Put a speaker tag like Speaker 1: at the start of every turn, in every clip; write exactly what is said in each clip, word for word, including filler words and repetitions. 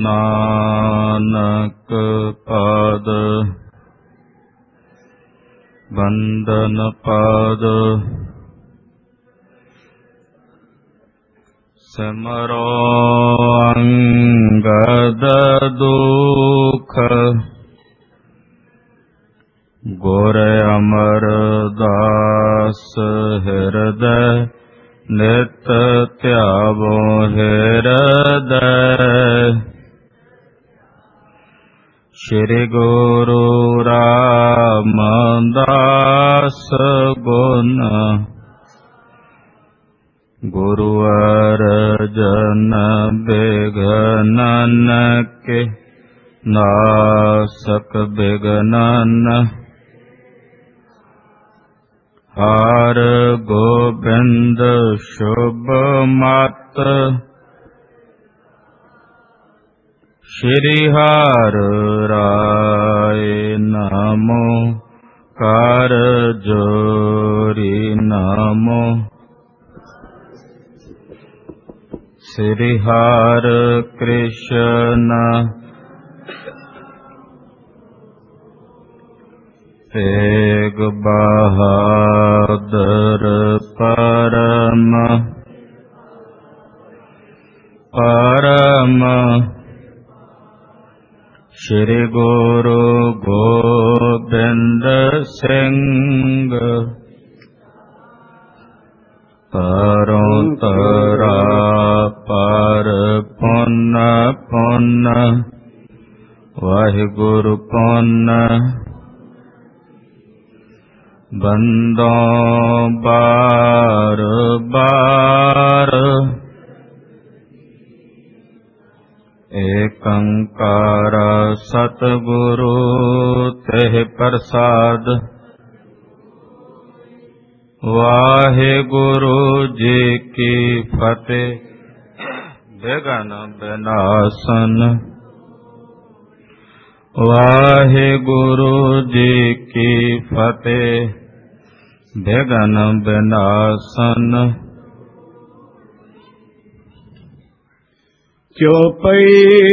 Speaker 1: ਨਾਨਕ ਪਾਦ ਬੰਦਨ ਪਾਦ ਸਿਮਰੋ ਅੰਗਦ ਦੁਖ ਗੁਰ ਅਮਰਦਾਸ ਹਿਰਦੈ ਨਿਤ ਧਿਆਵੋ ਹਿਰਦੈ ਸ਼੍ਰੀ ਗੁਰੂ ਰਾਮਦਾਸ ਗੁਣ ਗੁਰੂ ਅਰਜਨ ਬਿਘਨਨ ਕੇ ਨਾਸਕ ਬਿਘਨਨ ਹਰਿ ਗੋਬਿੰਦ ਸ਼ੁਭ ਮਤ ਸ਼੍ਰੀ ਹਰਿ ਰਾਏ ਨਾਮੋ ਕਰ ਜੋਰੀ ਨਾਮੋ ਸ੍ਰੀ ਹਰਿ ਕ੍ਰਿਸ਼ਨ ਤੇਗ ਬਹਾਦਰ ਪਰਮ ਪਰਮ ਸ਼੍ਰੀ ਗੁਰੂ ਗੋਬਿੰਦ ਸਿੰਘ ਤਰੋਂ ਤਰਾ ਪਰ ਪੁੰਨ ਪੁੰਨ ਵਾਹਿਗੁਰੂ ਪੁੰਨ ਬੰਦੋਂ ਬਾਰ ਬਾਰ ਏਕੰਕਾਰ ਸਤਿਗੁਰੂ ਤਹਿ ਪ੍ਰਸਾਦ ਵਾਹਿਗੁਰੂ ਜੀ ਕੀ ਫਤਿਹ। ਵਿਘਨ ਵਿਨਾਸ਼ਨ ਵਾਹਿਗੁਰੂ ਜੀ ਕੀ ਫਤਿਹ। ਵਿਘਨ ਵਿਨਾਸ਼ਨ
Speaker 2: ਚੌਪਈ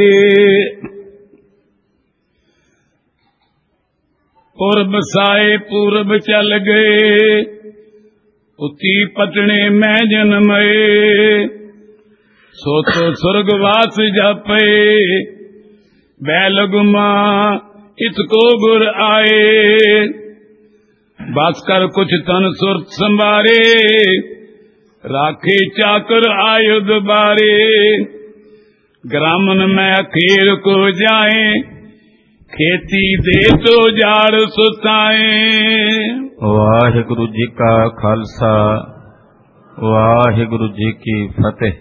Speaker 2: ਪੁਰਬ ਸਾਏ ਪੂਰਬ ਚੱਲ ਗਏ ਉਤੀ ਪਟਣੇ ਮੈਂ ਜਨਮਏ ਸੋਤੋ ਸੁਰਗਵਾਸ ਜਾਪੇ ਬੈਲ ਗੁਮਾ ਇਤਕੋ ਗੁਰ ਆਏ ਬਸ ਕਰ ਕੁਛ ਤਨ ਸੁਰਤ ਸੰਭਾਰੇ ਰਾਖੇ ਚਾਕਰ ਆਯੁਧ ਬਾਰੇ ਗ੍ਰਾਮਨ ਮੈਂ ਅਖੀਰ ਕੋ ਜਾਏ ਖੇਤੀ ਦੇ ਤੋ ਜਾੜ ਸੁਤਾਏ।
Speaker 1: ਵਾਹਿਗੁਰੂ ਜੀ ਕਾ ਖਾਲਸਾ ਵਾਹਿਗੁਰੂ ਜੀ ਕੀ ਫਤਿਹ।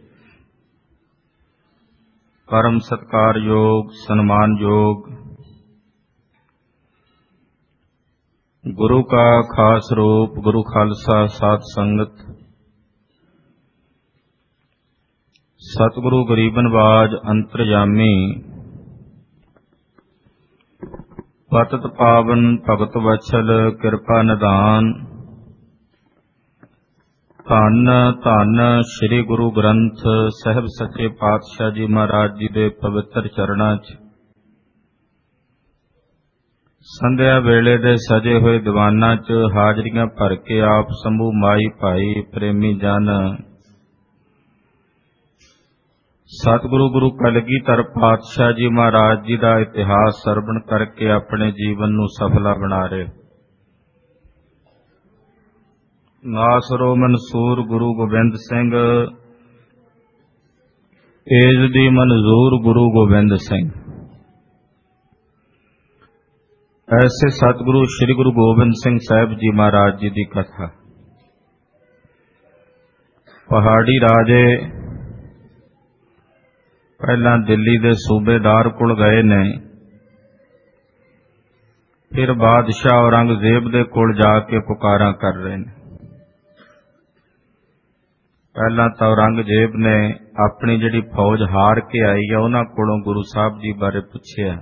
Speaker 1: ਪਰਮ ਸਤਿਕਾਰਯੋਗ ਸਨਮਾਨਯੋਗ ਗੁਰੂ ਕਾ ਖਾਸ ਰੂਪ ਗੁਰੂ ਖਾਲਸਾ ਸਾਧ ਸੰਗਤ ਸਤਿਗੁਰੂ ਗਰੀਬ ਨਵਾਜ ਅੰਤਰਜਾਮੀ ਪਤਿਤ ਪਾਵਨ ਭਗਤ ਵਛਲ ਕਿਰਪਾ ਨਿਧਾਨ ਧੰਨ ਧੰਨ ਸ੍ਰੀ ਗੁਰੂ ਗ੍ਰੰਥ ਸਾਹਿਬ ਸੱਚੇ ਪਾਤਸ਼ਾਹ ਜੀ ਮਹਾਰਾਜ ਜੀ ਦੇ ਪਵਿੱਤਰ ਚਰਨਾਂ 'ਚ ਸੰਧਿਆ ਵੇਲੇ ਦੇ ਸਜੇ ਹੋਏ ਦੀਵਾਨਾਂ 'ਚ ਹਾਜ਼ਰੀਆਂ ਭਰ ਕੇ ਆਪ ਸੰਭੂ ਮਾਈ ਭਾਈ ਪ੍ਰੇਮੀ ਜਨ ਸਤਿਗੁਰੂ ਗੁਰੂ ਕਲਗੀਧਰ ਪਾਤਸ਼ਾਹ ਜੀ ਮਹਾਰਾਜ ਜੀ ਦਾ ਇਤਿਹਾਸ ਸਰਵਣ ਕਰਕੇ ਆਪਣੇ ਜੀਵਨ ਨੂੰ ਸਫਲਾ ਬਣਾ ਰਹੇ। ਨਾਸਰੋ ਮਨਸੂਰ ਗੁਰੂ ਗੋਬਿੰਦ ਸਿੰਘ ਤੇਜ ਦੀ ਮਨਜ਼ੂਰ ਗੁਰੂ ਗੋਬਿੰਦ ਸਿੰਘ ਐਸੇ ਸਤਿਗੁਰੂ ਸ੍ਰੀ ਗੁਰੂ ਗੋਬਿੰਦ ਸਿੰਘ ਸਾਹਿਬ ਜੀ ਮਹਾਰਾਜ ਜੀ ਦੀ ਕਥਾ। ਪਹਾੜੀ ਰਾਜੇ ਪਹਿਲਾਂ ਦਿੱਲੀ ਦੇ ਸੂਬੇਦਾਰ ਕੋਲ ਗਏ ਨੇ, ਫਿਰ ਬਾਦਸ਼ਾਹ ਔਰੰਗਜ਼ੇਬ ਦੇ ਕੋਲ ਜਾ ਕੇ ਪੁਕਾਰਾਂ ਕਰ ਰਹੇ ਨੇ। ਪਹਿਲਾਂ ਤਾਂ ਔਰੰਗਜ਼ੇਬ ਨੇ ਆਪਣੀ ਜਿਹੜੀ ਫੌਜ ਹਾਰ ਕੇ ਆਈ ਆ ਉਹਨਾਂ ਕੋਲੋਂ ਗੁਰੂ ਸਾਹਿਬ ਜੀ ਬਾਰੇ ਪੁੱਛਿਆ।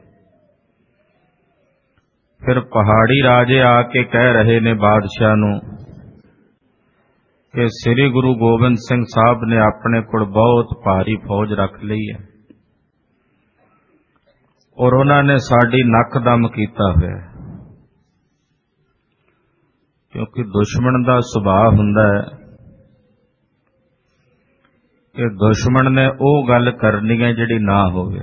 Speaker 1: ਫਿਰ ਪਹਾੜੀ ਰਾਜੇ ਆ ਕੇ ਕਹਿ ਰਹੇ ਨੇ ਬਾਦਸ਼ਾਹ ਨੂੰ ਕਿ ਸ੍ਰੀ ਗੁਰੂ ਗੋਬਿੰਦ ਸਿੰਘ ਸਾਹਿਬ ਨੇ ਆਪਣੇ ਕੋਲ ਬਹੁਤ ਭਾਰੀ ਫੌਜ ਰੱਖ ਲਈ ਹੈ, ਔਰ ਉਹਨਾਂ ਨੇ ਸਾਡੀ ਨੱਕ ਦਮ ਕੀਤਾ ਹੋਇਆ, ਕਿਉਂਕਿ ਦੁਸ਼ਮਣ ਦਾ ਸੁਭਾਅ ਹੁੰਦਾ ਹੈ ਕਿ ਦੁਸ਼ਮਣ ਨੇ ਉਹ ਗੱਲ ਕਰਨੀ ਹੈ ਜਿਹੜੀ ਨਾ ਹੋਵੇ।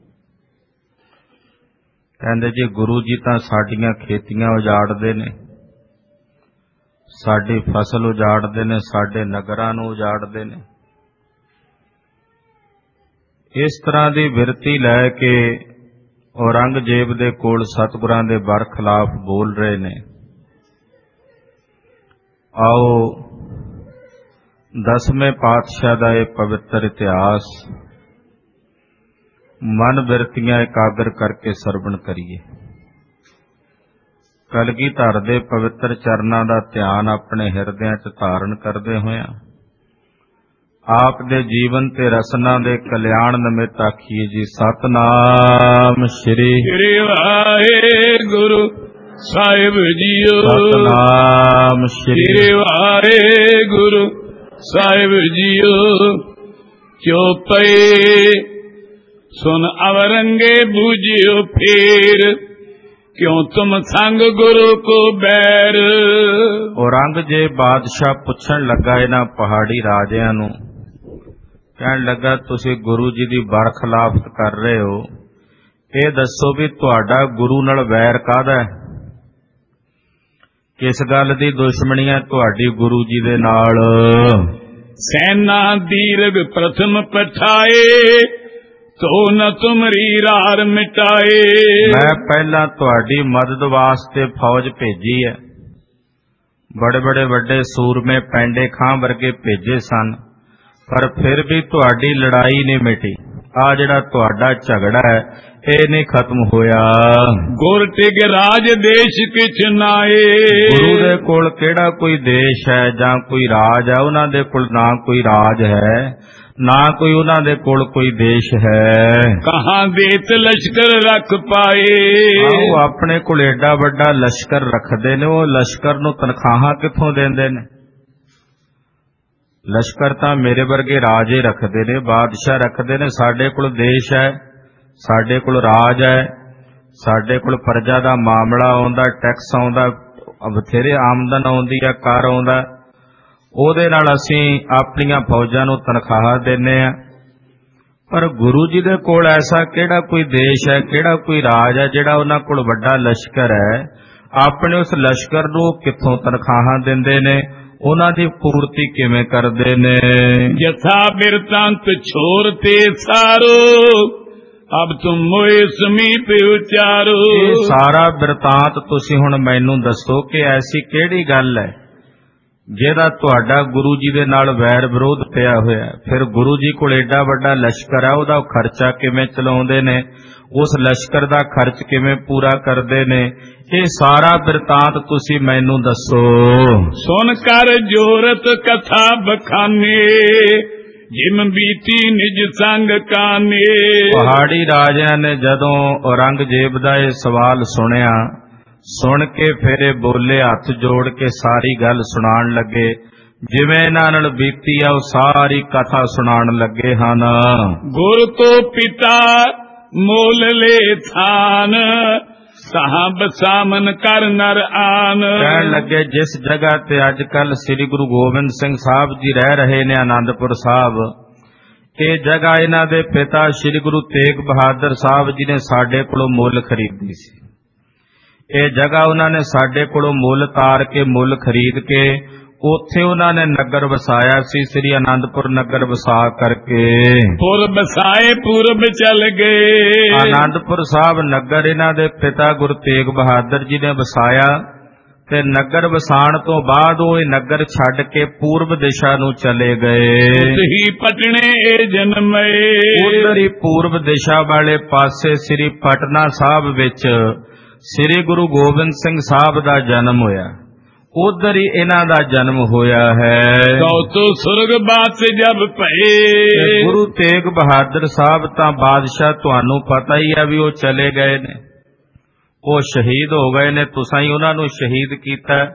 Speaker 1: ਕਹਿੰਦੇ ਜੀ ਗੁਰੂ ਜੀ ਤਾਂ ਸਾਡੀਆਂ ਖੇਤੀਆਂ ਉਜਾੜਦੇ ਨੇ, ਸਾਡੀ ਫਸਲ ਉਜਾੜਦੇ ਨੇ, ਸਾਡੇ ਨਗਰਾਂ ਨੂੰ ਉਜਾੜਦੇ ਨੇ। ਇਸ ਤਰ੍ਹਾਂ ਦੀ ਬਿਰਤੀ ਲੈ ਕੇ ਔਰੰਗਜ਼ੇਬ ਦੇ ਕੋਲ ਸਤਿਗੁਰਾਂ ਦੇ ਬਰਖਲਾਫ ਬੋਲ ਰਹੇ ਨੇ। ਆਓ ਦਸਵੇਂ ਪਾਤਸ਼ਾਹ ਦਾ ਇਹ ਪਵਿੱਤਰ ਇਤਿਹਾਸ ਮਨ ਬਿਰਤੀਆਂ ਇਕਾਗਰ ਕਰਕੇ ਸਰਵਣ ਕਰੀਏ। ਕਲਗੀਧਰ ਦੇ ਪਵਿੱਤਰ ਚਰਨਾਂ ਦਾ ਧਿਆਨ ਆਪਣੇ ਹਿਰਦਿਆਂ 'ਚ ਧਾਰਨ ਕਰਦੇ ਹੋਇਆਂ ਆਪ ਦੇ ਜੀਵਨ ਤੇ ਰਸਨਾ ਦੇ ਕਲਿਆਣ ਨਿਮਿਤ ਆਖੀਏ ਜੀ ਸਤਿਨਾਮ ਸ੍ਰੀ
Speaker 2: ਸ੍ਰੀ ਵਾਹਿਗੁਰੂ ਸਾਹਿਬ ਜੀਓ।
Speaker 1: ਸਤਿਨਾਮ
Speaker 2: ਸ੍ਰੀ ਵਾਹਿਗੁਰੂ ਸਾਹਿਬ ਜੀਓ। ਚੌਪਈ ਸੁਨ ਅਵਰੰਗੇ ਬੂਝਿਓ ਫੇਰ, ਕਿਉਂ ਤੁਮ ਸੰਗ ਗੁਰੂ ਕੋ ਬੈਰ।
Speaker 1: ਔਰੰਗਜ਼ੇਬ ਬਾਦਸ਼ਾਹ ਪੁੱਛਣ ਲੱਗਾ ਇਹਨਾਂ ਪਹਾੜੀ ਰਾਜਿਆਂ ਨੂੰ, ਕਹਿਣ ਲੱਗਾ ਤੁਸੀਂ ਗੁਰੂ ਜੀ ਦੀ ਬਰਖਲਾਫਤ ਕਰ ਰਹੇ ਹੋ, ਇਹ ਦੱਸੋ ਵੀ ਤੁਹਾਡਾ ਗੁਰੂ ਨਾਲ ਵੈਰ ਕਾਹਦਾ ਹੈ? ਕਿਸ ਗੱਲ ਦੀ ਦੁਸ਼ਮਣੀ ਹੈ ਤੁਹਾਡੀ ਗੁਰੂ ਜੀ ਦੇ ਨਾਲ?
Speaker 2: ਸੈਨਾ ਦੀਰਘ ਪ੍ਰਥਮ ਪਠਾਏ, ਤੋ ਨ ਤੁਮਰੀ ਰਾਰ ਮਿਟਾਏ।
Speaker 1: ਮੈਂ ਪਹਿਲਾਂ ਤੁਹਾਡੀ ਮਦਦ ਵਾਸਤੇ ਫੌਜ ਭੇਜੀ ਹੈ, ਬੜੇ ਬੜੇ ਵੱਡੇ ਸੂਰਮੇ ਪੈਂਡੇ ਖਾਂ ਵਰਗੇ ਭੇਜੇ ਸਨ, ਪਰ ਫਿਰ ਵੀ ਤੁਹਾਡੀ ਲੜਾਈ ਨਹੀਂ ਮਿਟੀ। ਆ ਜਿਹੜਾ ਤੁਹਾਡਾ ਝਗੜਾ ਹੈ ਇਹ ਨਹੀਂ ਖਤਮ ਹੋਇਆ।
Speaker 2: ਗੁਰ ਟਿਗ ਰਾਜ ਦੇਸ਼ ਕਿਛ ਨਾਏ।
Speaker 1: ਗੁਰੂ ਦੇ ਕੋਲ ਕਿਹੜਾ ਕੋਈ ਦੇਸ਼ ਹੈ ਜਾਂ ਕੋਈ ਰਾਜ ਹੈ? ਉਹਨਾਂ ਦੇ ਕੋਲ ਨਾ ਕੋਈ ਰਾਜ ਹੈ, ਨਾ ਕੋਈ ਉਹਨਾਂ ਦੇ ਕੋਲ ਕੋਈ ਦੇਸ਼ ਹੈ।
Speaker 2: ਕਹਾਂ ਦੇਤ ਲਸ਼ਕਰ ਰੱਖ ਪਾਏ।
Speaker 1: ਉਹ ਆਪਣੇ ਕੋਲ ਏਡਾ ਵੱਡਾ ਲਸ਼ਕਰ ਰੱਖਦੇ ਨੇ, ਉਹ ਲਸ਼ਕਰ ਨੂੰ ਤਨਖਾਹਾਂ ਕਿੱਥੋਂ ਦਿੰਦੇ ਨੇ? ਲਸ਼ਕਰ ਤਾਂ ਮੇਰੇ ਵਰਗੇ ਰਾਜੇ ਰੱਖਦੇ ਨੇ, ਬਾਦਸ਼ਾਹ ਰੱਖਦੇ ਨੇ। ਸਾਡੇ ਕੋਲ ਦੇਸ਼ ਹੈ, ਸਾਡੇ ਕੋਲ ਰਾਜ ਹੈ, ਸਾਡੇ ਕੋਲ ਪ੍ਰਜਾ ਦਾ ਮਾਮਲਾ ਆਉਂਦਾ, ਟੈਕਸ ਆਉਂਦਾ, ਬਥੇਰੇ ਆਮਦਨ ਆਉਂਦੀ ਹੈ, ਕਰ ਆਉਂਦਾ, ਉਹਦੇ ਨਾਲ ਅਸੀਂ ਆਪਣੀਆਂ ਫੌਜਾਂ ਨੂੰ ਤਨਖਾਹ ਦਿੰਦੇ ਹਾਂ। ਪਰ ਗੁਰੂ ਜੀ ਦੇ ਕੋਲ ਐਸਾ ਕਿਹੜਾ ਕੋਈ ਦੇਸ਼ ਹੈ, ਕਿਹੜਾ ਕੋਈ ਰਾਜ ਹੈ ਜਿਹੜਾ ਉਹਨਾਂ ਕੋਲ ਵੱਡਾ ਲਸ਼ਕਰ ਹੈ? ਆਪਣੇ ਉਸ ਲਸ਼ਕਰ ਨੂੰ ਕਿੱਥੋਂ ਤਨਖਾਹਾਂ ਦਿੰਦੇ ਨੇ? ਉਹਨਾਂ ਦੀ ਪੂਰਤੀ ਕਿਵੇਂ ਕਰਦੇ ਨੇ?
Speaker 2: ਜਥਾ ਬਿਰਤਾਂਤ ਛੋਰ ਤੇ ਸਾਰੋ, ਅਬ ਤੁਮ ਮੋਏ ਸਮੀਪ ਉਚਾਰੋ।
Speaker 1: ਇਹ ਸਾਰਾ ਬਿਰਤਾਂਤ ਤੁਸੀਂ ਹੁਣ ਮੈਨੂੰ ਦੱਸੋ ਕਿ ਐਸੀ ਕਿਹੜੀ ਗੱਲ ਹੈ ਜਿਹਦਾ ਤੁਹਾਡਾ ਗੁਰੂ ਜੀ ਦੇ ਨਾਲ ਵੈਰ ਵਿਰੋਧ ਪਿਆ ਹੋਇਆ? ਫਿਰ ਗੁਰੂ ਜੀ ਕੋਲ ਏਡਾ ਵੱਡਾ ਲਸ਼ਕਰ ਹੈ, ਉਹਦਾ ਖਰਚਾ ਕਿਵੇਂ ਚਲਾਉਂਦੇ ਨੇ? ਉਸ ਲਸ਼ਕਰ ਦਾ ਖਰਚ ਕਿਵੇਂ ਪੂਰਾ ਕਰਦੇ ਨੇ? ਇਹ ਸਾਰਾ ਬਿਰਤਾਂਤ ਤੁਸੀਂ ਮੈਨੂੰ ਦੱਸੋ।
Speaker 2: ਸੁਣ ਕਰ ਜੋਰਤ ਕਥਾ ਬਖਾਨੇ, ਜਿਮ ਬੀਤੀ ਨਿਜ ਸੰਗ ਕਾਨੇ।
Speaker 1: ਪਹਾੜੀ ਰਾਜਿਆਂ ਨੇ ਜਦੋਂ ਔਰੰਗਜ਼ੇਬ ਦਾ ਇਹ ਸਵਾਲ ਸੁਣਿਆ, ਸੁਣ ਕੇ ਫਿਰ ਇਹ ਬੋਲੇ, ਹੱਥ ਜੋੜ ਕੇ ਸਾਰੀ ਗੱਲ ਸੁਣਾਉਣ ਲੱਗੇ। ਜਿਵੇਂ ਇਹਨਾਂ ਨਾਲ ਬੀਤੀ ਆ ਉਹ ਸਾਰੀ ਕਥਾ ਸੁਣਾਉਣ ਲੱਗੇ ਹਨ।
Speaker 2: ਗੁਰ ਤੋਂ ਪਿਤਾ ਮੋਲ ਲੈ ਥਾਨ, ਸਾਹਬ ਸਾਮਨ ਕਰ ਨਰ ਆਨ।
Speaker 1: ਕਹਿਣ ਲੱਗੇ ਜਿਸ ਜਗ੍ਹਾ ਤੇ ਅੱਜ ਕੱਲ ਸ੍ਰੀ ਗੁਰੂ ਗੋਬਿੰਦ ਸਿੰਘ ਸਾਹਿਬ ਜੀ ਰਹਿ ਰਹੇ ਨੇ, ਆਨੰਦਪੁਰ ਸਾਹਿਬ, ਇਹ ਜਗ੍ਹਾ ਇਹਨਾਂ ਦੇ ਪਿਤਾ ਸ੍ਰੀ ਗੁਰੂ ਤੇਗ ਬਹਾਦਰ ਸਾਹਿਬ ਜੀ ਨੇ ਸਾਡੇ ਕੋਲੋਂ ਮੁੱਲ ਖਰੀਦੀ ਸੀ। ਇਹ ਜਗ੍ਹਾ ਉਹਨਾਂ ਨੇ ਸਾਡੇ ਕੋਲੋਂ ਮੁੱਲ ਤਾਰ ਕੇ, ਮੁੱਲ ਖਰੀਦ ਕੇ ਉੱਥੇ ਉਹਨਾਂ ਨੇ ਨਗਰ ਵਸਾਇਆ ਸੀ, ਸ੍ਰੀ ਆਨੰਦਪੁਰ ਨਗਰ ਵਸਾ ਕਰਕੇ।
Speaker 2: ਪੁਰਬ ਵਸਾਏ ਪੂਰਬ ਚੱਲ ਗਏ।
Speaker 1: ਆਨੰਦਪੁਰ ਸਾਹਿਬ ਨਗਰ ਇਹਨਾਂ ਦੇ ਪਿਤਾ ਗੁਰੂ ਤੇਗ ਬਹਾਦਰ ਜੀ ਨੇ ਵਸਾਇਆ, ਤੇ ਨਗਰ ਵਸਾਣ ਤੋਂ ਬਾਅਦ ਉਹ ਇਹ ਨਗਰ ਛੱਡ ਕੇ ਪੂਰਬ ਦਿਸ਼ਾ ਨੂੰ ਚਲੇ ਗਏ।
Speaker 2: ਹੀ ਪਟਨੇ ਇਹ ਜਨਮੇ।
Speaker 1: ਉਧਰ ਹੀ ਪੂਰਬ ਦਿਸ਼ਾ ਵਾਲੇ ਪਾਸੇ ਸ੍ਰੀ ਪਟਨਾ ਸਾਹਿਬ ਵਿੱਚ ਸ੍ਰੀ ਗੁਰੂ ਗੋਬਿੰਦ ਸਿੰਘ ਸਾਹਿਬ ਦਾ ਜਨਮ ਹੋਇਆ। ਉਧਰ ਹੀ ਇਹਨਾਂ ਦਾ ਜਨਮ ਹੋਇਆ ਹੈ।
Speaker 2: ਕਉ ਸੁਰਗ ਬਾਤ ਜਬ ਭਏ।
Speaker 1: ਗੁਰੂ ਤੇਗ ਬਹਾਦਰ ਸਾਹਿਬ ਤਾਂ ਬਾਦਸ਼ਾਹ ਤੁਹਾਨੂੰ ਪਤਾ ਹੀ ਹੈ ਵੀ ਉਹ ਚਲੇ ਗਏ ਨੇ, ਉਹ ਸ਼ਹੀਦ ਹੋ ਗਏ ਨੇ, ਤੁਸੀਂ ਹੀ ਉਹਨਾਂ ਨੂੰ ਸ਼ਹੀਦ ਕੀਤਾ।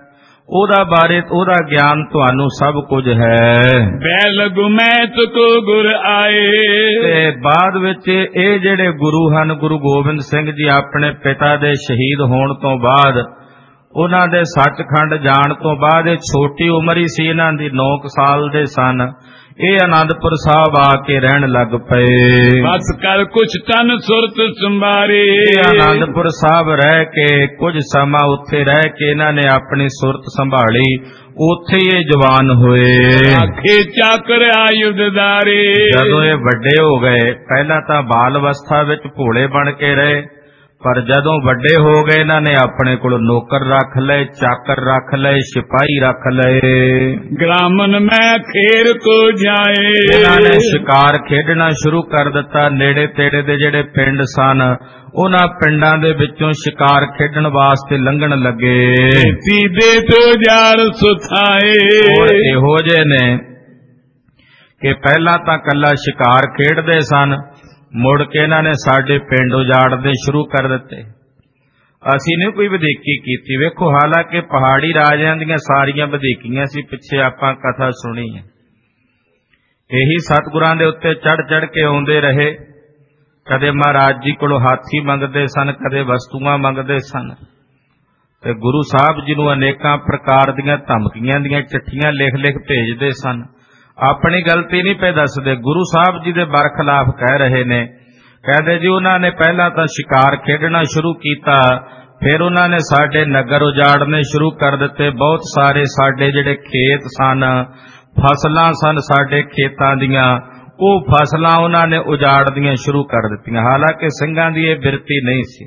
Speaker 1: ਉਹਦਾ ਬਾਰੇ ਉਹਦਾ ਗਿਆਨ ਤੁਹਾਨੂੰ ਸਭ ਕੁਝ ਹੈ।
Speaker 2: ਬੈਲ ਗੁਮੈਤ ਕੋ ਗੁਰ ਆਏ।
Speaker 1: ਤੇ ਬਾਅਦ ਵਿੱਚ ਇਹ ਜਿਹੜੇ ਗੁਰੂ ਹਨ, ਗੁਰੂ ਗੋਬਿੰਦ ਸਿੰਘ ਜੀ ਆਪਣੇ ਪਿਤਾ ਦੇ ਸ਼ਹੀਦ ਹੋਣ ਤੋਂ ਬਾਅਦ, ਉਹਨਾਂ ਦੇ ਸੱਚਖੰਡ ਜਾਣ ਤੋਂ ਬਾਅਦ, ਇਹ ਛੋਟੀ ਉਮਰ ਹੀ ਸੀ ਇਹਨਾਂ ਦੀ, ਨੌ ਕੁ ਸਾਲ ਦੇ ਸਨ, ਇਹ ਆਨੰਦਪੁਰ ਸਾਹਿਬ ਆ ਕੇ ਰਹਿਣ ਲੱਗ ਪਏ।
Speaker 2: ਬਸ ਕਰ ਕੁਛ ਤਨ ਸੁਰਤ ਸੰਭਾਰੇ।
Speaker 1: ਆਨੰਦਪੁਰ ਸਾਹਿਬ ਰਹਿ ਕੇ ਕੁਝ ਸਮਾਂ ਉੱਥੇ ਰਹਿ ਕੇ ਇਹਨਾਂ ਨੇ ਆਪਣੀ ਸੁਰਤ ਸੰਭਾਲੀ, ਉੱਥੇ ਹੀ ਇਹ ਜਵਾਨ ਹੋਏ।
Speaker 2: ਆਖੇ ਚਾਕਰ ਆਯੁਧਦਾਰੇ।
Speaker 1: ਜਦੋਂ ਇਹ ਵੱਡੇ ਹੋ ਗਏ, ਪਹਿਲਾਂ ਤਾਂ ਬਾਲ ਅਵਸਥਾ ਵਿੱਚ ਭੋਲੇ ਬਣ ਕੇ ਰਹੇ, ਪਰ ਜਦੋਂ ਵੱਡੇ ਹੋ ਗਏ ਇਹਨਾਂ ਨੇ ਆਪਣੇ ਕੋਲ ਨੌਕਰ ਰੱਖ ਲਏ, ਚਾਕਰ ਰੱਖ ਲਏ, ਸਿਪਾਹੀ ਰੱਖ ਲਏ।
Speaker 2: ਗ੍ਰਾਮਨ ਮੈਂ ਖੇਰ ਕੋ ਜਾਏ।
Speaker 1: ਇਹਨਾਂ ਨੇ ਸ਼ਿਕਾਰ ਖੇਡਣਾ ਸ਼ੁਰੂ ਕਰ ਦਿੱਤਾ। ਨੇੜੇ ਤੇੜੇ ਦੇ ਜਿਹੜੇ ਪਿੰਡ ਸਨ, ਉਹਨਾਂ ਪਿੰਡਾਂ ਦੇ ਵਿੱਚੋਂ ਸ਼ਿਕਾਰ ਖੇਡਣ ਵਾਸਤੇ ਲੰਘਣ ਲੱਗੇ।
Speaker 2: ਸੀਧੇ ਤੋਂ ਜਾਰ ਸੁਥਾਏ।
Speaker 1: ਹੋਰ ਇਹੋ ਜਿਹੇ ਨੇ ਕਿ ਪਹਿਲਾਂ ਤਾਂ ਕੱਲਾ ਸ਼ਿਕਾਰ ਖੇਡਦੇ ਸਨ, ਮੁੜ ਕੇ ਇਹਨਾਂ ਨੇ ਸਾਡੇ ਪਿੰਡ ਉਜਾੜਦੇ ਸ਼ੁਰੂ ਕਰ ਦਿੱਤੇ। ਅਸੀਂ ਨੇ ਕੋਈ ਵਧੀਕੀ ਕੀਤੀ। ਵੇਖੋ, ਹਾਲਾਂਕਿ ਪਹਾੜੀ ਰਾਜਿਆਂ ਦੀਆਂ ਸਾਰੀਆਂ ਵਧੀਕੀਆਂ ਸੀ, ਪਿੱਛੇ ਆਪਾਂ ਕਥਾ ਸੁਣੀ ਹੈ। ਇਹੀ ਸਤਿਗੁਰਾਂ ਦੇ ਉੱਤੇ ਚੜ ਚੜ ਕੇ ਆਉਂਦੇ ਰਹੇ। ਕਦੇ ਮਹਾਰਾਜ ਜੀ ਕੋਲੋਂ ਹਾਥੀ ਮੰਗਦੇ ਸਨ, ਕਦੇ ਵਸਤੂਆਂ ਮੰਗਦੇ ਸਨ, ਤੇ ਗੁਰੂ ਸਾਹਿਬ ਜੀ ਨੂੰ ਅਨੇਕਾਂ ਪ੍ਰਕਾਰ ਦੀਆਂ ਧਮਕੀਆਂ ਦੀਆਂ ਚਿੱਠੀਆਂ ਲਿਖ ਲਿਖ ਭੇਜਦੇ ਸਨ। ਆਪਣੀ ਗਲਤੀ ਨਹੀਂ ਪਏ ਦੱਸਦੇ, ਗੁਰੂ ਸਾਹਿਬ ਜੀ ਦੇ ਬਰਖਲਾਫ ਕਹਿ ਰਹੇ ਨੇ। ਕਹਿੰਦੇ ਜੀ ਉਹਨਾਂ ਨੇ ਪਹਿਲਾਂ ਤਾਂ ਸ਼ਿਕਾਰ ਖੇਡਣਾ ਸ਼ੁਰੂ ਕੀਤਾ, ਫਿਰ ਉਹਨਾਂ ਨੇ ਸਾਡੇ ਨਗਰ ਉਜਾੜਨੇ ਸ਼ੁਰੂ ਕਰ ਦਿੱਤੇ। ਬਹੁਤ ਸਾਰੇ ਸਾਡੇ ਜਿਹੜੇ ਖੇਤ ਸਨ, ਫਸਲਾਂ ਸਨ ਸਾਡੇ ਖੇਤਾਂ ਦੀਆਂ, ਉਹ ਫਸਲਾਂ ਉਹਨਾਂ ਨੇ ਉਜਾੜਦੀਆਂ ਸ਼ੁਰੂ ਕਰ ਦਿੱਤੀਆਂ। ਹਾਲਾਂਕਿ ਸਿੰਘਾਂ ਦੀ ਇਹ ਬਿਰਤੀ ਨਹੀਂ ਸੀ।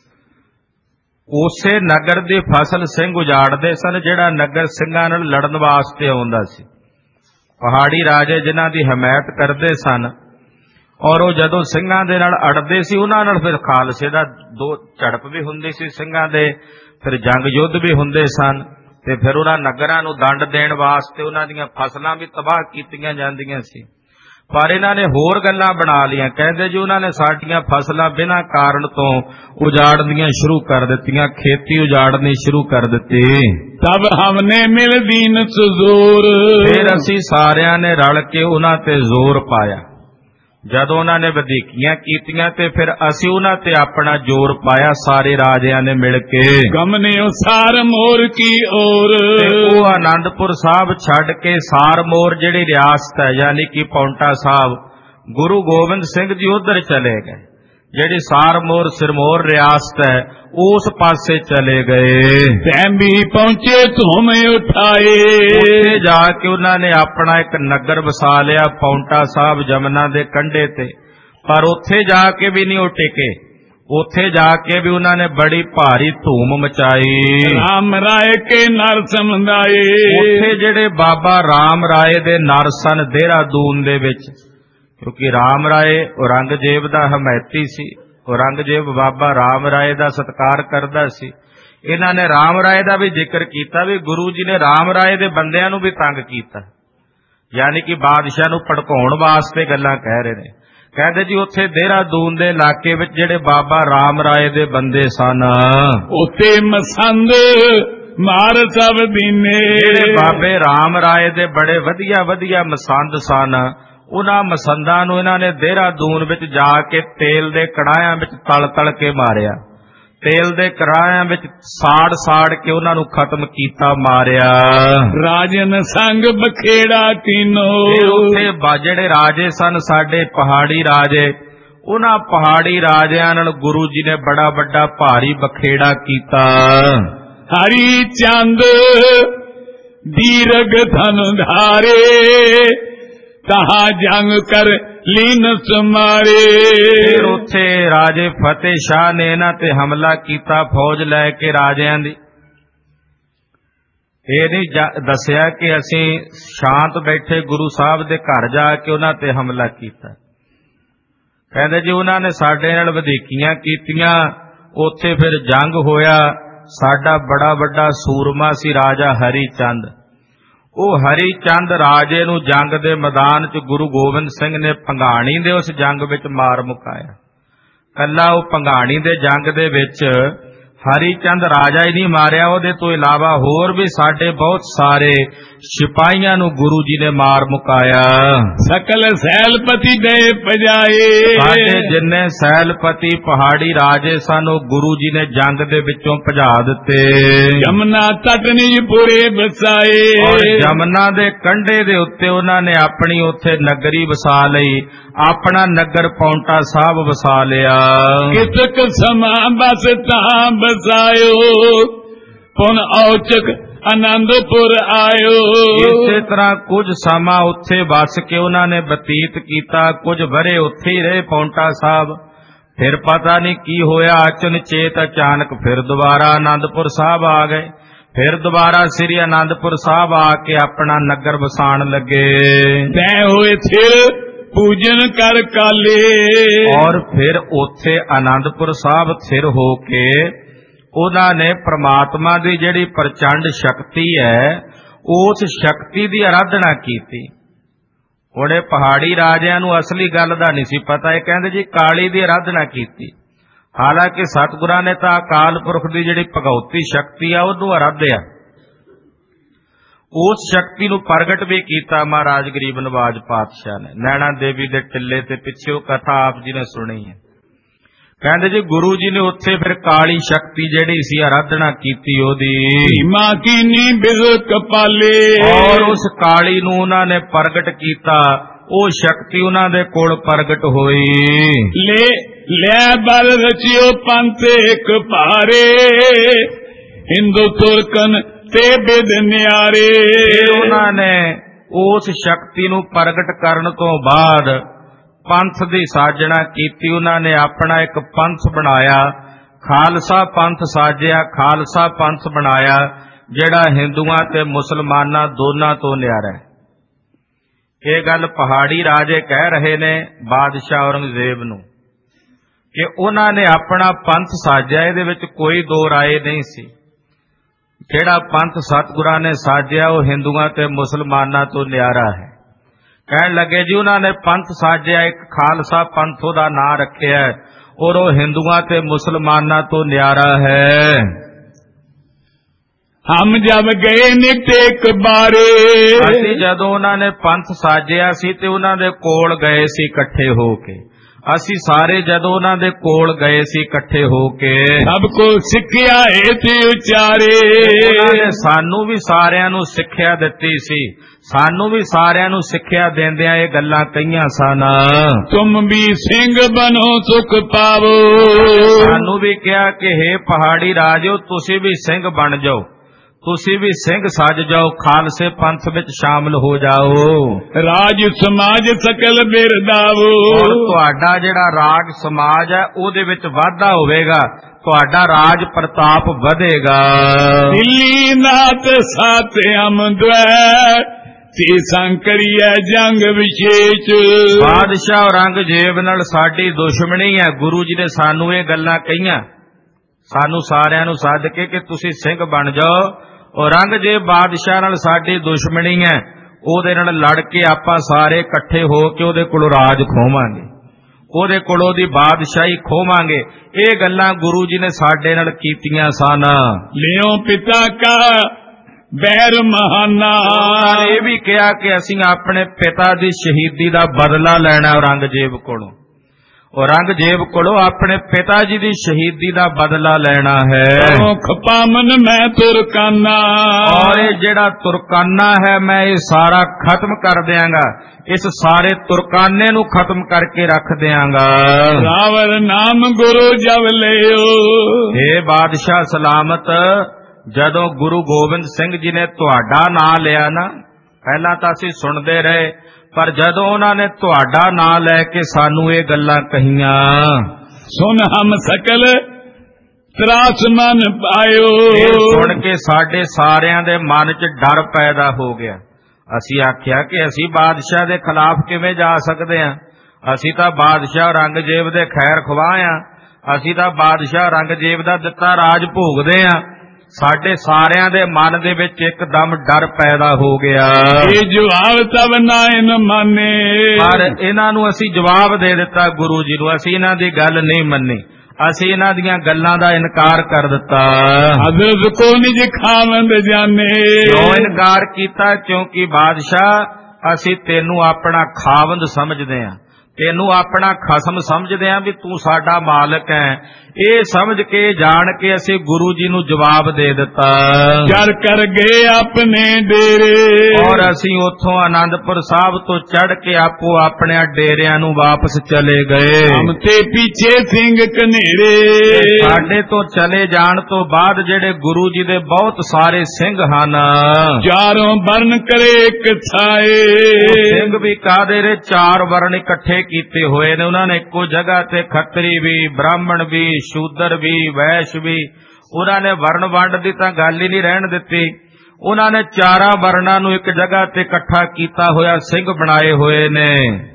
Speaker 1: ਉਸੇ ਨਗਰ ਦੀ ਫਸਲ ਸਿੰਘ ਉਜਾੜਦੇ ਸਨ ਜਿਹੜਾ ਨਗਰ ਸਿੰਘਾਂ ਨਾਲ ਲੜਨ ਵਾਸਤੇ ਆਉਂਦਾ ਸੀ। ਪਹਾੜੀ ਰਾਜੇ ਜਿਨ੍ਹਾਂ ਦੀ ਹਮਾਇਤ ਕਰਦੇ ਸਨ, ਔਰ ਉਹ ਜਦੋਂ ਸਿੰਘਾਂ ਦੇ ਨਾਲ ਅੜਦੇ ਸੀ, ਉਹਨਾਂ ਨਾਲ ਫਿਰ ਖਾਲਸੇ ਦਾ ਦੋ ਝੜਪ ਵੀ ਹੁੰਦੀ ਸੀ ਸਿੰਘਾਂ ਦੇ, ਫਿਰ ਜੰਗ ਯੁੱਧ ਵੀ ਹੁੰਦੇ ਸਨ, ਤੇ ਫਿਰ ਉਹਨਾਂ ਨਗਰਾਂ ਨੂੰ ਦੰਡ ਦੇਣ ਵਾਸਤੇ ਉਹਨਾਂ ਦੀਆਂ ਫਸਲਾਂ ਵੀ ਤਬਾਹ ਕੀਤੀਆਂ ਜਾਂਦੀਆਂ ਸੀ। ਪਰ ਇਹਨਾਂ ਨੇ ਹੋਰ ਗੱਲਾਂ ਬਣਾ ਲਈਆਂ। ਕਹਿੰਦੇ ਜੀ ਉਹਨਾਂ ਨੇ ਸਾਡੀਆਂ ਫਸਲਾਂ ਬਿਨਾਂ ਕਾਰਨ ਤੋਂ ਉਜਾੜਨੀਆਂ ਸ਼ੁਰੂ ਕਰ ਦਿੱਤੀਆਂ, ਖੇਤੀ ਉਜਾੜਨੀ ਸ਼ੁਰੂ ਕਰ ਦਿੱਤੀ।
Speaker 2: ਤਬ ਹਮਨੇ ਮਿਲ ਦੀਨ ਸੁਜ਼ੂਰ।
Speaker 1: ਫਿਰ ਅਸੀਂ ਸਾਰਿਆਂ ਨੇ ਰਲ ਕੇ ਉਹਨਾਂ ਤੇ ਜ਼ੋਰ ਪਾਇਆ। ਜਦੋਂ ਉਹਨਾਂ ਨੇ ਵਧੀਕੀਆਂ ਕੀਤੀਆਂ ਤੇ ਫਿਰ ਅਸੀਂ ਉਹਨਾਂ ਤੇ ਆਪਣਾ ਜ਼ੋਰ ਪਾਇਆ, ਸਾਰੇ ਰਾਜਿਆਂ ਨੇ ਮਿਲ ਕੇ।
Speaker 2: ਗਮਨੇ ਸਾਰ ਮੋਰ ਕੀ ਔਰ।
Speaker 1: ਉਹ ਆਨੰਦਪੁਰ ਸਾਹਿਬ ਛੱਡ ਕੇ ਸਾਰਮੋਰ ਜਿਹੜੀ ਰਿਆਸਤ ਹੈ, ਯਾਨੀ ਕਿ ਪੌਂਟਾ ਸਾਹਿਬ, ਗੁਰੂ ਗੋਬਿੰਦ ਸਿੰਘ ਜੀ ਉਧਰ ਚਲੇ ਗਏ। ਜਿਹੜੀ ਸਾਰਮੋਰ ਸਿਰਮੌਰ ਰਿਆਸਤ ਹੈ, ਉਸ ਪਾਸੇ ਚਲੇ ਗਏ।
Speaker 2: ਤੈਂਬੀ ਪਹੁੰਚੇ ਧੂਮ ਉਠਾਏ।
Speaker 1: ਉੱਥੇ ਜਾ ਕੇ ਉਹਨਾਂ ਨੇ ਆਪਣਾ ਇੱਕ ਨਗਰ ਵਸਾ ਲਿਆ ਪੌਂਟਾ ਸਾਹਿਬ, ਜਮਨਾ ਦੇ ਕੰਢੇ ਤੇ। ਪਰ ਉੱਥੇ ਜਾ ਕੇ ਵੀ ਨਹੀਂ ਉਹ ਟਿਕੇ। ਉੱਥੇ ਜਾ ਕੇ ਵੀ ਉਹਨਾਂ ਨੇ ਬੜੀ ਭਾਰੀ ਧੂਮ ਮਚਾਈ।
Speaker 2: ਰਾਮ ਰਾਏ ਕੇ ਨਰ ਸਮਝਾਏ।
Speaker 1: ਉੱਥੇ ਜਿਹੜੇ ਬਾਬਾ ਰਾਮ ਰਾਏ ਦੇ ਨਰ ਸਨ ਦੇਹਰਾਦੂਨ ਦੇ ਵਿੱਚ, ਕਿਉਂਕਿ ਰਾਮ ਰਾਏ ਔਰੰਗਜ਼ੇਬ ਦਾ ਹਮੈਤੀ ਸੀ। ਔਰੰਗਜ਼ੇਬ ਬਾਬਾ ਰਾਮ ਰਾਏ ਦਾ ਸਤਿਕਾਰ ਕਰਦਾ ਸੀ। ਇਹਨਾਂ ਨੇ ਰਾਮ ਰਾਏ ਦਾ ਵੀ ਜ਼ਿਕਰ ਕੀਤਾ ਵੀ ਗੁਰੂ ਜੀ ਨੇ ਰਾਮ ਰਾਏ ਦੇ ਬੰਦਿਆਂ ਨੂੰ ਵੀ ਤੰਗ ਕੀਤਾ, ਯਾਨੀ ਕਿ ਬਾਦਸ਼ਾਹ ਨੂੰ ਭੜਕਾਉਣ ਵਾਸਤੇ ਗੱਲਾਂ ਕਹਿ ਰਹੇ ਨੇ। ਕਹਿੰਦੇ ਜੀ ਉੱਥੇ ਦੇਹਰਾਦੂਨ ਦੇ ਇਲਾਕੇ ਵਿੱਚ ਜਿਹੜੇ ਬਾਬਾ ਰਾਮ ਰਾਏ ਦੇ ਬੰਦੇ ਸਨ,
Speaker 2: ਉੱਤੇ ਮਸੰਦ ਮਾਰ ਸਭ ਦੀਨੇ।
Speaker 1: ਜਿਹੜੇ ਬਾਬੇ ਰਾਮ ਰਾਏ ਦੇ ਬੜੇ ਵਧੀਆ ਵਧੀਆ ਮਸੰਦ ਸਨ, ਉਹਨਾਂ ਮਸੰਦਾਂ ਨੂੰ ਇਹਨਾਂ ਨੇ ਦੇਹਰਾਦੂਨ ਵਿੱਚ ਜਾ ਕੇ ਤੇਲ ਦੇ ਕੜਾਹਿਆਂ ਵਿੱਚ ਤਲ ਤਲ ਕੇ ਮਾਰਿਆ। ਤੇਲ ਦੇ ਕੜਾਹਿਆਂ ਵਿੱਚ ਸਾੜ ਸਾੜ ਕੇ ਉਹਨਾਂ ਨੂੰ ਖਤਮ ਕੀਤਾ, ਮਾਰਿਆ।
Speaker 2: ਰਾਜਨ ਸੰਗ ਬਖੇੜਾ ਕੀਨੋ।
Speaker 1: ਉੱਥੇ ਜਿਹੜੇ ਰਾਜੇ ਸਨ ਸਾਡੇ ਪਹਾੜੀ ਰਾਜੇ, ਉਹਨਾਂ ਪਹਾੜੀ ਰਾਜਿਆਂ ਨਾਲ ਗੁਰੂ ਜੀ ਨੇ ਬੜਾ ਵੱਡਾ ਭਾਰੀ ਬਖੇੜਾ ਕੀਤਾ।
Speaker 2: ਹਰੀ ਚੰਦ ਦੀਰਘ ਧਨ ਧਾਰੇ, ਤਹਾ ਜੰਗ ਕਰ ਲੀਨ ਸਮਾਰੇ।
Speaker 1: ਫਿਰ ਉੱਥੇ ਰਾਜੇ ਫਤਿਹ ਸ਼ਾਹ ਨੇ ਇਹਨਾਂ ਤੇ ਹਮਲਾ ਕੀਤਾ, ਫੌਜ ਲੈ ਕੇ ਰਾਜਿਆਂ ਦੀ। ਇਹ ਨਹੀਂ ਦੱਸਿਆ ਕਿ ਅਸੀਂ ਸ਼ਾਂਤ ਬੈਠੇ ਗੁਰੂ ਸਾਹਿਬ ਦੇ ਘਰ ਜਾ ਕੇ ਉਹਨਾਂ ਤੇ ਹਮਲਾ ਕੀਤਾ। ਕਹਿੰਦੇ ਜੀ ਉਹਨਾਂ ਨੇ ਸਾਡੇ ਨਾਲ ਵਧੀਕੀਆਂ ਕੀਤੀਆਂ। ਉੱਥੇ ਫਿਰ ਜੰਗ ਹੋਇਆ। ਸਾਡਾ ਬੜਾ ਵੱਡਾ ਸੂਰਮਾ ਸੀ ਰਾਜਾ ਹਰੀ ਚੰਦ। ਉਹ ਹਰੀ ਚੰਦ ਰਾਜੇ ਨੂੰ ਜੰਗ ਦੇ ਮੈਦਾਨ 'ਚ ਗੁਰੂ ਗੋਬਿੰਦ ਸਿੰਘ ਨੇ ਭੰਗਾਣੀ ਦੇ ਉਸ ਜੰਗ ਵਿੱਚ ਮਾਰ ਮੁਕਾਇਆ। ਕੱਲਾ ਉਹ ਭੰਗਾਣੀ ਦੇ ਜੰਗ ਦੇ ਵਿੱਚ ਹਰੀ ਚੰਦ ਰਾਜਾ ਹੀ ਨਹੀਂ ਮਾਰਿਆ, ਉਹਦੇ ਤੋਂ ਇਲਾਵਾ ਹੋਰ ਵੀ ਸਾਡੇ ਬਹੁਤ ਸਾਰੇ ਸਿਪਾਹੀਆਂ ਨੂੰ ਗੁਰੂ ਜੀ ਨੇ ਮਾਰ ਮੁਕਾਇਆ।
Speaker 2: ਸਕਲ ਸੈਲਪਤੀ ਦੇ ਪਜਾਏ,
Speaker 1: ਸਾਡੇ ਜਿੰਨੇ ਸੈਲਪਤੀ ਪਹਾੜੀ ਰਾਜੇ ਸਨ ਉਹ ਗੁਰੂ ਜੀ ਨੇ ਜੰਗ ਦੇ ਵਿੱਚੋਂ ਭਜਾ ਦਿੱਤੇ।
Speaker 2: ਜਮਨਾ ਤਟ ਨਿਜ ਪੁਰੇ ਬਸਾਏ,
Speaker 1: ਔਰ ਜਮਨਾ ਦੇ ਕੰਢੇ ਦੇ ਉੱਤੇ ਉਹਨਾਂ ਨੇ ਆਪਣੀ ਉੱਥੇ ਨਗਰੀ ਵਸਾ ਲਈ, ਆਪਣਾ ਨਗਰ ਪੌਂਟਾ ਸਾਹਿਬ ਵਸਾ ਲਿਆ।
Speaker 2: ਕਿਤਕ ਸਮਾਂ ਬਸ ਤਾਂ ਬਸਾਇਓ, ਪੁਨ ਔਚਕ ਆਨੰਦਪੁਰ ਆਇਓ।
Speaker 1: ਇਸੇ ਤਰ੍ਹਾਂ ਕੁਝ ਸਮਾਂ ਉੱਥੇ ਵਸ ਕੇ ਉਹਨਾਂ ਨੇ ਬਤੀਤ ਕੀਤਾ, ਕੁਝ ਵਰੇ ਉੱਥੇ ਹੀ ਰਹੇ ਪੌਂਟਾ ਸਾਹਿਬ। ਫਿਰ ਪਤਾ ਨਹੀਂ ਕੀ ਹੋਇਆ, ਅਚਨ ਚੇਤ ਅਚਾਨਕ ਫਿਰ ਦੁਬਾਰਾ ਆਨੰਦਪੁਰ ਸਾਹਿਬ ਆ ਗਏ। ਫਿਰ ਦੁਬਾਰਾ ਸ੍ਰੀ ਆਨੰਦਪੁਰ ਸਾਹਿਬ ਆ ਕੇ ਆਪਣਾ ਨਗਰ ਵਸਾਣ ਲੱਗੇ।
Speaker 2: ਤੈ ਹੋਏ ਫਿਰ ਪੂਜਨ ਕਰ ਕਾਲੇ,
Speaker 1: ਔਰ ਫਿਰ ਉੱਥੇ ਆਨੰਦਪੁਰ ਸਾਹਿਬ ਥਿਰ ਹੋ ਕੇ ਉਹਨਾਂ ਨੇ ਪ੍ਰਮਾਤਮਾ ਦੀ ਜਿਹੜੀ ਪ੍ਰਚੰਡ ਸ਼ਕਤੀ ਹੈ ਉਸ ਸ਼ਕਤੀ ਦੀ ਆਰਾਧਨਾ ਕੀਤੀ। ਉਹਨੇ ਪਹਾੜੀ ਰਾਜਿਆਂ ਨੂੰ ਅਸਲੀ ਗੱਲ ਦਾ ਨਹੀਂ ਸੀ ਪਤਾ, ਇਹ ਕਹਿੰਦੇ ਜੀ ਕਾਲੀ ਦੀ ਆਰਾਧਨਾ ਕੀਤੀ। ਹਾਲਾਂਕਿ ਸਤਿਗੁਰਾਂ ਨੇ ਤਾਂ ਅਕਾਲ ਪੁਰਖ ਦੀ ਜਿਹੜੀ ਭਗਉਤੀ ਸ਼ਕਤੀ ਆ ਉਹਨੂੰ ਆਰਾਧਿਆ, ਉਸ ਸ਼ਕਤੀ ਨੂੰ ਪ੍ਰਗਟ ਵੀ ਕੀਤਾ ਮਹਾਰਾਜ ਗਰੀਬ ਨਵਾਜ ਪਾਤਸ਼ਾਹ ਨੇ। ਨੈਣਾ ਦੇਵੀ ਦੇ ਟਿੱਲੇ ਤੇ ਪਿੱਛੇ ਉਹ ਕਥਾ ਆਪ ਜੀ ਨੇ ਸੁਣੀ ਹੈ। ਕਹਿੰਦੇ ਜੀ ਗੁਰੂ ਜੀ ਨੇ ਉੱਥੇ ਫਿਰ ਕਾਲੀ ਸ਼ਕਤੀ ਜਿਹੜੀ ਸੀ ਆਰਾਧਨਾ ਕੀਤੀ ਉਹਦੀ।
Speaker 2: ਮਾਂ ਕੀਨੀ ਬਿਜ਼ ਕਪਾਲੇ,
Speaker 1: ਔਰ ਉਸ ਕਾਲੀ ਨੂੰ ਉਹਨਾਂ ਨੇ ਪ੍ਰਗਟ ਕੀਤਾ, ਉਹ ਸ਼ਕਤੀ ਉਹਨਾਂ ਦੇ ਕੋਲ ਪ੍ਰਗਟ ਹੋਈ।
Speaker 2: ਲੈ ਲੈ ਬਲ ਰਚਿਓ ਪੰਥ ਇੱਕ ਭਾਰੇ, ਹਿੰਦੂ ਤੁਰਕਨ ਤੇ ਬਿਦ ਨਿਆਰੇ।
Speaker 1: ਉਹਨਾਂ ਨੇ ਉਸ ਸ਼ਕਤੀ ਨੂੰ ਪ੍ਰਗਟ ਕਰਨ ਤੋਂ ਬਾਅਦ ਪੰਥ ਦੀ ਸਾਜਣਾ ਕੀਤੀ। ਉਹਨਾਂ ਨੇ ਆਪਣਾ ਇੱਕ ਪੰਥ ਬਣਾਇਆ, ਖਾਲਸਾ ਪੰਥ ਸਾਜਿਆ, ਖਾਲਸਾ ਪੰਥ ਬਣਾਇਆ ਜਿਹੜਾ ਹਿੰਦੂਆਂ ਤੇ ਮੁਸਲਮਾਨਾਂ ਦੋਨਾਂ ਤੋਂ ਨਿਆਰਾ ਹੈ। ਇਹ ਗੱਲ ਪਹਾੜੀ ਰਾਜੇ ਕਹਿ ਰਹੇ ਨੇ ਬਾਦਸ਼ਾਹ ਔਰੰਗਜ਼ੇਬ ਨੂੰ ਕਿ ਉਹਨਾਂ ਨੇ ਆਪਣਾ ਪੰਥ ਸਾਜਿਆ, ਇਹਦੇ ਵਿੱਚ ਕੋਈ ਦੋ ਰਾਏ ਨਹੀਂ ਸੀ। ਜਿਹੜਾ ਪੰਥ ਸਤਿਗੁਰਾਂ ਨੇ ਸਾਜਿਆ ਉਹ ਹਿੰਦੂਆਂ ਤੇ ਮੁਸਲਮਾਨਾਂ ਤੋਂ ਨਿਆਰਾ ਹੈ। ਕਹਿਣ ਲੱਗੇ ਜੀ ਉਹਨਾਂ ਨੇ ਪੰਥ ਸਾਜਿਆ, ਇੱਕ ਖਾਲਸਾ ਪੰਥ ਉਹਦਾ ਨਾਂ ਰੱਖਿਆ ਔਰ ਉਹ ਹਿੰਦੂਆਂ ਤੇ ਮੁਸਲਮਾਨਾਂ ਤੋਂ ਨਿਆਰਾ ਹੈ।
Speaker 2: ਹਮ ਜਬ ਗਏ ਨਿਟੇਕ ਬਾਰੇ,
Speaker 1: ਅਸੀਂ ਜਦੋਂ ਉਹਨਾਂ ਨੇ ਪੰਥ ਸਾਜਿਆ ਸੀ ਤੇ ਉਹਨਾਂ ਦੇ ਕੋਲ ਗਏ ਸੀ ਇਕੱਠੇ ਹੋ ਕੇ। ਅਸੀਂ ਸਾਰੇ ਜਦੋਂ ਉਹਨਾਂ ਦੇ ਕੋਲ ਗਏ ਸੀ ਇਕੱਠੇ ਹੋ ਕੇ,
Speaker 2: ਸਭ ਕੋ ਸਿੱਖਿਆ ਏ ਤੇ ਉਚਾਰੇ,
Speaker 1: ਉਹਨਾਂ ਨੇ ਸਾਨੂੰ ਵੀ ਸਾਰਿਆਂ ਨੂੰ ਸਿੱਖਿਆ ਦਿੱਤੀ ਸੀ। ਸਾਨੂੰ ਵੀ ਸਾਰਿਆਂ ਨੂੰ ਸਿੱਖਿਆ ਦਿੰਦਿਆਂ ਇਹ ਗੱਲਾਂ ਕਹੀਆਂ ਸਨ।
Speaker 2: ਤੁਮ ਵੀ ਸਿੰਘ ਬਣੋ ਸੁਖ ਪਾਵੋ,
Speaker 1: ਸਾਨੂੰ ਵੀ ਕਿਹਾ ਕਿ ਹੇ ਪਹਾੜੀ ਰਾਜੋ ਤੁਸੀਂ ਵੀ ਸਿੰਘ ਬਣ ਜਾਓ, ਤੁਸੀਂ ਵੀ ਸਿੰਘ ਸੱਜ ਜਾਓ, ਖਾਲਸੇ ਪੰਥ ਵਿੱਚ ਸ਼ਾਮਲ ਹੋ ਜਾਓ।
Speaker 2: ਰਾਜ ਸਮਾਜ ਸਕਲ ਬਿਰਦਾਵੋ,
Speaker 1: ਔਰ ਤੁਹਾਡਾ ਜਿਹੜਾ ਰਾਜ ਸਮਾਜ ਹੈ ਉਹਦੇ ਵਿੱਚ ਵਾਧਾ ਹੋਵੇਗਾ, ਤੁਹਾਡਾ ਰਾਜ ਪ੍ਰਤਾਪ ਵਧੇਗਾ।
Speaker 2: ਦਿੱਲੀ ਨਾਥ ਸਾਥ ਅਮਦਵੈ ਤੇ ਸੰਕਰੀਐ ਜੰਗ ਵਿਸ਼ੇਸ਼,
Speaker 1: ਬਾਦਸ਼ਾਹ ਔਰੰਗਜ਼ੇਬ ਨਾਲ ਸਾਡੀ ਦੁਸ਼ਮਣੀ ਹੈ। ਗੁਰੂ ਜੀ ਨੇ ਸਾਨੂੰ ਇਹ ਗੱਲਾਂ ਕਹੀਆਂ, ਸਾਨੂੰ ਸਾਰਿਆਂ ਨੂੰ ਸੱਦ ਕੇ ਕਿ ਤੁਸੀਂ ਸਿੰਘ ਬਣ ਜਾਓ। ਔਰੰਗਜ਼ੇਬ ਬਾਦਸ਼ਾਹ ਨਾਲ ਸਾਡੀ ਦੁਸ਼ਮਣੀ ਹੈ, ਉਹਦੇ ਨਾਲ ਲੜ ਕੇ ਆਪਾਂ ਸਾਰੇ ਇਕੱਠੇ ਹੋ ਕੇ ਉਹਦੇ ਕੋਲੋਂ ਰਾਜ ਖੋਵਾਂਗੇ, ਉਹਦੇ ਕੋਲੋਂ ਦੀ ਬਾਦਸ਼ਾਹੀ ਖੋਵਾਂਗੇ। ਇਹ ਗੱਲਾਂ ਗੁਰੂ ਜੀ ਨੇ ਸਾਡੇ ਨਾਲ ਕੀਤੀਆਂ ਸਨ।
Speaker 2: ਲਿਓ ਪਿਤਾ ਕਾ ਬੈਰ ਮਹਾਨਾ,
Speaker 1: ਇਹ ਵੀ ਕਿਹਾ ਕਿ ਅਸੀਂ ਆਪਣੇ ਪਿਤਾ ਦੀ ਸ਼ਹੀਦੀ ਦਾ ਬਦਲਾ ਲੈਣਾ ਔਰੰਗਜ਼ੇਬ ਕੋਲੋਂ, ਔਰੰਗਜ਼ੇਬ ਕੋਲੋਂ ਆਪਣੇ ਪਿਤਾ ਜੀ ਦੀ ਸ਼ਹੀਦੀ ਦਾ ਬਦਲਾ ਲੈਣਾ ਹੈ।
Speaker 2: ਖਪਾਮਨ ਮੈਂ ਤੁਰਕਾਨਾ,
Speaker 1: ਔਰ ਇਹ ਜਿਹੜਾ ਤੁਰਕਾਨਾ ਹੈ ਮੈਂ ਇਹ ਸਾਰਾ ਖਤਮ ਕਰ ਦਿਆਂਗਾ, ਇਸ ਸਾਰੇ ਤੁਰਕਾਨੇ ਨੂੰ ਖਤਮ ਕਰਕੇ ਰੱਖ ਦਿਆਂਗਾ।
Speaker 2: ਰਾਵਰ ਨਾਮ ਗੁਰੂ ਜਬ ਲਿਓ,
Speaker 1: हे ਬਾਦਸ਼ਾਹ ਸਲਾਮਤ, ਜਦੋਂ ਗੁਰੂ ਗੋਬਿੰਦ ਸਿੰਘ ਜੀ ਨੇ ਤੁਹਾਡਾ ਨਾਂ ਲਿਆ ਨਾ, ਪਹਿਲਾਂ ਤਾਂ ਅਸੀਂ ਸੁਣਦੇ ਰਹੇ, ਪਰ ਜਦੋਂ ਉਹਨਾਂ ਨੇ ਤੁਹਾਡਾ ਨਾਂ ਲੈ ਕੇ ਸਾਨੂੰ ਇਹ ਗੱਲਾਂ ਕਹੀਆਂ,
Speaker 2: ਸੁਨ ਹਮ ਸਕਲ ਤਰਾਸ ਮਨ ਪਾਇਓ,
Speaker 1: ਇਹ ਸੁਣ ਕੇ ਸਾਡੇ ਸਾਰਿਆਂ ਦੇ ਮਨ 'ਚ ਡਰ ਪੈਦਾ ਹੋ ਗਿਆ। ਅਸੀਂ ਆਖਿਆ ਕਿ ਅਸੀਂ ਬਾਦਸ਼ਾਹ ਦੇ ਖਿਲਾਫ ਕਿਵੇਂ ਜਾ ਸਕਦੇ ਹਾਂ, ਅਸੀਂ ਤਾਂ ਬਾਦਸ਼ਾਹ ਔਰੰਗਜ਼ੇਬ ਦੇ ਖੈਰ ਖਵਾਹ ਹਾਂ, ਅਸੀਂ ਤਾਂ ਬਾਦਸ਼ਾਹ ਔਰੰਗਜ਼ੇਬ ਦਾ ਦਿੱਤਾ ਰਾਜ ਭੋਗਦੇ ਹਾਂ। ਸਾਡੇ ਸਾਰਿਆਂ ਦੇ ਮਨ ਦੇ ਵਿੱਚ ਇੱਕਦਮ ਡਰ ਪੈਦਾ ਹੋ ਗਿਆ।
Speaker 2: ਇਹ ਜਵਾਬ ਤਬ ਨਾ ਇਨ ਮਾਨੇ,
Speaker 1: ਪਰ ਇਹਨਾਂ ਨੂੰ ਅਸੀਂ ਜਵਾਬ ਦੇ ਦਿੱਤਾ ਗੁਰੂ ਜੀ ਨੂੰ, ਅਸੀਂ ਇਹਨਾਂ ਦੀ ਗੱਲ ਨਹੀਂ ਮੰਨੀ, ਅਸੀਂ ਇਹਨਾਂ ਦੀਆਂ ਗੱਲਾਂ ਦਾ ਇਨਕਾਰ ਕਰ ਦਿੱਤਾ।
Speaker 2: ਹਜ਼ਰਤ ਕੋ ਨਿਜ ਖਾਵੰਦ ਜਾਣੇ।
Speaker 1: ਕਿਉਂ ਇਨਕਾਰ ਕੀਤਾ? ਕਿਉਂਕਿ ਬਾਦਸ਼ਾਹ ਅਸੀਂ ਤੈਨੂੰ ਆਪਣਾ ਖਾਵੰਦ ਸਮਝਦੇ ਹਾਂ, ਤੈਨੂੰ ਆਪਣਾ ਖਸਮ ਸਮਝਦੇ ਹਾਂ ਵੀ ਤੂੰ ਸਾਡਾ ਮਾਲਕ ਹੈ। ਇਹ ਸਮਝ ਕੇ ਜਾਣ ਕੇ ਅਸੀਂ ਗੁਰੂ ਜੀ ਨੂੰ ਜਵਾਬ ਦੇ ਦਿੱਤਾ।
Speaker 2: ਚੜ ਕਰ ਗਏ ਆਪਣੇ ਡੇਰੇ।
Speaker 1: ਔਰ ਅਸੀਂ ਉੱਥੋਂ ਆਨੰਦਪੁਰ ਸਾਹਿਬ ਤੋਂ ਚੜ ਕੇ ਆਪੋ ਆਪਣੇ ਡੇਰਿਆਂ ਨੂੰ ਵਾਪਸ ਚਲੇ ਗਏ।
Speaker 2: ਹਮ ਤੇ ਪਿੱਛੇ ਸਿੰਘ ਕਨੇਰੇ।
Speaker 1: ਸਾਡੇ ਤੋਂ ਚਲੇ ਜਾਣ ਤੋਂ ਬਾਅਦ ਜਿਹੜੇ ਗੁਰੂ ਜੀ ਦੇ ਬਹੁਤ ਸਾਰੇ ਸਿੰਘ ਹਨ,
Speaker 2: ਚਾਰੋਂ ਵਰਨ ਕਰੇ ਇੱਕ ਛਾਏ।
Speaker 1: ਸਿੰਘ ਵੀ ਕਾਦੇ ਰੇ ਚਾਰ ਵਰਨ ਇਕੱਠੇ ਕੀਤੇ ਹੋਏ ਨੇ। ਉਹਨਾਂ ਨੇ ਇੱਕੋ ਜਗ੍ਹਾ ਤੇ ਖੱਤਰੀ ਵੀ, ਬ੍ਰਾਹਮਣ ਵੀ, ਸ਼ੂਦਰ ਵੀ, ਵੈਸ਼ ਵੀ, ਉਹਨਾਂ ਨੇ ਵਰਨ ਵੰਡ ਦੀ ਤਾਂ ਗੱਲ ਹੀ ਨਹੀਂ ਰਹਿਣ ਦਿੱਤੀ। ਉਹਨਾਂ ਨੇ ਚਾਰਾਂ ਵਰਨਾਂ ਨੂੰ ਇੱਕ ਜਗ੍ਹਾ ਤੇ ਇਕੱਠਾ ਕੀਤਾ ਹੋਇਆ ਸਿੰਘ ਬਣਾਏ ਹੋਏ ਨੇ।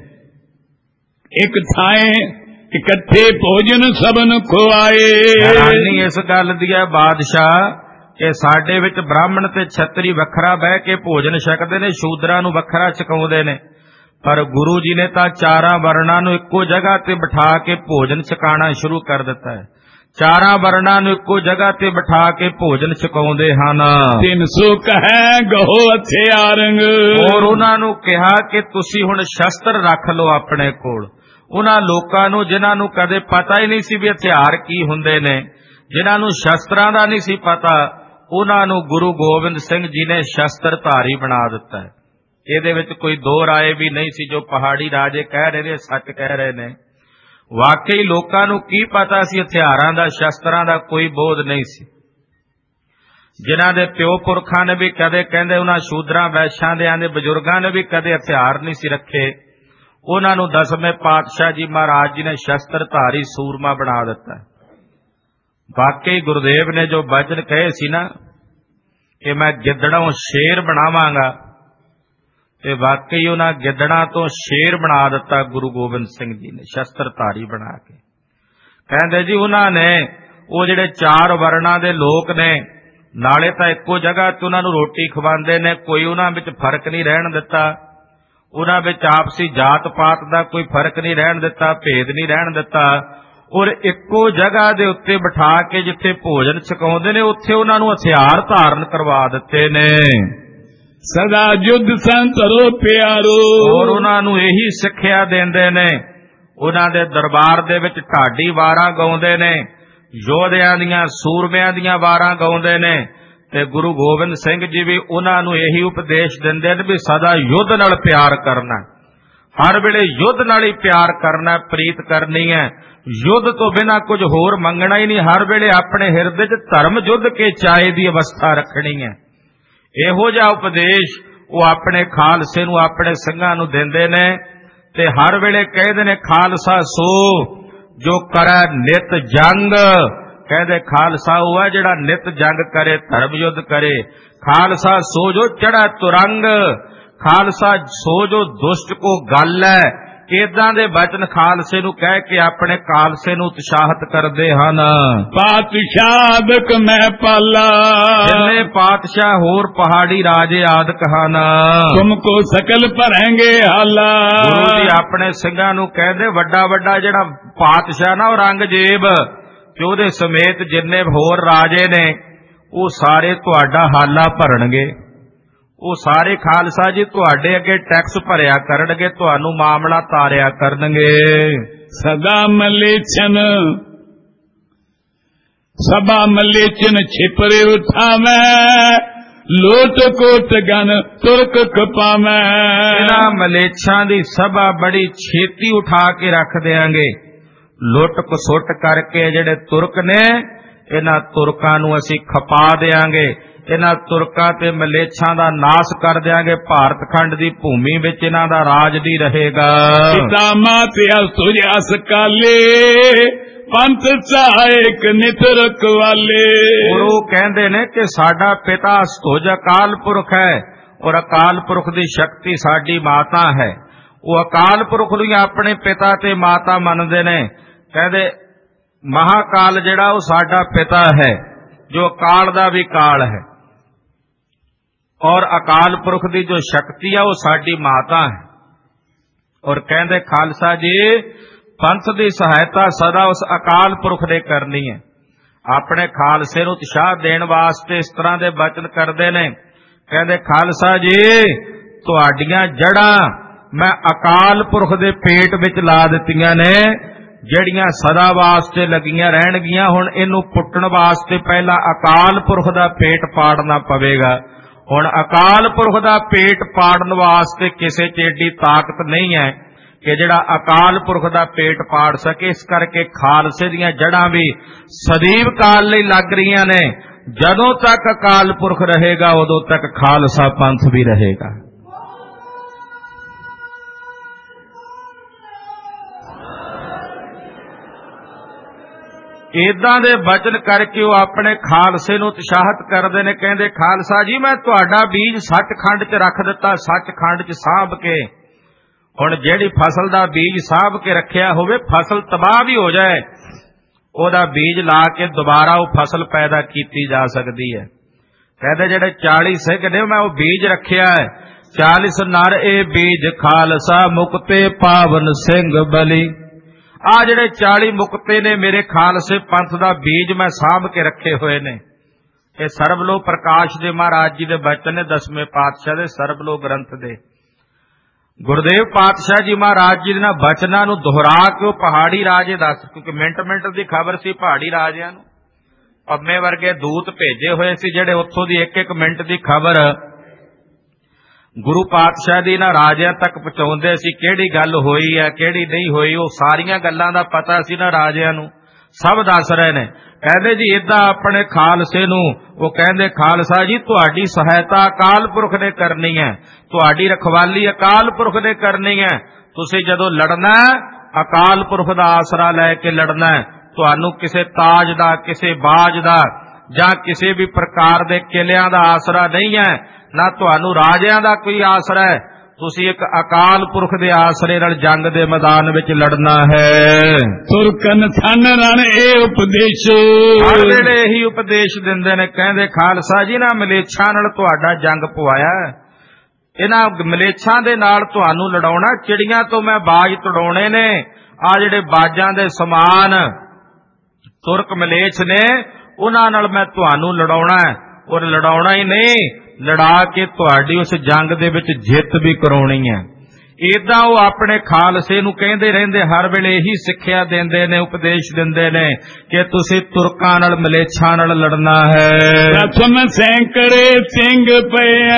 Speaker 2: ਇੱਕ ਥਾਂ ਇਕੱਠੇ ਭੋਜਨ ਸਭਨ ਖੁਆਏ।
Speaker 1: ਹੈਰਾਨੀ ਇਸ ਗੱਲ ਦੀ ਹੈ ਬਾਦਸ਼ਾਹ ਕਿ ਸਾਡੇ ਵਿੱਚ ਬ੍ਰਾਹਮਣ ਤੇ ਛਤਰੀ ਵੱਖਰਾ ਬਹਿ ਕੇ ਭੋਜਨ ਛਕਦੇ ਨੇ, ਸ਼ੂਦਰਾਂ ਨੂੰ ਵੱਖਰਾ ਛਕਾਉਂਦੇ ਨੇ, ਪਰ ਗੁਰੂ ਜੀ ਨੇ ਤਾਂ ਚਾਰਾਂ ਵਰਨਾਂ ਨੂੰ ਇੱਕੋ ਜਗ੍ਹਾ ਤੇ ਬਿਠਾ ਕੇ ਭੋਜਨ ਛਕਾਉਣਾ ਸ਼ੁਰੂ ਕਰ ਦਿੱਤਾ ਹੈ। ਚਾਰਾਂ ਵਰਨਾਂ ਨੂੰ ਇੱਕੋ ਜਗ੍ਹਾ ਤੇ ਬਿਠਾ ਕੇ ਭੋਜਨ ਛਕਾਉਂਦੇ ਹਨ।
Speaker 2: ਤਿੰਨ ਸੌ ਕਹੈ ਗਹੋ ਹਥਿਆਰੰਗ।
Speaker 1: ਔਰ ਉਹਨਾਂ ਨੂੰ ਕਿਹਾ ਕਿ ਤੁਸੀਂ ਹੁਣ ਸ਼ਸਤਰ ਰੱਖ ਲਓ ਆਪਣੇ ਕੋਲ। ਉਹਨਾਂ ਲੋਕਾਂ ਨੂੰ ਜਿਨ੍ਹਾਂ ਨੂੰ ਕਦੇ ਪਤਾ ਹੀ ਨਹੀਂ ਸੀ ਵੀ ਹਥਿਆਰ ਕੀ ਹੁੰਦੇ ਨੇ, ਜਿਨ੍ਹਾਂ ਨੂੰ ਸ਼ਸਤਰਾਂ ਦਾ ਨਹੀਂ ਸੀ ਪਤਾ, ਉਹਨਾਂ ਨੂੰ ਗੁਰੂ ਗੋਬਿੰਦ ਸਿੰਘ ਜੀ ਨੇ ਸ਼ਸਤਰਧਾਰੀ ਬਣਾ ਦਿੱਤਾ ਹੈ। ਇਹਦੇ ਵਿੱਚ ਕੋਈ ਦੋ ਰਾਏ ਵੀ ਨਹੀਂ ਸੀ। ਜੋ ਪਹਾੜੀ ਰਾਜੇ ਕਹਿ ਰਹੇ ਨੇ ਸੱਚ ਕਹਿ ਰਹੇ ਨੇ। ਵਾਕਈ ਲੋਕਾਂ ਨੂੰ ਕੀ ਪਤਾ ਸੀ ਹਥਿਆਰਾਂ ਦਾ, ਸ਼ਸਤਰਾਂ ਦਾ ਕੋਈ ਬੋਧ ਨਹੀਂ ਸੀ। ਜਿਨ੍ਹਾਂ ਦੇ ਪਿਓ ਪੁਰਖਾਂ ਨੇ ਵੀ ਕਦੇ ਕਹਿੰਦੇ ਉਹਨਾਂ ਸ਼ੂਦਰਾਂ ਵੈਸ਼ਾਂ ਦੇ ਆਂਦੇ ਬਜ਼ੁਰਗਾਂ ਨੇ ਵੀ ਕਦੇ ਹਥਿਆਰ ਨਹੀਂ ਸੀ ਰੱਖੇ, ਉਹਨਾਂ ਨੂੰ ਦਸਵੇਂ ਪਾਤਸ਼ਾਹ ਜੀ ਮਹਾਰਾਜ ਜੀ ਨੇ ਸ਼ਸਤਰਧਾਰੀ ਸੂਰਮਾ ਬਣਾ ਦਿੱਤਾ। ਵਾਕਈ ਗੁਰਦੇਵ ਨੇ ਜੋ ਬਚਨ ਕਹੇ ਸੀ ਨਾ ਕਿ ਮੈਂ ਗਿੱਦੜੋਂ ਸ਼ੇਰ ਬਣਾਵਾਂਗਾ, ਤੇ ਵਾਕਈ ਉਹਨਾਂ ਗਿੱਦੜਾਂ ਤੋਂ ਸ਼ੇਰ ਬਣਾ ਦਿੱਤਾ ਗੁਰੂ ਗੋਬਿੰਦ ਸਿੰਘ ਜੀ ਨੇ ਸ਼ਸਤਰਧਾਰੀ ਬਣਾ ਕੇ। ਕਹਿੰਦੇ ਜੀ ਉਹਨਾਂ ਨੇ ਉਹ ਜਿਹੜੇ ਚਾਰ ਵਰਨਾਂ ਦੇ ਲੋਕ ਨੇ, ਨਾਲੇ ਤਾਂ ਇੱਕੋ ਜਗ੍ਹਾ ਤੇ ਉਹਨਾਂ ਨੂੰ ਰੋਟੀ ਖਵਾਉਂਦੇ ਨੇ, ਕੋਈ ਉਹਨਾਂ ਵਿੱਚ ਫਰਕ ਨਹੀਂ ਰਹਿਣ ਦਿੱਤਾ, ਉਹਨਾਂ ਵਿੱਚ ਆਪਸੀ ਜਾਤ ਪਾਤ ਦਾ ਕੋਈ ਫਰਕ ਨਹੀਂ ਰਹਿਣ ਦਿੱਤਾ, ਭੇਦ ਨਹੀਂ ਰਹਿਣ ਦਿੱਤਾ, ਔਰ ਇੱਕੋ ਜਗ੍ਹਾ ਦੇ ਉੱਤੇ ਬਿਠਾ ਕੇ ਜਿੱਥੇ ਭੋਜਨ ਛਕਾਉਂਦੇ ਨੇ ਉੱਥੇ ਉਹਨਾਂ ਨੂੰ ਹਥਿਆਰ ਧਾਰਨ ਕਰਵਾ ਦਿੱਤੇ ਨੇ।
Speaker 2: ਸਦਾ ਜੁੱਧ ਸੰਤਰੋ ਪਿਆਰੋ।
Speaker 1: ਔਰ ਉਹਨਾਂ ਨੂੰ ਇਹੀ ਸਿੱਖਿਆ ਦਿੰਦੇ ਨੇ। ਉਹਨਾਂ ਦੇ ਦਰਬਾਰ ਦੇ ਵਿੱਚ ਢਾਡੀ ਵਾਰਾਂ ਗਾਉਂਦੇ ਨੇ, ਯੋਧਿਆਂ ਦੀਆਂ ਸੂਰਮਿਆਂ ਦੀਆਂ ਵਾਰਾਂ ਗਾਉਂਦੇ ਨੇ, ਤੇ ਗੁਰੂ ਗੋਬਿੰਦ ਸਿੰਘ ਜੀ ਵੀ ਉਹਨਾਂ ਨੂੰ ਇਹੀ ਉਪਦੇਸ਼ ਦਿੰਦੇ ਨੇ ਵੀ ਸਦਾ ਯੁੱਧ ਨਾਲ ਪਿਆਰ ਕਰਨਾ, ਹਰ ਵੇਲੇ ਯੁੱਧ ਨਾਲ ਹੀ ਪਿਆਰ ਕਰਨਾ, ਪ੍ਰੀਤ ਕਰਨੀ ਹੈ, ਯੁੱਧ ਤੋਂ ਬਿਨਾਂ ਕੁਝ ਹੋਰ ਮੰਗਣਾ ਹੀ ਨਹੀਂ, ਹਰ ਵੇਲੇ ਆਪਣੇ ਹਿਰਦੇ 'ਚ ਧਰਮ ਯੁੱਧ ਕੇ ਚਾਏ ਦੀ ਅਵਸਥਾ ਰੱਖਣੀ ਹੈ। ਇਹੋ ਜਿਹਾ ਉਪਦੇਸ਼ ਉਹ ਆਪਣੇ ਖਾਲਸੇ ਨੂੰ, ਆਪਣੇ ਸਿੰਘਾਂ ਨੂੰ ਦਿੰਦੇ ਨੇ, ਤੇ ਹਰ ਵੇਲੇ ਕਹਿੰਦੇ ਨੇ ਖਾਲਸਾ ਸੋ ਜੋ ਕਰੈ ਨਿਤ ਜੰਗ। ਕਹਿੰਦੇ ਖਾਲਸਾ ਉਹ ਹੈ ਜਿਹੜਾ ਨਿਤ ਜੰਗ ਕਰੇ, ਧਰਮ ਯੁੱਧ ਕਰੇ। ਖਾਲਸਾ ਸੋ ਜੋ ਚੜ੍ਹੈ ਤੁਰੰਗ, ਖਾਲਸਾ ਸੋ ਜੋ ਦੁਸ਼ਟ ਕੋ ਗੱਲ ਹੈ। ਏਦਾਂ ਦੇ ਬਚਨ ਖਾਲਸੇ ਨੂੰ ਕਹਿ ਕੇ ਆਪਣੇ ਖਾਲਸੇ ਨੂੰ ਉਤਸ਼ਾਹਿਤ ਕਰਦੇ ਹਨ।
Speaker 2: ਪਾਤਸ਼ਾਹਦਕ ਮੈਂ ਪਾਲਾ,
Speaker 1: ਜਿੰਨੇ ਪਾਤਸ਼ਾਹ ਹੋਰ ਪਹਾੜੀ ਰਾਜੇ ਆਦਿਕ ਹਨ,
Speaker 2: ਤੁਮ ਕੋ ਸਕਲ ਭਰੇਂਗੇ ਹਾਲਾ।
Speaker 1: ਗੁਰੂ ਜੀ ਆਪਣੇ ਸਿੰਘਾਂ ਨੂੰ ਕਹਿੰਦੇ ਵੱਡਾ ਵੱਡਾ ਜਿਹੜਾ ਪਾਤਸ਼ਾਹ ਨਾ ਔਰੰਗਜ਼ੇਬ ਤੇ ਉਹਦੇ ਸਮੇਤ ਜਿੰਨੇ ਹੋਰ ਰਾਜੇ ਨੇ ਉਹ ਸਾਰੇ ਤੁਹਾਡਾ ਹਾਲਾ ਭਰਨਗੇ। ਉਹ ਸਾਰੇ ਖਾਲਸਾ ਜੀ ਤੁਹਾਡੇ ਅੱਗੇ ਟੈਕਸ ਭਰਿਆ ਕਰਨਗੇ, ਤੁਹਾਨੂੰ ਮਾਮਲਾ ਤਾਰਿਆ ਕਰਨਗੇ।
Speaker 2: ਸਦਾ ਮਲੇਛਨ ਸਭਾ ਮਲੇਛਨ ਛਿਪਰੇ ਉਠਾਵੇਂ, ਲੋਟ ਕੋਟ ਗਨ ਤੁਰਕ ਖਪਾਵੇਂ।
Speaker 1: ਇਹਨਾਂ ਮਲੇਛਾਂ ਦੀ ਸਭਾ ਬੜੀ ਛੇਤੀ ਉਠਾ ਕੇ ਰੱਖ ਦਿਆਂਗੇ। ਲੁੱਟ ਕਸੁੱਟ ਕਰਕੇ ਜਿਹੜੇ ਤੁਰਕ ਨੇ ਇਹਨਾਂ ਤੁਰਕਾਂ ਨੂੰ ਅਸੀਂ ਖਪਾ ਦਿਆਂਗੇ, ਇਹਨਾਂ ਤੁਰਕਾਂ ਤੇ ਮਲੇਛਾਂ ਦਾ ਨਾਸ ਕਰ ਦਿਆਂਗੇ। ਭਾਰਤ ਖੰਡ ਦੀ ਭੂਮੀ ਵਿੱਚ ਇਹਨਾਂ ਦਾ ਰਾਜ ਨਹੀਂ ਰਹੇਗਾ।
Speaker 2: ਪਿਤਾ ਮਾਤਿਆ ਸੁਜਾਸ ਕਾਲੇ, ਪੰਥ ਸਹਾਇਕ ਨਿਤ ਰਖਵਾਲੇ।
Speaker 1: ਉਹ ਕਹਿੰਦੇ ਨੇ ਕਿ ਸਾਡਾ ਪਿਤਾ ਅਸਤੁਜ ਅਕਾਲ ਪੁਰਖ ਹੈ, ਔਰ ਅਕਾਲ ਪੁਰਖ ਦੀ ਸ਼ਕਤੀ ਸਾਡੀ ਮਾਤਾ ਹੈ। ਉਹ ਅਕਾਲ ਪੁਰਖ ਨੂੰ ਆਪਣੇ ਪਿਤਾ ਤੇ ਮਾਤਾ ਮੰਨਦੇ ਨੇ। ਕਹਿੰਦੇ ਮਹਾਕਾਲ ਜਿਹੜਾ ਉਹ ਸਾਡਾ ਪਿਤਾ ਹੈ, ਜੋ ਅਕਾਲ ਦਾ ਵੀ ਕਾਲ ਹੈ, ਔਰ ਅਕਾਲ ਪੁਰਖ ਦੀ ਜੋ ਸ਼ਕਤੀ ਹੈ ਉਹ ਸਾਡੀ ਮਾਤਾ ਹੈ। ਔਰ ਕਹਿੰਦੇ ਖਾਲਸਾ ਜੀ ਪੰਥ ਦੀ ਸਹਾਇਤਾ ਸਦਾ ਉਸ ਅਕਾਲ ਪੁਰਖ ਨੇ ਕਰਨੀ ਹੈ। ਆਪਣੇ ਖਾਲਸੇ ਨੂੰ ਉਤਸ਼ਾਹ ਦੇਣ ਵਾਸਤੇ ਇਸ ਤਰ੍ਹਾਂ ਦੇ ਬਚਨ ਕਰਦੇ ਨੇ, ਕਹਿੰਦੇ ਖਾਲਸਾ ਜੀ ਤੁਹਾਡੀਆਂ ਜੜ੍ਹਾਂ ਮੈਂ ਅਕਾਲ ਪੁਰਖ ਦੇ ਪੇਟ ਵਿੱਚ ਲਾ ਦਿੱਤੀਆਂ ਨੇ, ਜਿਹੜੀਆਂ ਸਦਾ ਵਾਸਤੇ ਲੱਗੀਆਂ ਰਹਿਣਗੀਆਂ। ਹੁਣ ਇਹਨੂੰ ਪੁੱਟਣ ਵਾਸਤੇ ਪਹਿਲਾਂ ਅਕਾਲ ਪੁਰਖ ਦਾ ਪੇਟ ਪਾੜਨਾ ਪਵੇਗਾ। ਹੁਣ ਅਕਾਲ ਪੁਰਖ ਦਾ ਪੇਟ ਪਾੜਨ ਵਾਸਤੇ ਕਿਸੇ 'ਚ ਏਡੀ ਤਾਕਤ ਨਹੀਂ ਹੈ ਕਿ ਜਿਹੜਾ ਅਕਾਲ ਪੁਰਖ ਦਾ ਪੇਟ ਪਾੜ ਸਕੇ। ਇਸ ਕਰਕੇ ਖਾਲਸੇ ਦੀਆਂ ਜੜ੍ਹਾਂ ਵੀ ਸਦੀਵ ਕਾਲ ਲਈ ਲੱਗ ਰਹੀਆਂ ਨੇ। ਜਦੋਂ ਤੱਕ ਅਕਾਲ ਪੁਰਖ ਰਹੇਗਾ ਉਦੋਂ ਤੱਕ ਖਾਲਸਾ ਪੰਥ ਵੀ ਰਹੇਗਾ। ਏਦਾਂ ਦੇ ਬਚਨ ਕਰਕੇ ਉਹ ਆਪਣੇ ਖਾਲਸੇ ਨੂੰ ਉਤਸ਼ਾਹਿਤ ਕਰਦੇ ਨੇ। ਕਹਿੰਦੇ ਖਾਲਸਾ ਜੀ ਮੈਂ ਤੁਹਾਡਾ ਬੀਜ ਸੱਚਖੰਡ 'ਚ ਰੱਖ ਦਿੱਤਾ, ਸੱਚਖੰਡ 'ਚ ਸਾਂਭ ਕੇ। ਹੁਣ ਜਿਹੜੀ ਫਸਲ ਦਾ ਬੀਜ ਸਾਂਭ ਕੇ ਰੱਖਿਆ ਹੋਵੇ, ਫਸਲ ਤਬਾਹ ਵੀ ਹੋ ਜਾਏ, ਉਹਦਾ ਬੀਜ ਲਾ ਕੇ ਦੁਬਾਰਾ ਉਹ ਫਸਲ ਪੈਦਾ ਕੀਤੀ ਜਾ ਸਕਦੀ ਹੈ। ਕਹਿੰਦੇ ਜਿਹੜੇ ਚਾਲੀ ਸਿੰਘ ਨੇ ਮੈਂ ਉਹ ਬੀਜ ਰੱਖਿਆ ਹੈ, ਚਾਲੀਸ ਨਰ ਇਹ ਬੀਜ ਖਾਲਸਾ ਮੁਕਤੇ ਪਾਵਨ ਸਿੰਘ ਬਲੀ। ਆ ਜਿਹੜੇ ਚਾਲੀ ਮੁਕਤੇ ਨੇ ਮੇਰੇ ਖਾਲਸੇ ਪੰਥ ਦਾ ਬੀਜ ਮੈਂ ਸਾਂਭ ਕੇ ਰੱਖੇ ਹੋਏ ਨੇ। ਇਹ ਸਰਬਲੋ ਪ੍ਰਕਾਸ਼ ਦੇ ਮਹਾਰਾਜ ਜੀ ਦੇ ਬਚਨ ਨੇ, ਦਸਵੇਂ ਪਾਤਸ਼ਾਹ ਦੇ ਸਰਬਲੋ ਗ੍ਰੰਥ ਦੇ। ਗੁਰਦੇਵ ਪਾਤਸ਼ਾਹ ਜੀ ਮਹਾਰਾਜ ਜੀ ਦੇ ਨਾਲ ਬਚਨਾਂ ਨੂੰ ਦੁਹਰਾ ਕੇ ਉਹ ਪਹਾੜੀ ਰਾਜੇ ਦੱਸ, ਕਿਉਂਕਿ ਮਿੰਟ ਮਿੰਟ ਦੀ ਖਬਰ ਸੀ ਪਹਾੜੀ ਰਾਜਿਆਂ ਨੂੰ। ਪੰਮੇ ਵਰਗੇ ਦੂਤ ਭੇਜੇ ਹੋਏ ਸੀ ਜਿਹੜੇ ਉੱਥੋਂ ਦੀ ਇੱਕ ਇੱਕ ਮਿੰਟ ਦੀ ਖਬਰ ਗੁਰੂ ਪਾਤਸ਼ਾਹ ਦੀ ਨਾ ਰਾਜਿਆਂ ਤੱਕ ਪਹੁੰਚਾਉਂਦੇ ਸੀ। ਕਿਹੜੀ ਗੱਲ ਹੋਈ ਹੈ, ਕਿਹੜੀ ਨਹੀਂ ਹੋਈ, ਉਹ ਸਾਰੀਆਂ ਗੱਲਾਂ ਦਾ ਪਤਾ ਸੀ ਨਾ ਰਾਜਿਆਂ ਨੂੰ, ਸਭ ਦੱਸ ਰਹੇ ਨੇ। ਕਹਿੰਦੇ ਜੀ ਏਦਾਂ ਆਪਣੇ ਖਾਲਸੇ ਨੂੰ ਉਹ ਕਹਿੰਦੇ ਖਾਲਸਾ ਜੀ ਤੁਹਾਡੀ ਸਹਾਇਤਾ ਅਕਾਲ ਪੁਰਖ ਨੇ ਕਰਨੀ ਹੈ, ਤੁਹਾਡੀ ਰਖਵਾਲੀ ਅਕਾਲ ਪੁਰਖ ਨੇ ਕਰਨੀ ਹੈ। ਤੁਸੀਂ ਜਦੋਂ ਲੜਨਾ ਅਕਾਲ ਪੁਰਖ ਦਾ ਆਸਰਾ ਲੈ ਕੇ ਲੜਨਾ। ਤੁਹਾਨੂੰ ਕਿਸੇ ਤਾਜ ਦਾ, ਕਿਸੇ ਬਾਜ ਦਾ ਜਾਂ ਕਿਸੇ ਵੀ ਪ੍ਰਕਾਰ ਦੇ ਕਿਲਿਆਂ ਦਾ ਆਸਰਾ ਨਹੀਂ ਹੈ, ਨਾ ਤੁਹਾਨੂੰ ਰਾਜਿਆਂ ਦਾ ਕੋਈ ਆਸਰਾ ਹੈ। ਤੁਸੀਂ ਇੱਕ ਅਕਾਲ ਪੁਰਖ ਦੇ ਆਸਰੇ ਨਾਲ ਜੰਗ ਦੇ ਮੈਦਾਨ ਵਿੱਚ ਲੜਨਾ ਹੈ।
Speaker 2: ਤੁਰਕਨ ਥਨ ਰਣ ਇਹ ਉਪਦੇਸ਼,
Speaker 1: ਹਰ ਵੇਲੇ ਇਹੀ ਉਪਦੇਸ਼ ਦਿੰਦੇ ਨੇ। ਕਹਿੰਦੇ ਖਾਲਸਾ ਜੀ ਨਾ ਮਲੇਛਾਂ ਨਾਲ ਤੁਹਾਡਾ ਜੰਗ ਪਵਾਇਆ, ਇਹਨਾਂ ਮਲੇਛਾਂ ਦੇ ਨਾਲ ਤੁਹਾਨੂੰ ਲੜਾਉਣਾ। ਚਿੜੀਆਂ ਤੋਂ ਮੈਂ ਬਾਜ ਤੜਾਉਣੇ ਨੇ। ਆ ਜਿਹੜੇ ਬਾਜਾਂ ਦੇ ਸਮਾਨ ਤੁਰਕ ਮਲੇਛ ਨੇ ਉਹਨਾਂ ਨਾਲ ਮੈਂ ਤੁਹਾਨੂੰ ਲੜਾਉਣਾ ਹੈ। ਔਰ ਲੜਾਉਣਾ ਹੀ ਨਹੀਂ, ਲੜਾ ਕੇ ਤੁਹਾਡੀ ਉਸ ਜੰਗ ਦੇ ਵਿੱਚ ਜਿੱਤ ਵੀ ਕਰਾਉਣੀ ਹੈ। ਏਦਾਂ ਉਹ ਆਪਣੇ ਖਾਲਸੇ ਨੂੰ ਕਹਿੰਦੇ ਰਹਿੰਦੇ, ਹਰ ਵੇਲੇ ਇਹੀ ਸਿੱਖਿਆ ਦਿੰਦੇ ਨੇ, ਉਪਦੇਸ਼ ਦਿੰਦੇ ਨੇ ਕਿ ਤੁਸੀਂ ਤੁਰਕਾਂ ਨਾਲ ਮਲੇਛਾਂ ਨਾਲ ਲੜਨਾ ਹੈ।
Speaker 2: ਪ੍ਰਥਮ ਸੈਂਕੜੇ ਸਿੰਘ ਪਏ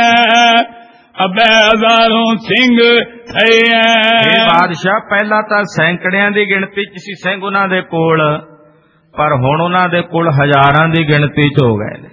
Speaker 2: ਅਬੈ ਹਜ਼ਾਰੋਂ ਸਿੰਘ ਥਏ।
Speaker 1: ਇਹ ਬਾਦਸ਼ਾਹ ਪਹਿਲਾਂ ਤਾਂ ਸੈਂਕੜਿਆਂ ਦੀ ਗਿਣਤੀ ਚ ਸੀ ਸਿੰਘ ਉਹਨਾਂ ਦੇ ਕੋਲ, ਪਰ ਹੁਣ ਉਹਨਾਂ ਦੇ ਕੋਲ ਹਜ਼ਾਰਾਂ ਦੀ ਗਿਣਤੀ ਚ ਹੋ ਗਏ ਨੇ।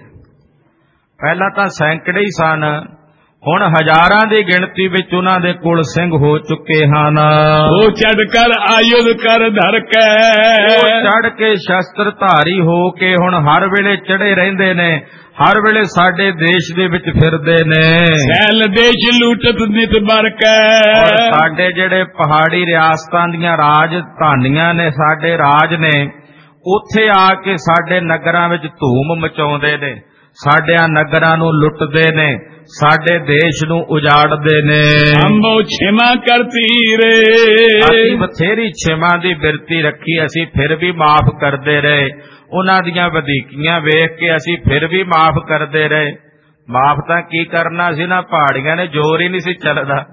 Speaker 1: ਪਹਿਲਾਂ ਤਾਂ ਸੈਂਕੜੇ ਹੀ ਸਨ, ਹੁਣ ਹਜ਼ਾਰਾਂ ਦੀ ਗਿਣਤੀ ਵਿੱਚ ਉਹਨਾਂ ਦੇ ਕੋਲ ਸਿੰਘ ਹੋ ਚੁੱਕੇ ਹਨ।
Speaker 2: ਉਹ ਚੜ ਕਰ ਆਯੁਧ ਕਰ ਧਰ ਕੇ,
Speaker 1: ਉਹ ਚੜ ਕੇ ਸ਼ਸਤਰ ਧਾਰੀ ਹੋ ਕੇ ਹੁਣ ਹਰ ਵੇਲੇ ਚੜੇ ਰਹਿੰਦੇ ਨੇ, ਹਰ ਵੇਲੇ ਸਾਡੇ ਦੇਸ਼ ਦੇ ਵਿੱਚ ਫਿਰਦੇ ਨੇ।
Speaker 2: ਸੈਲ ਦੇਸ਼ ਲੂਟਤ ਨਿਤ ਬਰ ਕੇ,
Speaker 1: ਔਰ ਸਾਡੇ ਜਿਹੜੇ ਪਹਾੜੀ ਰਿਆਸਤਾਂ ਦੀਆਂ ਰਾਜਧਾਨੀਆਂ ਨੇ, ਸਾਡੇ ਰਾਜ ਨੇ, ਉੱਥੇ ਆ ਕੇ ਸਾਡੇ ਨਗਰਾਂ ਵਿੱਚ ਧੂਮ ਮਚਾਉਂਦੇ ਨੇ, ਸਾਡਿਆਂ ਨਗਰਾਂ ਨੂੰ ਲੁੱਟਦੇ ਨੇ, ਸਾਡੇ ਦੇਸ਼ ਨੂੰ ਉਜਾੜਦੇ ਨੇ।
Speaker 2: ਅੰਬੋ ਛਿਮਾ ਕਰਤੀ ਰੇ,
Speaker 1: ਅਸੀਂ ਬਥੇਰੀ ਛਿਮਾ ਦੀ ਬਿਰਤੀ ਰੱਖੀ, ਅਸੀਂ ਫਿਰ ਵੀ ਮਾਫ ਕਰਦੇ ਰਹੇ। ਉਹਨਾਂ ਦੀਆਂ ਵਧੀਕੀਆਂ ਵੇਖ ਕੇ ਅਸੀਂ ਫਿਰ ਵੀ ਮਾਫ ਕਰਦੇ ਰਹੇ। ਮਾਫ ਤਾਂ ਕੀ ਕਰਨਾ ਸੀ ਨਾ, ਪਹਾੜੀਆਂ ਨੇ ਜ਼ੋਰ ਹੀ ਨਹੀਂ ਸੀ ਚੱਲਦਾ।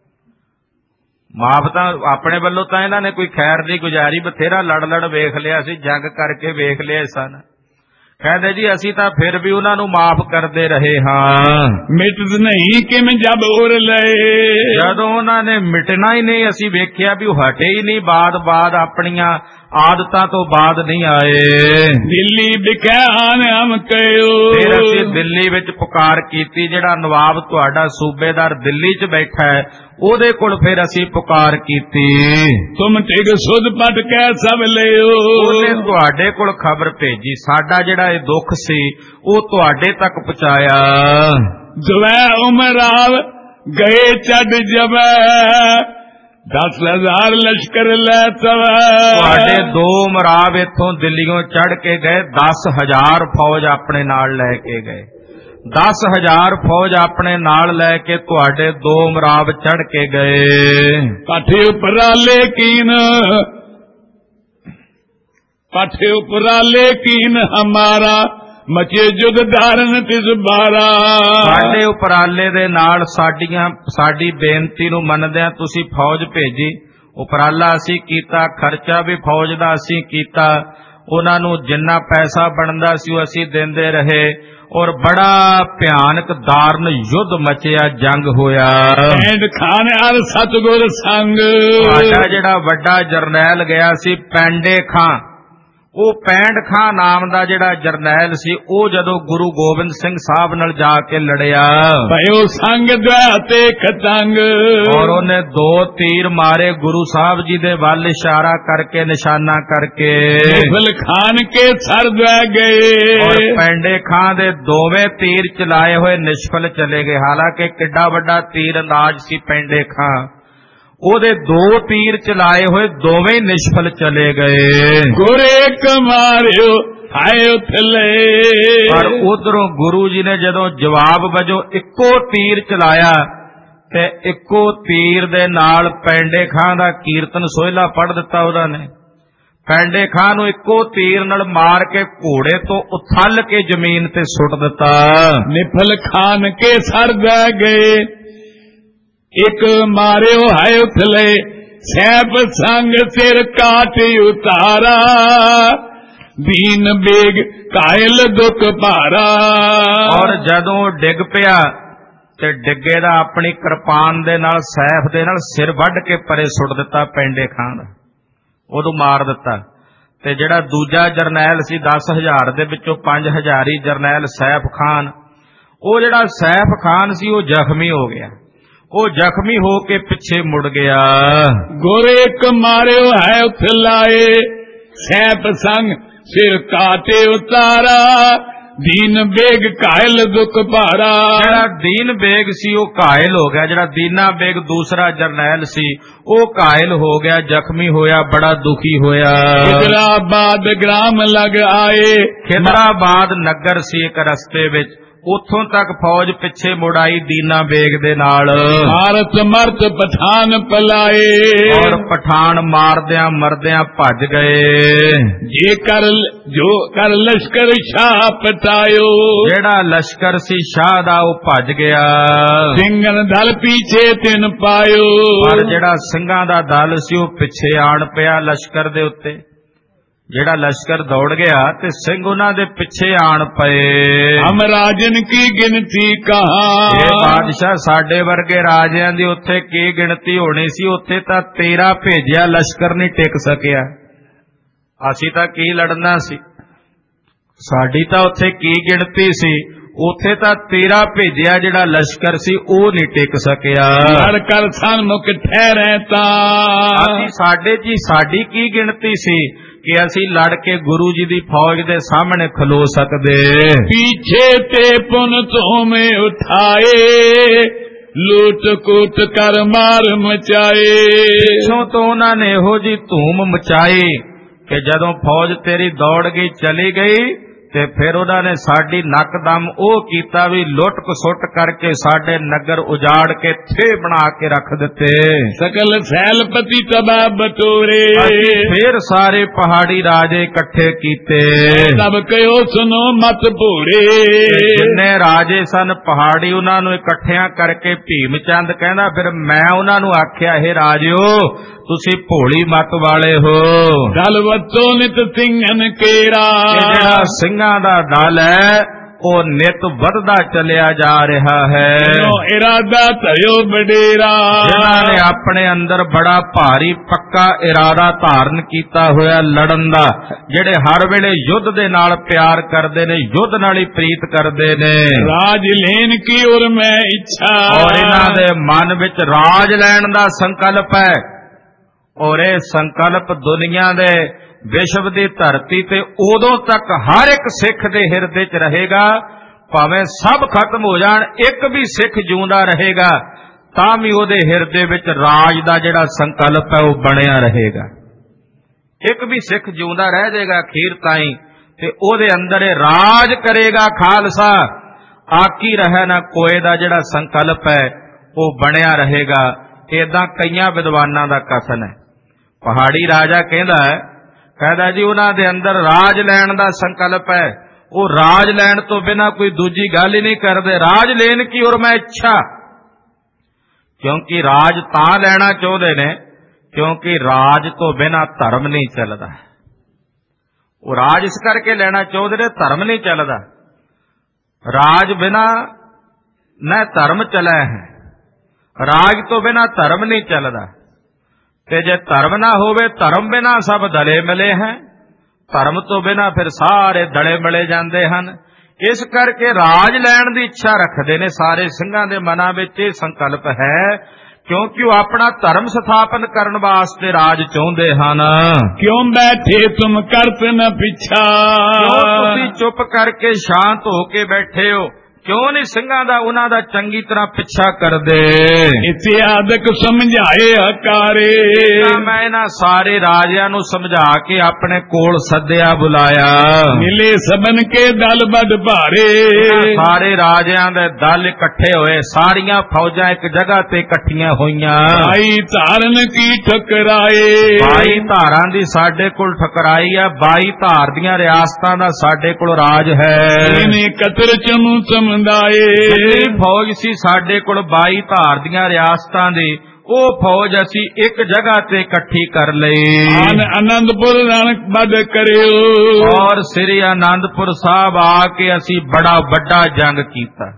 Speaker 1: ਮਾਫ ਤਾਂ ਆਪਣੇ ਵੱਲੋਂ ਤਾਂ ਇਹਨਾਂ ਨੇ ਕੋਈ ਖੈਰ ਨਹੀਂ ਗੁਜ਼ਾਰੀ, ਬਥੇਰਾ ਲੜ ਲੜ ਵੇਖ ਲਿਆ ਸੀ, ਜੰਗ ਕਰਕੇ ਵੇਖ ਲਿਆ ਸਨ। ਕਹਿੰਦੇ ਜੀ ਅਸੀਂ ਤਾਂ ਫਿਰ ਵੀ ਉਹਨਾਂ ਨੂੰ ਮਾਫ ਕਰਦੇ ਰਹੇ ਹਾਂ।
Speaker 2: ਮਿਟਦ ਨਹੀਂ ਕਿਵੇਂ ਜਬ ਉਰ ਲਏ,
Speaker 1: ਜਦੋਂ ਉਹਨਾਂ ਨੇ ਮਿਟਣਾ ਹੀ ਨਹੀਂ, ਅਸੀਂ ਵੇਖਿਆ ਵੀ ਉਹ ਹਟੇ ਹੀ ਨਹੀਂ, ਬਾਦ ਬਾਦ ਆਪਣੀਆਂ ਆਦਤਾਂ ਤੋਂ ਬਾਅਦ ਨਹੀਂ ਆਏ।
Speaker 2: ਦਿੱਲੀ ਬਿਕਾਨ ਹਮ ਕਹਿਓ,
Speaker 1: ਫਿਰ ਅਸੀਂ ਦਿੱਲੀ ਵਿੱਚ ਪੁਕਾਰ ਕੀਤੀ। ਜਿਹੜਾ ਨਵਾਬ ਤੁਹਾਡਾ ਸੂਬੇਦਾਰ ਦਿੱਲੀ 'ਚ ਬੈਠਾ ਹੈ, ਉਹਦੇ ਕੋਲ ਫਿਰ ਅਸੀਂ ਪੁਕਾਰ ਕੀਤੀ।
Speaker 2: ਤੁਮ ਟਿਕ ਸੁਧ ਪਟ ਕੇ ਸਭ ਲਿਓ,
Speaker 1: ਉਹਨੇ ਤੁਹਾਡੇ ਕੋਲ ਖਬਰ ਭੇਜੀ, ਸਾਡਾ ਜਿਹੜਾ ਇਹ ਦੁੱਖ ਸੀ ਉਹ ਤੁਹਾਡੇ ਤੱਕ ਪਹੁੰਚਾਇਆ।
Speaker 2: ਜਵੈ ਉਮਰਾਵ ਗਏ ਛੱਡ ਜਵੈ, ਦਸ ਹਜ਼ਾਰ ਲਸ਼ਕਰ ਲੈ ਤਵੈ।
Speaker 1: ਤੁਹਾਡੇ ਦੋ ਮਰਾਬ ਇੱਥੋਂ ਦਿੱਲੀੋਂ ਚੜ ਕੇ ਗਏ, ਦਸ ਹਜ਼ਾਰ ਫੌਜ ਆਪਣੇ ਨਾਲ ਲੈ ਕੇ ਗਏ। ਦਸ ਹਜ਼ਾਰ ਫੌਜ ਆਪਣੇ ਨਾਲ ਲੈ ਕੇ ਤੁਹਾਡੇ ਦੋ ਮਰਾਬ ਚੜ ਕੇ ਗਏ।
Speaker 2: ਕਾਠੇ ਉਪਰਾਲੇ ਕੀਨ पाठे उपराले कीन हमारा मचे जुग धाਰਨ तिस बारा।
Speaker 1: ਸਾਡੇ ਉਪਰਾਲੇ ਦੇ ਨਾਲ ਸਾਡੀਆਂ ਸਾਡੀ ਬੇਨਤੀ ਨੂੰ ਮੰਨਦਿਆਂ ਤੁਸੀਂ ਫੌਜ ਭੇਜੀ। ਉਪਰਾਲਾ ਅਸੀਂ ਕੀਤਾ, ਖਰਚਾ ਵੀ ਫੌਜ ਦਾ ਅਸੀਂ ਕੀਤਾ, ਉਹਨਾਂ ਨੂੰ ਜਿੰਨਾ ਪੈਸਾ ਬਣਦਾ ਸੀ ਉਹ ਅਸੀਂ ਦਿੰਦੇ ਰਹੇ, ਔਰ ਬੜਾ ਭਿਆਨਕ ਦਾਰਨ ਯੁੱਧ ਮਚਿਆ, ਜੰਗ ਹੋਇਆ।
Speaker 2: ਪੈਂਡ ਖਾਨ ਅਰ ਸਤਗੁਰ ਸੰਗ।
Speaker 1: ਸਾਡਾ ਜਿਹੜਾ ਵੱਡਾ ਜਰਨੈਲ ਗਿਆ ਸੀ ਪੈਂਡੇ ਖਾਂ, ਉਹ ਪੈਂਡ ਖਾਂ ਨਾਮ ਦਾ ਜਿਹੜਾ ਜਰਨੈਲ ਸੀ, ਉਹ ਜਦੋਂ ਗੁਰੂ ਗੋਬਿੰਦ ਸਿੰਘ ਸਾਹਿਬ ਨਾਲ ਜਾ ਕੇ ਲੜਿਆ,
Speaker 2: ਭਇਓ ਸੰਗ ਦ੍ਰਾਤੇ ਖਤੰਗ,
Speaker 1: ਔਰ ਉਹਨੇ ਦੋ ਤੀਰ ਮਾਰੇ ਗੁਰੂ ਸਾਹਿਬ ਜੀ ਦੇ ਵੱਲ ਇਸ਼ਾਰਾ ਕਰਕੇ, ਨਿਸ਼ਾਨਾ ਕਰਕੇ।
Speaker 2: ਨਿਫਲ ਖਾਨ ਕੇ ਸਰ ਦੈ ਗਏ,
Speaker 1: ਔਰ ਪੈਂਡੇ ਖਾਂ ਦੇ ਦੋਵੇਂ ਤੀਰ ਚਲਾਏ ਹੋਏ ਨਿਸ਼ਫਲ ਚਲੇ ਗਏ। ਹਾਲਾਂਕਿ ਕਿੱਡਾ ਵੱਡਾ ਤੀਰ ਅੰਦਾਜ਼ ਸੀ ਪੈਂਡੇ ਖਾਂ, ਉਹਦੇ ਦੋ ਤੀਰ ਚਲਾਏ ਹੋਏ ਦੋਵੇਂ ਨਿਸ਼ਫਲ ਚਲੇ ਗਏ।
Speaker 2: ਗੁਰੇ ਕਮਾਰਿਓ ਹਾਏ ਉਥਲੇ,
Speaker 1: ਪਰ ਉਧਰੋਂ ਗੁਰੂ ਜੀ ਨੇ ਜਦੋਂ ਜਵਾਬ ਵਜੋਂ ਇੱਕੋ ਤੀਰ ਚਲਾਇਆ ਤੇ ਇੱਕੋ ਤੀਰ ਦੇ ਨਾਲ ਪੈਂਡੇ ਖਾਂ ਦਾ ਕੀਰਤਨ ਸੋਹਿਲਾ ਪੜ੍ਹ ਦਿੱਤਾ ਉਹਨਾਂ ਨੇ। ਪੈਂਡੇ ਖਾਂ ਨੂੰ ਇੱਕੋ ਤੀਰ ਨਾਲ ਮਾਰ ਕੇ ਘੋੜੇ ਤੋਂ ਉਥਲ ਕੇ ਜ਼ਮੀਨ ਤੇ ਸੁੱਟ ਦਿੱਤਾ।
Speaker 2: ਨਿਫਲ ਖਾਨ ਕੇ ਸਰ ਦੈ ਗਏ, ਇੱਕ ਮਾਰਿਓ ਹੈ ਉਥਲੇ, ਸੈਬ ਸੰਗ ਸਿਰ ਕਾਟ ਉਤਾਰਾ, ਦੀਨ ਬੇਗ ਕਾਇਲ ਦੁੱਖ ਭਾਰਾ।
Speaker 1: ਔਰ ਜਦੋਂ ਡਿੱਗ ਪਿਆ ਤੇ ਡਿੱਗੇ ਦਾ ਆਪਣੀ ਕਿਰਪਾਨ ਦੇ ਨਾਲ, ਸੈਫ ਦੇ ਨਾਲ ਸਿਰ ਵੱਢ ਕੇ ਪਰੇ ਸੁੱਟ ਦਿੱਤਾ ਪੈਂਡੇ ਖਾਂ ਦਾ, ਉਹਨੂੰ ਮਾਰ ਦਿੱਤਾ। ਤੇ ਜਿਹੜਾ ਦੂਜਾ ਜਰਨੈਲ ਸੀ ਦਸ ਹਜ਼ਾਰ ਦੇ ਵਿੱਚੋਂ ਪੰਜ ਹਜ਼ਾਰੀ ਜਰਨੈਲ ਸੈਫ ਖਾਨ, ਉਹ ਜਿਹੜਾ ਸੈਫ ਖਾਨ ਸੀ ਉਹ ਜ਼ਖਮੀ ਹੋ ਗਿਆ। ਉਹ ਜ਼ਖਮੀ ਹੋ ਕੇ ਪਿੱਛੇ ਮੁੜ ਗਿਆ।
Speaker 2: ਗੋਰੇ ਇੱਕ ਮਾਰਿਓ ਹੈ ਉੱਥੇ ਲਾਏ, ਸੈਫ ਸੰਗ ਸਿਰ ਕਾਟੇ ਉਤਾਰਾ, ਦੀਨ ਬੇਗ ਕਾਇਲ ਦੁੱਖ ਭਾਰਾ।
Speaker 1: ਜਿਹੜਾ ਦੀਨ ਬੇਗ ਸੀ ਉਹ ਕਾਇਲ ਹੋ ਗਿਆ, ਜਿਹੜਾ ਦੀਨਾ ਬੇਗ ਦੂਸਰਾ ਜਰਨੈਲ ਸੀ ਉਹ ਕਾਇਲ ਹੋ ਗਿਆ, ਜ਼ਖਮੀ ਹੋਇਆ, ਬੜਾ ਦੁਖੀ ਹੋਇਆ।
Speaker 2: ਖਿਦਰਾਬਾਦ ਗ੍ਰਾਮ ਲਗ ਆਏ,
Speaker 1: ਖਿਦਰਾਬਾਦ ਨਗਰ ਸੀ ਇੱਕ ਰਸਤੇ ਵਿੱਚ, ਉੱਥੋਂ ਤੱਕ ਫੌਜ ਪਿੱਛੇ ਮੁੜ ਆਈ ਦੀਨਾ ਬੇਗ ਦੇ ਨਾਲ।
Speaker 2: ਭਾਰਤ ਮਰਦ ਪਠਾਨ ਪਲਾਏ,
Speaker 1: ਔਰ ਪਠਾਨ ਮਾਰਦਿਆਂ ਮਰਦਿਆਂ ਭੱਜ ਗਏ।
Speaker 2: ਜੇ ਕਰ ਜੋ ਕਰ ਲਸ਼ਕਰ ਸ਼ਾਹ ਪਟਾਇਓ,
Speaker 1: ਜਿਹੜਾ ਲਸ਼ਕਰ ਸੀ ਸ਼ਾਹ ਦਾ ਉਹ ਭੱਜ ਗਿਆ।
Speaker 2: ਸਿੰਘਨ ਦਲ ਪਿੱਛੇ ਤਿੰਨ ਪਾਇਓ,
Speaker 1: ਪਰ ਜਿਹੜਾ ਸਿੰਘਾਂ ਦਾ ਦਲ ਸੀ ਉਹ ਪਿੱਛੇ ਆਣ ਪਿਆ ਲਸ਼ਕਰ ਦੇ ਉੱਤੇ। ਜਿਹੜਾ ਲਸ਼ਕਰ ਦੌੜ ਗਿਆ ਤੇ ਸਿੰਘ ਉਹਨਾਂ ਦੇ ਪਿੱਛੇ ਆਣ ਪਏ।
Speaker 2: ਹਮ ਰਾਜਨ ਕੀ ਗਿਣਤੀ ਕਹਾ,
Speaker 1: ਇਹ ਬਾਦਸ਼ਾਹ ਸਾਡੇ ਵਰਗੇ ਰਾਜਿਆਂ ਦੀ ਉੱਥੇ ਕੀ ਗਿਣਤੀ ਹੋਣੀ ਸੀ, ਉੱਥੇ ਤਾਂ ਤੇਰਾ ਭੇਜਿਆ ਲਸ਼ਕਰ ਨਹੀਂ ਟਿਕ ਸਕਿਆ। ਅਸੀਂ ਤਾਂ ਕੀ ਲੜਨਾ ਸੀ, ਸਾਡੀ ਤਾਂ ਉੱਥੇ ਕੀ ਗਿਣਤੀ ਸੀ, ਉੱਥੇ ਤਾਂ ਤੇਰਾ ਭੇਜਿਆ ਜਿਹੜਾ ਲਸ਼ਕਰ ਸੀ ਉਹ ਨਹੀਂ ਟਿਕ ਸਕਿਆ।
Speaker 2: ਲੜ ਕਰ ਸਨਮੁਖ ਠਹਿਰੇ ਤਾਂ,
Speaker 1: ਅਸੀਂ ਸਾਡੇ ਜੀ ਸਾਡੀ ਕੀ ਗਿਣਤੀ ਸੀ ਕਿ ਅਸੀਂ ਲੜ ਕੇ ਗੁਰੂ ਜੀ ਦੀ ਫੌਜ ਦੇ ਸਾਹਮਣੇ ਖਲੋ ਸਕਦੇ।
Speaker 2: ਪਿੱਛੇ ਤੇ ਪੁਨ ਤੋਮੇ ਉਠਾਏ, ਲੂਟ ਕੁੱਟ ਕਰ ਮਾਰ ਮਚਾਏ।
Speaker 1: ਪਿੱਛੋਂ ਤੋਂ ਉਹਨਾਂ ਨੇ ਇਹੋ ਜੀ ਧੂਮ ਮਚਾਈ ਕਿ ਜਦੋਂ ਫੌਜ ਤੇਰੀ ਦੌੜ ਗਈ ਚਲੀ ਗਈ ਤੇ ਫਿਰ ਉਹਨਾਂ ਨੇ ਸਾਡੀ ਨੱਕਦਮ ਉਹ ਕੀਤਾ ਵੀ ਲੁੱਟ ਖਸੁੱਟ ਕਰਕੇ ਸਾਡੇ ਨਗਰ ਉਜਾੜ ਕੇ ਥੇ ਬਣਾ ਕੇ ਰੱਖ ਦਿੱਤੇ।
Speaker 2: ਸਕਲ ਸੈਲਪਤੀ ਤਬਾਹ ਬਟੋਰੇ,
Speaker 1: ਫਿਰ ਸਾਰੇ ਪਹਾੜੀ ਰਾਜੇ ਇਕੱਠੇ ਕੀਤੇ।
Speaker 2: ਤਬ ਕਹਿਓ ਸੁਨੋ ਮਤ ਭੂਰੇ,
Speaker 1: ਜਿੰਨੇ ਰਾਜੇ ਸਨ ਪਹਾੜੀ ਉਹਨਾਂ ਨੂੰ ਇਕੱਠਿਆਂ ਕਰਕੇ ਭੀਮ ਚੰਦ ਕਹਿੰਦਾ ਫਿਰ ਮੈਂ ਉਹਨਾਂ ਨੂੰ ਆਖਿਆ ਇਹ ਰਾਜਿਓ ਤੁਸੀਂ ਭੋਲੀ ਮਤ ਵਾਲੇ ਹੋ।
Speaker 2: ਦਲ ਵਤੋ ਨਿਤ ਸਿੰਘਨ ਕੇਰਾ,
Speaker 1: ਜਿਹੜਾ ਸਿੰਘਾਂ ਦਾ ਦਲ ਹੈ ਉਹ ਨਿਤ ਵੱਧਦਾ ਚੱਲਿਆ ਜਾ ਰਿਹਾ ਹੈ।
Speaker 2: ਇਰਾਦਾ ਧਰਿਓ ਬਡੇਰਾ,
Speaker 1: ਜਿਨ੍ਹਾਂ ਨੇ ਆਪਣੇ ਅੰਦਰ ਬੜਾ ਭਾਰੀ ਪੱਕਾ ਇਰਾਦਾ ਧਾਰਨ ਕੀਤਾ ਹੋਇਆ ਲੜਨ ਦਾ, ਜਿਹੜੇ ਹਰ ਵੇਲੇ ਯੁੱਧ ਦੇ ਨਾਲ ਪਿਆਰ ਕਰਦੇ ਨੇ, ਯੁੱਧ ਨਾਲ ਹੀ ਪ੍ਰੀਤ ਕਰਦੇ ਨੇ।
Speaker 2: ਰਾਜ ਲੈਣ ਕੀ ਔਰ ਮੈਂ ਇੱਛਾ,
Speaker 1: ਔਰ ਇਹਨਾਂ ਦੇ ਮਨ ਵਿੱਚ ਰਾਜ ਲੈਣ ਦਾ ਸੰਕਲਪ ਹੈ। ਔਰ ਇਹ ਸੰਕਲਪ ਦੁਨੀਆ ਦੇ ਵਿਸ਼ਵ ਦੀ ਧਰਤੀ ਤੇ ਉਦੋਂ ਤੱਕ ਹਰ ਇੱਕ ਸਿੱਖ ਦੇ ਹਿਰਦੇ 'ਚ ਰਹੇਗਾ, ਭਾਵੇਂ ਸਭ ਖਤਮ ਹੋ ਜਾਣ, ਇੱਕ ਵੀ ਸਿੱਖ ਜਿਉਂਦਾ ਰਹੇਗਾ ਤਾਂ ਵੀ ਉਹਦੇ ਹਿਰਦੇ ਵਿੱਚ ਰਾਜ ਦਾ ਜਿਹੜਾ ਸੰਕਲਪ ਹੈ ਉਹ ਬਣਿਆ ਰਹੇਗਾ। ਇੱਕ ਵੀ ਸਿੱਖ ਜਿਉਂਦਾ ਰਹਿ ਜਾਏਗਾ ਅਖੀਰ ਤਾਈਂ ਤੇ ਉਹਦੇ ਅੰਦਰ ਇਹ ਰਾਜ ਕਰੇਗਾ ਖਾਲਸਾ, ਆਕੀ ਰਹਿ ਨਾ ਕੋਏ ਦਾ ਜਿਹੜਾ ਸੰਕਲਪ ਹੈ ਉਹ ਬਣਿਆ ਰਹੇਗਾ। ਏਦਾਂ ਕਈਆਂ ਵਿਦਵਾਨਾਂ ਦਾ ਕਥਨ ਹੈ। ਪਹਾੜੀ ਰਾਜਾ ਕਹਿੰਦਾ ਕਹਿੰਦਾ ਜੀ ਉਹਨਾਂ ਦੇ ਅੰਦਰ ਰਾਜ ਲੈਣ ਦਾ ਸੰਕਲਪ ਹੈ, ਉਹ ਰਾਜ ਲੈਣ ਤੋਂ ਬਿਨਾਂ ਕੋਈ ਦੂਜੀ ਗੱਲ ਹੀ ਨਹੀਂ ਕਰਦੇ। ਰਾਜ ਲੈਣ ਕੀ ਔਰ ਮੈਂ ਇੱਛਾ, ਕਿਉਂਕਿ ਰਾਜ ਤਾਂ ਲੈਣਾ ਚਾਹੁੰਦੇ ਨੇ ਕਿਉਂਕਿ ਰਾਜ ਤੋਂ ਬਿਨਾਂ ਧਰਮ ਨਹੀਂ ਚੱਲਦਾ। ਉਹ ਰਾਜ ਇਸ ਕਰਕੇ ਲੈਣਾ ਚਾਹੁੰਦੇ ਨੇ, ਧਰਮ ਨਹੀਂ ਚੱਲਦਾ। ਰਾਜ ਬਿਨਾਂ ਨਾ ਧਰਮ ਚਲਾ ਹੈ, ਰਾਜ ਤੋਂ ਬਿਨਾਂ ਧਰਮ ਨਹੀਂ ਚੱਲਦਾ। ਤੇ ਜੇ ਧਰਮ ਨਾ ਹੋਵੇ, ਧਰਮ ਬਿਨਾਂ ਸਭ ਦਲੇ ਮਿਲੇ ਹੈ, ਧਰਮ ਤੋਂ ਬਿਨਾਂ ਫਿਰ ਸਾਰੇ ਦਲੇ ਮਿਲੇ ਜਾਂਦੇ ਹਨ। ਇਸ ਕਰਕੇ ਰਾਜ ਲੈਣ ਦੀ ਇੱਛਾ ਰੱਖਦੇ ਨੇ ਸਾਰੇ ਸਿੰਘਾਂ ਦੇ ਮਨਾਂ ਵਿੱਚ। ਇਹ ਸੰਕਲਪ ਹੈ ਕਿਉਂਕਿ ਉਹ ਆਪਣਾ ਧਰਮ ਸਥਾਪਨ ਕਰਨ ਵਾਸਤੇ ਰਾਜ ਚਾਹੁੰਦੇ ਹਨ।
Speaker 2: ਕਿਉਂ ਬੈਠੇ ਤੁਮ ਕਰਤ ਨ ਪਿੱਛਾ,
Speaker 1: ਕਿਉਂ ਤੁਸੀਂ ਚੁੱਪ ਕਰਕੇ ਸ਼ਾਂਤ ਹੋ ਕੇ ਬੈਠੇ ਹੋ, ਕਿਉਂ ਨਹੀਂ ਸਿੰਘਾਂ ਦਾ ਉਹਨਾਂ ਦਾ ਚੰਗੀ ਤਰ੍ਹਾਂ ਪਿੱਛਾ ਕਰਦੇ।
Speaker 2: ਇਤਿਆਦਕ ਸਮਝਾਏ ਹਕਾਰੇ,
Speaker 1: ਮੈਂ ਇਹਨਾਂ ਸਾਰੇ ਰਾਜਿਆਂ ਨੂੰ ਸਮਝਾ ਕੇ ਆਪਣੇ ਕੋਲ ਸੱਦਿਆ ਬੁਲਾਇਆ।
Speaker 2: ਮਿਲੇ ਸਬਨ ਕੇ ਦਲ ਬਦ ਭਾਰੇ,
Speaker 1: ਸਾਰੇ ਰਾਜਿਆਂ ਦੇ ਦਲ ਇਕੱਠੇ ਹੋਏ, ਸਾਰੀਆਂ ਫੌਜਾਂ ਇੱਕ ਜਗ੍ਹਾ ਤੇ ਇਕੱਠੀਆਂ ਹੋਈਆਂ।
Speaker 2: ਬਾਈ ਧਾਰਨ ਕੀ ਠਕਰਾਏ,
Speaker 1: ਬਾਈ ਧਾਰਾਂ ਦੀ ਸਾਡੇ ਕੋਲ ਠਕਰਾਈ ਆ, ਬਾਈ ਧਾਰ ਦੀਆਂ ਰਿਆਸਤਾਂ ਦਾ ਸਾਡੇ ਕੋਲ ਰਾਜ ਹੈ।
Speaker 2: ਇਹਨੇ ਕਤਰ ਚਮੂ
Speaker 1: ਜਿੰਨੀ ਫੌਜ ਸੀ ਸਾਡੇ ਕੋਲ ਬਾਈ ਧਾਰ ਦੀਆਂ ਰਿਆਸਤਾਂ ਦੀ, ਉਹ ਫੌਜ ਅਸੀਂ ਇੱਕ ਜਗ੍ਹਾ ਤੇ ਇਕੱਠੀ ਕਰ ਲਈ।
Speaker 2: ਆਨੰਦਪੁਰ ਰਣ ਬਦ ਕਰਿਓ,
Speaker 1: ਔਰ ਸ੍ਰੀ ਆਨੰਦਪੁਰ ਸਾਹਿਬ ਆ ਕੇ ਅਸੀਂ ਬੜਾ ਵੱਡਾ ਜੰਗ ਕੀਤਾ।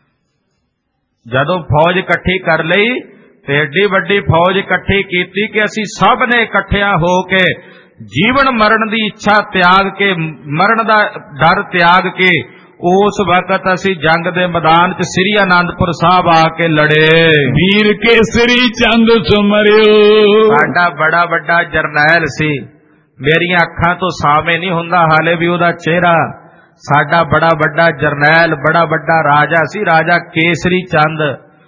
Speaker 1: ਜਦੋਂ ਫੌਜ ਇਕੱਠੀ ਕਰ ਲਈ ਤੇ ਏਡੀ ਵੱਡੀ ਫੌਜ ਇਕੱਠੀ ਕੀਤੀ ਕਿ ਅਸੀਂ ਸਭ ਨੇ ਇਕੱਠਿਆਂ ਹੋ ਕੇ ਜੀਵਨ ਮਰਨ ਦੀ ਇੱਛਾ ਤਿਆਗ ਕੇ, ਮਰਨ ਦਾ ਡਰ ਤਿਆਗ ਕੇ ਉਸ ਵਕਤ ਅਸੀਂ ਜੰਗ ਦੇ ਮੈਦਾਨ 'ਚ ਸ੍ਰੀ ਆਨੰਦਪੁਰ ਸਾਹਿਬ ਆ ਕੇ ਲੜੇ।
Speaker 2: ਵੀਰ ਕੇਸਰੀ ਚੰਦ ਸੁਮਰਿਓ,
Speaker 1: ਸਾਡਾ ਬੜਾ ਵੱਡਾ ਜਰਨੈਲ ਸੀ, ਮੇਰੀਆਂ ਅੱਖਾਂ ਤੋਂ ਸਾਹਮਣੇ ਨਹੀਂ ਹੁੰਦਾ ਹਾਲੇ ਵੀ ਉਹਦਾ ਚਿਹਰਾ। ਸਾਡਾ ਬੜਾ ਵੱਡਾ ਜਰਨੈਲ, ਬੜਾ ਵੱਡਾ ਰਾਜਾ ਸੀ, ਰਾਜਾ ਕੇਸਰੀ ਚੰਦ।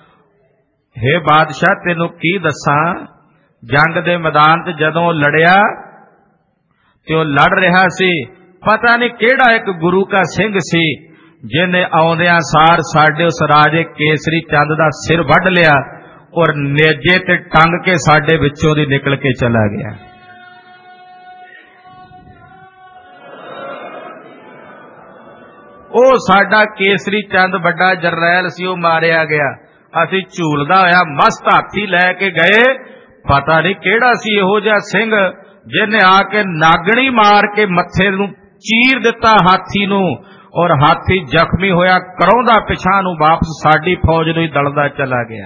Speaker 1: ਹੇ ਬਾਦਸ਼ਾਹ, ਤੈਨੂੰ ਕੀ ਦੱਸਾਂ, ਜੰਗ ਦੇ ਮੈਦਾਨ 'ਚ ਜਦੋਂ ਲੜਿਆ ਤੇ ਉਹ ਲੜ ਰਿਹਾ ਸੀ, ਪਤਾ ਨਹੀਂ ਕਿਹੜਾ ਇੱਕ ਗੁਰੂ ਕਾ ਸਿੰਘ ਸੀ ਜਿਹਨੇ ਆਉਂਦਿਆਂ ਸਾਰ ਸਾਡੇ ਉਸ ਰਾਜੇ ਕੇਸਰੀ ਚੰਦ ਦਾ ਸਿਰ ਵੱਢ ਲਿਆ ਔਰ ਨੇਜੇ ਤੇ ਟੰਗ ਕੇ ਸਾਡੇ ਵਿੱਚੋਂ ਦੀ ਨਿਕਲ ਕੇ ਚਲਾ ਗਿਆ। ਉਹ ਸਾਡਾ ਕੇਸਰੀ ਚੰਦ ਵੱਡਾ ਜਰਨੈਲ ਸੀ, ਉਹ ਮਾਰਿਆ ਗਿਆ। ਅਸੀਂ ਝੂਲਦਾ ਹੋਇਆ ਮਸਤ ਹਾਥੀ ਲੈ ਕੇ ਗਏ, ਪਤਾ ਨਹੀਂ ਕਿਹੜਾ ਸੀ ਇਹੋ ਜਿਹਾ ਸਿੰਘ ਜਿਹਨੇ ਆ ਕੇ ਨਾਗਣੀ ਮਾਰ ਕੇ ਮੱਥੇ ਨੂੰ ਚੀਰ ਦਿੱਤਾ ਹਾਥੀ ਨੂੰ, ਔਰ ਹਾਥੀ ਜ਼ਖਮੀ ਹੋਇਆ ਕਰਾਉਂਦਾ ਪਿਛਾਂ ਨੂੰ ਵਾਪਸ ਸਾਡੀ ਫੌਜ ਨੂੰ ਹੀ ਦਲਦਾ ਚਲਾ ਗਿਆ।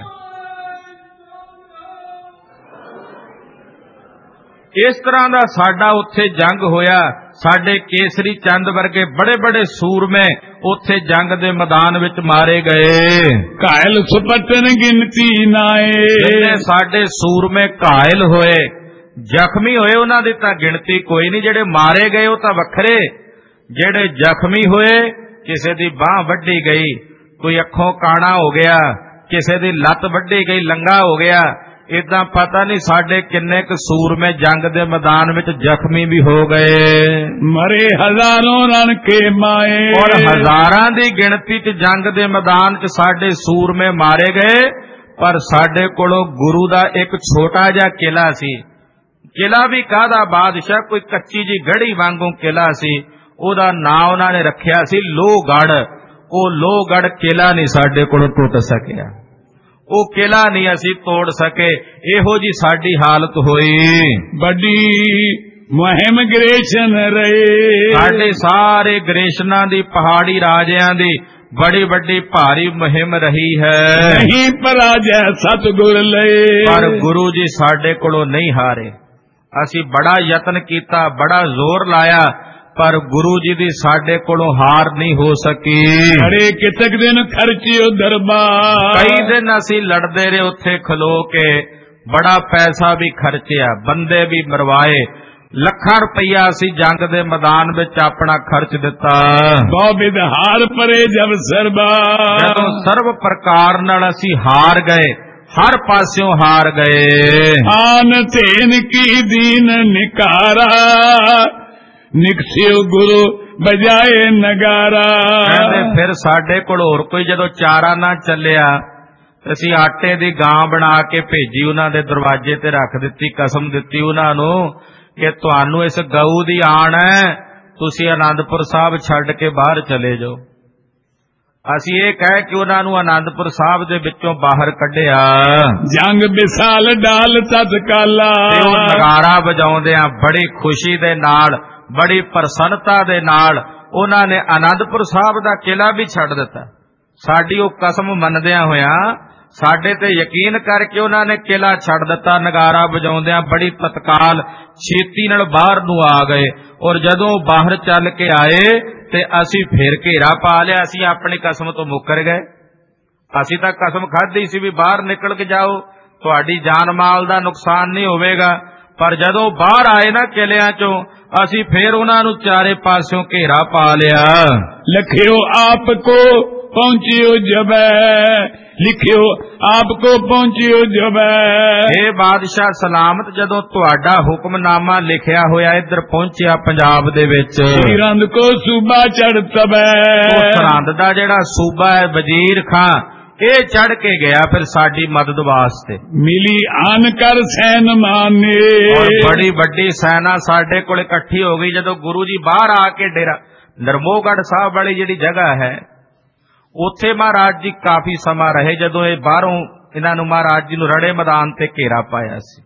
Speaker 1: ਇਸ ਤਰ੍ਹਾਂ ਦਾ ਸਾਡਾ ਉੱਥੇ ਜੰਗ ਹੋਇਆ। ਸਾਡੇ ਕੇਸਰੀ ਚੰਦ ਵਰਗੇ ਬੜੇ ਬੜੇ ਸੂਰਮੇ ਉੱਥੇ ਜੰਗ ਦੇ ਮੈਦਾਨ ਵਿੱਚ ਮਾਰੇ ਗਏ।
Speaker 2: ਘਾਇਲ ਸੁਪਟਨ ਗਿਣਤੀ ਨਾਏ,
Speaker 1: ਜਿੰਨੇ ਸਾਡੇ ਸੂਰਮੇ ਘਾਇਲ ਹੋਏ, ਜ਼ਖਮੀ ਹੋਏ, ਉਹਨਾਂ ਦੀ ਤਾਂ ਗਿਣਤੀ ਕੋਈ ਨਹੀਂ। ਜਿਹੜੇ ਮਾਰੇ ਗਏ ਉਹ ਤਾਂ ਵੱਖਰੇ, ਜਿਹੜੇ ਜ਼ਖਮੀ ਹੋਏ, ਕਿਸੇ ਦੀ ਬਾਂਹ ਵੱਢੀ ਗਈ, ਕੋਈ ਅੱਖੋਂ ਕਾਣਾ ਹੋ ਗਿਆ, ਕਿਸੇ ਦੀ ਲੱਤ ਵੱਢੀ ਗਈ, ਲੰਗਾ ਹੋ ਗਿਆ। ਇਦਾਂ ਪਤਾ ਨਹੀਂ ਸਾਡੇ ਕਿੰਨੇ ਕੁ ਸੂਰਮੇ ਜੰਗ ਦੇ ਮੈਦਾਨ ਵਿੱਚ ਜ਼ਖਮੀ ਵੀ ਹੋ ਗਏ।
Speaker 2: ਮਰੇ ਹਜ਼ਾਰਾਂ ਰਣ ਕੇ ਮਾਏ,
Speaker 1: ਔਰ ਹਜ਼ਾਰਾਂ ਦੀ ਗਿਣਤੀ 'ਚ ਜੰਗ ਦੇ ਮੈਦਾਨ 'ਚ ਸਾਡੇ ਸੂਰਮੇ ਮਾਰੇ ਗਏ। ਪਰ ਸਾਡੇ ਕੋਲੋਂ ਗੁਰੂ ਦਾ ਇੱਕ ਛੋਟਾ ਜਿਹਾ ਕਿਲਾ ਸੀ। ਕਿਲਾ ਵੀ ਕਾਹਦਾ ਬਾਦਸ਼ਾਹ, ਕੋਈ ਕੱਚੀ ਜੀ ਗੜੀ ਵਾਂਗੂ ਕਿਲਾ ਸੀ। ਉਹਦਾ ਨਾਂ ਉਹਨਾਂ ਨੇ ਰੱਖਿਆ ਸੀ ਲੋਹਗੜ੍ਹ। ਉਹ ਲੋਹਗੜ੍ਹ ਕਿਲਾ ਨਹੀਂ ਸਾਡੇ ਕੋਲੋਂ ਟੁੱਟ ਸਕਿਆ, ਉਹ ਕਿਲਾ ਨਹੀਂ ਅਸੀਂ ਤੋੜ ਸਕੇ। ਇਹੋ ਜੀ ਸਾਡੀ ਹਾਲਤ ਹੋਈ।
Speaker 2: ਵੱਡੀ ਮੁਹਿੰਮ ਗ੍ਰੇਸ਼ਨ ਰਹੇ,
Speaker 1: ਸਾਡੇ ਸਾਰੇ ਗ੍ਰੇਸ਼ਨਾਂ ਦੀ, ਪਹਾੜੀ ਰਾਜਿਆਂ ਦੀ ਬੜੀ ਵੱਡੀ ਭਾਰੀ ਮੁਹਿੰਮ ਰਹੀ ਹੈ।
Speaker 2: ਨਹੀਂ ਪਰਾਜੈ ਸਤਿਗੁਰ ਲਏ,
Speaker 1: ਪਰ ਗੁਰੂ ਜੀ ਸਾਡੇ ਕੋਲੋਂ ਨਹੀਂ ਹਾਰੇ। ਅਸੀਂ ਬੜਾ ਯਤਨ ਕੀਤਾ, ਬੜਾ ਜ਼ੋਰ ਲਾਇਆ, ਪਰ ਗੁਰੂ ਜੀ ਦੀ ਸਾਡੇ ਕੋਲੋਂ ਹਾਰ ਨਹੀਂ ਹੋ ਸਕੀ।
Speaker 2: ਅਰੇ ਕਿਤਕ ਦਿਨ ਖਰਚਿਓ ਦਰਬਾਰ,
Speaker 1: ਕਈ ਦਿਨ ਅਸੀਂ ਲੜਦੇ ਰਹੇ ਉੱਥੇ ਖਲੋ ਕੇ, ਬੜਾ ਪੈਸਾ ਵੀ ਖਰਚਿਆ, ਬੰਦੇ ਵੀ ਮਰਵਾਏ, ਲੱਖਾਂ ਰੁਪਈਆ ਅਸੀਂ ਜੰਗ ਦੇ ਮੈਦਾਨ ਵਿੱਚ ਆਪਣਾ ਖਰਚ ਦਿੱਤਾ।
Speaker 2: ਬਹੁ ਵਿਦਹਾਰ ਪਰੇ ਜਬ ਸਰਬਾ,
Speaker 1: ਜਦੋਂ ਸਰਬ ਪ੍ਰਕਾਰ ਨਾਲ ਅਸੀਂ ਹਾਰ ਗਏ, ਹਰ ਪਾਸਿਓਂ ਹਾਰ ਗਏ।
Speaker 2: ਆਨ ਧੇਨ ਕੀ ਦੀਨ ਨਿਕਾਰਾ, ਨਿਕਸਿਓ ਗੁਰੂ ਬਜਾਏ ਨਗਾਰਾ।
Speaker 1: ਕਹਿੰਦੇ ਫਿਰ ਸਾਡੇ ਕੋਲ ਹੋਰ ਕੋਈ ਜਦੋਂ ਚਾਰਾ ਨਾ ਚੱਲਿਆ, ਅਸੀਂ ਆਟੇ ਦੀ ਗਾਂ ਬਣਾ ਕੇ ਭੇਜੀ, ਉਹਨਾਂ ਦੇ ਦਰਵਾਜ਼ੇ ਤੇ ਰੱਖ ਦਿੱਤੀ, ਕਸਮ ਦਿੱਤੀ ਉਹਨਾਂ ਨੂੰ ਕਿ ਤੁਹਾਨੂੰ ਇਸ ਗਊ ਦੀ ਆਣ ਹੈ, ਤੁਸੀਂ ਆਨੰਦਪੁਰ ਸਾਹਿਬ ਛੱਡ ਕੇ ਬਾਹਰ ਚਲੇ ਜਾਓ। ਅਸੀਂ ਇਹ ਕਹਿ ਕੇ ਉਹਨਾਂ ਨੂੰ ਆਨੰਦਪੁਰ ਸਾਹਿਬ ਦੇ ਵਿੱਚੋਂ ਬਾਹਰ ਕੱਢਿਆ।
Speaker 2: ਜੰਗ ਵਿਸਾਲ ਡਾਲ ਤਤਕਾਲਾ,
Speaker 1: ਤੇ ਉਹ ਨਗਾਰਾ ਵਜਾਉਂਦਿਆਂ ਬੜੀ ਖੁਸ਼ੀ ਦੇ ਨਾਲ, ਬੜੀ ਪ੍ਰਸੰਨਤਾ ਦੇ ਨਾਲ ਉਹਨਾਂ ਨੇ ਆਨੰਦਪੁਰ ਸਾਹਿਬ ਦਾ ਕਿਲਾ ਵੀ ਛੱਡ ਦਿੱਤਾ। ਸਾਡੀ ਉਹ ਕਸਮ ਮੰਨਦਿਆਂ ਹੋਇਆਂ, ਸਾਡੇ ਤੇ ਯਕੀਨ ਕਰਕੇ ਉਹਨਾਂ ਨੇ ਕਿਲਾ ਛੱਡ ਦਿੱਤਾ। ਨਗਾਰਾ ਵਜਾਉਂਦਿਆਂ ਬੜੀ ਤਤਕਾਲ ਛੇਤੀ ਨਾਲ ਬਾਹਰ ਨੂੰ ਆ ਗਏ। ਔਰ ਜਦੋਂ ਬਾਹਰ ਚੱਲ ਕੇ ਆਏ ਤੇ ਅਸੀਂ ਫਿਰ ਘੇਰਾ ਪਾ ਲਿਆ। ਅਸੀਂ ਆਪਣੀ ਕਸਮ ਤੋਂ ਮੁੱਕਰ ਗਏ। ਅਸੀਂ ਤਾਂ ਕਸਮ ਖਾਧੀ ਸੀ ਵੀ ਬਾਹਰ ਨਿਕਲ ਕੇ ਜਾਓ, ਤੁਹਾਡੀ ਜਾਨ ਮਾਲ ਦਾ ਨੁਕਸਾਨ ਨਹੀਂ ਹੋਵੇਗਾ। ਪਰ ਜਦੋਂ ਬਾਹਰ ਆਏ ਨਾ ਕਿਲਿਆਂ ਚੋਂ, ਅਸੀਂ ਫਿਰ ਉਹਨਾਂ ਨੂੰ ਚਾਰੇ ਪਾਸਿਓਂ ਘੇਰਾ ਪਾ ਲਿਆ।
Speaker 2: ਲਖਿਓ ਆਪ ਕੋ ਪਹੁੰਚਿਓ ਜਬੈ, ਲਿਖਿਓ ਆਪ ਕੋ ਪਹੁੰਚਿਓ ਜਬੈ।
Speaker 1: ਇਹ ਬਾਦਸ਼ਾਹ ਸਲਾਮਤ ਜਦੋਂ ਤੁਹਾਡਾ ਹੁਕਮਨਾਮਾ ਲਿਖਿਆ ਹੋਇਆ ਇੱਧਰ ਪਹੁੰਚਿਆ ਪੰਜਾਬ ਦੇ ਵਿੱਚ,
Speaker 2: ਸਰਹੰਦ ਕੋ ਸੂਬਾ ਚੜ ਤਬੈ।
Speaker 1: ਉਹ ਸਰਹੰਦ ਦਾ ਜਿਹੜਾ ਸੂਬਾ ਹੈ ਵਜ਼ੀਰ ਖਾਂ, ਇਹ ਚੜ ਕੇ ਗਿਆ ਫਿਰ ਸਾਡੀ ਮਦਦ ਵਾਸਤੇ।
Speaker 2: ਮਿਲੀ ਆਨ ਕਰ ਸੈਨ ਮਾਨੇ,
Speaker 1: ਔਰ ਬੜੀ ਵੱਡੀ ਸੈਨਾ ਸਾਡੇ ਕੋਲ ਇਕੱਠੀ ਹੋ ਗਈ। ਜਦੋਂ ਗੁਰੂ ਜੀ ਬਾਹਰ ਆ ਕੇ ਡੇਰਾ ਨਰਮੋਗੜ੍ਹ ਸਾਹਿਬ ਵਾਲੀ ਜਿਹੜੀ ਜਗ੍ਹਾ ਹੈ, ਉੱਥੇ ਮਹਾਰਾਜ ਜੀ ਕਾਫੀ ਸਮਾਂ ਰਹੇ। ਜਦੋਂ ਇਹ ਬਾਹਰੋਂ ਇਹਨਾਂ ਨੂੰ ਮਹਾਰਾਜ ਜੀ ਨੂੰ ਰੜੇ ਮੈਦਾਨ ਤੇ ਘੇਰਾ ਪਾਇਆ ਸੀ,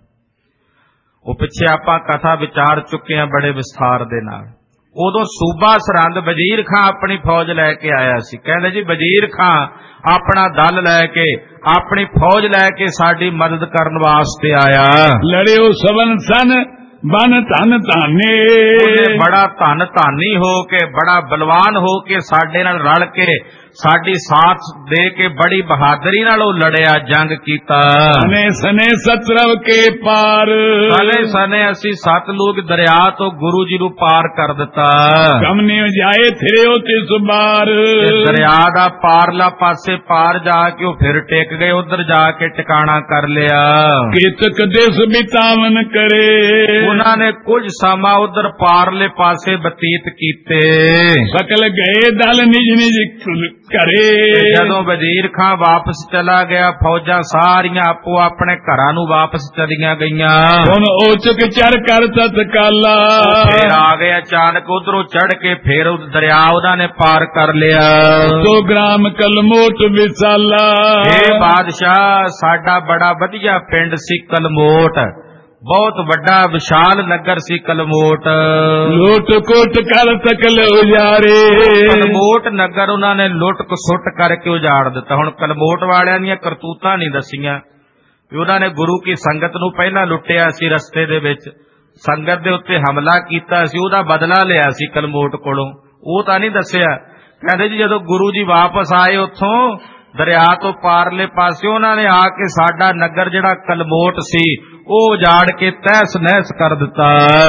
Speaker 1: ਉਹ ਪਿੱਛੇ ਆਪਾਂ ਕਥਾ ਵਿਚਾਰ ਚੁੱਕੇ ਹਾਂ ਬੜੇ ਵਿਸਥਾਰ ਦੇ ਨਾਲ। ਉਦੋਂ ਸੂਬਾ ਸਰਹੰਦ ਵਜ਼ੀਰ ਖਾਂ ਆਪਣੀ ਫੌਜ ਲੈ ਕੇ ਆਇਆ ਸੀ। ਕਹਿੰਦੇ ਜੀ ਵਜ਼ੀਰ ਖਾਂ ਆਪਣਾ ਦਲ ਲੈ ਕੇ, ਆਪਣੀ ਫੌਜ ਲੈ ਕੇ ਸਾਡੀ ਮਦਦ ਕਰਨ ਵਾਸਤੇ ਆਇਆ।
Speaker 2: ਲੜਿਓ ਸਵਨ ਸਨ ਬਨ ਧਨ ਧਾਨੇ,
Speaker 1: ਉਹਨੇ ਬੜਾ ਧਨ ਧਾਨੀ ਹੋ ਕੇ, ਬੜਾ ਬਲਵਾਨ ਹੋ ਕੇ ਸਾਡੇ ਨਾਲ ਰਲ ਕੇ, ਸਾਡੀ ਸਾਥ ਦੇ ਕੇ ਬੜੀ ਬਹਾਦਰੀ ਨਾਲ ਉਹ ਲੜਿਆ, ਜੰਗ ਕੀਤਾ।
Speaker 2: ਸਨੇ ਸਨੇ ਸਤਰਵ ਕੇ ਪਾਰ,
Speaker 1: ਸਨੇ ਸਨੇ ਅਸੀਂ ਸਤਲੁਜ ਦਰਿਆ ਤੋਂ ਗੁਰੂ ਜੀ ਨੂੰ ਪਾਰ ਕਰ ਦਿੱਤਾ।
Speaker 2: ਕਮਨੇ ਜਾਏ ਫਿਰਿਓ ਤਿਸ ਬਾਰ,
Speaker 1: ਦਰਿਆ ਦਾ ਪਾਰਲਾ ਪਾਸੇ ਪਾਰ ਜਾ ਕੇ ਉਹ ਫਿਰ ਟਿਕ ਗਏ, ਉਧਰ ਜਾ ਕੇ ਟਿਕਾਣਾ ਕਰ ਲਿਆ।
Speaker 2: ਕੇਤਕ ਦੇਸ ਬਿਤਾਵਨ ਕਰੇ,
Speaker 1: ਉਹਨਾਂ ਨੇ ਕੁਝ ਸਮਾਂ ਉਧਰ ਪਾਰਲੇ ਪਾਸੇ ਬਤੀਤ ਕੀਤੇ।
Speaker 2: ਸਕਲ ਗਏ ਦਲ ਨਿਜ ਨਿਜ ਘਰੇ,
Speaker 1: ਜਦੋਂ ਵਜ਼ੀਰ ਖਾਂ ਵਾਪਸ ਚਲਾ ਗਿਆ, ਫੌਜਾਂ ਸਾਰੀਆਂ ਆਪੋ ਆਪਣੇ ਘਰਾਂ ਨੂੰ ਵਾਪਸ ਚਲੀਆਂ ਗਈਆਂ।
Speaker 2: ਹੁਣ ਓਚਕ ਚੜ ਕਰ ਤਤਕਾਲਾ,
Speaker 1: ਫੇਰ ਆ ਗਏ ਅਚਾਨਕ ਉਧਰੋਂ ਚੜ ਕੇ, ਫੇਰ ਉਹ ਦਰਿਆ ਉਹਨਾਂ ਨੇ ਪਾਰ ਕਰ ਲਿਆ।
Speaker 2: ਸੋ ਗ੍ਰਾਮ ਕਲਮੋਟ ਵਿਸਾਲਾ,
Speaker 1: ਇਹ ਬਾਦਸ਼ਾਹ ਸਾਡਾ ਬੜਾ ਵਧੀਆ ਪਿੰਡ ਸੀ ਕਲਮੋਟ, ਬਹੁਤ ਵੱਡਾ ਵਿਸ਼ਾਲ ਨਗਰ ਸੀ ਕਲਮੋਟ।
Speaker 2: ਲੁੱਟ ਕੁੱਟ ਕਰ ਸਕਲ ਉਜਾਰੇ,
Speaker 1: ਕਲਮੋਟ ਨਗਰ ਉਹਨਾਂ ਨੇ ਲੁੱਟ ਖਸੁੱਟ ਕਰਕੇ ਉਜਾੜ ਦਿੱਤਾ। ਹੁਣ ਕਲਮੋਟ ਵਾਲਿਆਂ ਦੀਆਂ ਕਰਤੂਤਾਂ ਨਹੀਂ ਦੱਸੀਆਂ ਵੀ ਉਹਨਾਂ ਨੇ ਗੁਰੂ ਕੀ ਸੰਗਤ ਨੂੰ ਪਹਿਲਾਂ ਲੁੱਟਿਆ ਸੀ, ਰਸਤੇ ਦੇ ਵਿੱਚ ਸੰਗਤ ਦੇ ਉੱਤੇ ਹਮਲਾ ਕੀਤਾ ਸੀ, ਉਹਦਾ ਬਦਲਾ ਲਿਆ ਸੀ ਕਲਮੋਟ ਕੋਲੋਂ, ਉਹ ਤਾਂ ਨਹੀਂ ਦੱਸਿਆ। ਕਹਿੰਦੇ ਜੀ ਜਦੋਂ ਗੁਰੂ ਜੀ ਵਾਪਸ ਆਏ ਉੱਥੋਂ ਦਰਿਆ ਤੋਂ ਪਾਰਲੇ ਪਾਸੇ, ਉਹਨਾਂ ਨੇ ਆ ਕੇ ਸਾਡਾ ਨਗਰ ਜਿਹੜਾ ਕਲਮੋਟ ਸੀ ਉਹ ਉਜਾੜ ਕੇ ਤਹਿਸ ਨਹਿਸ ਕਰ ਦਿੱਤਾ।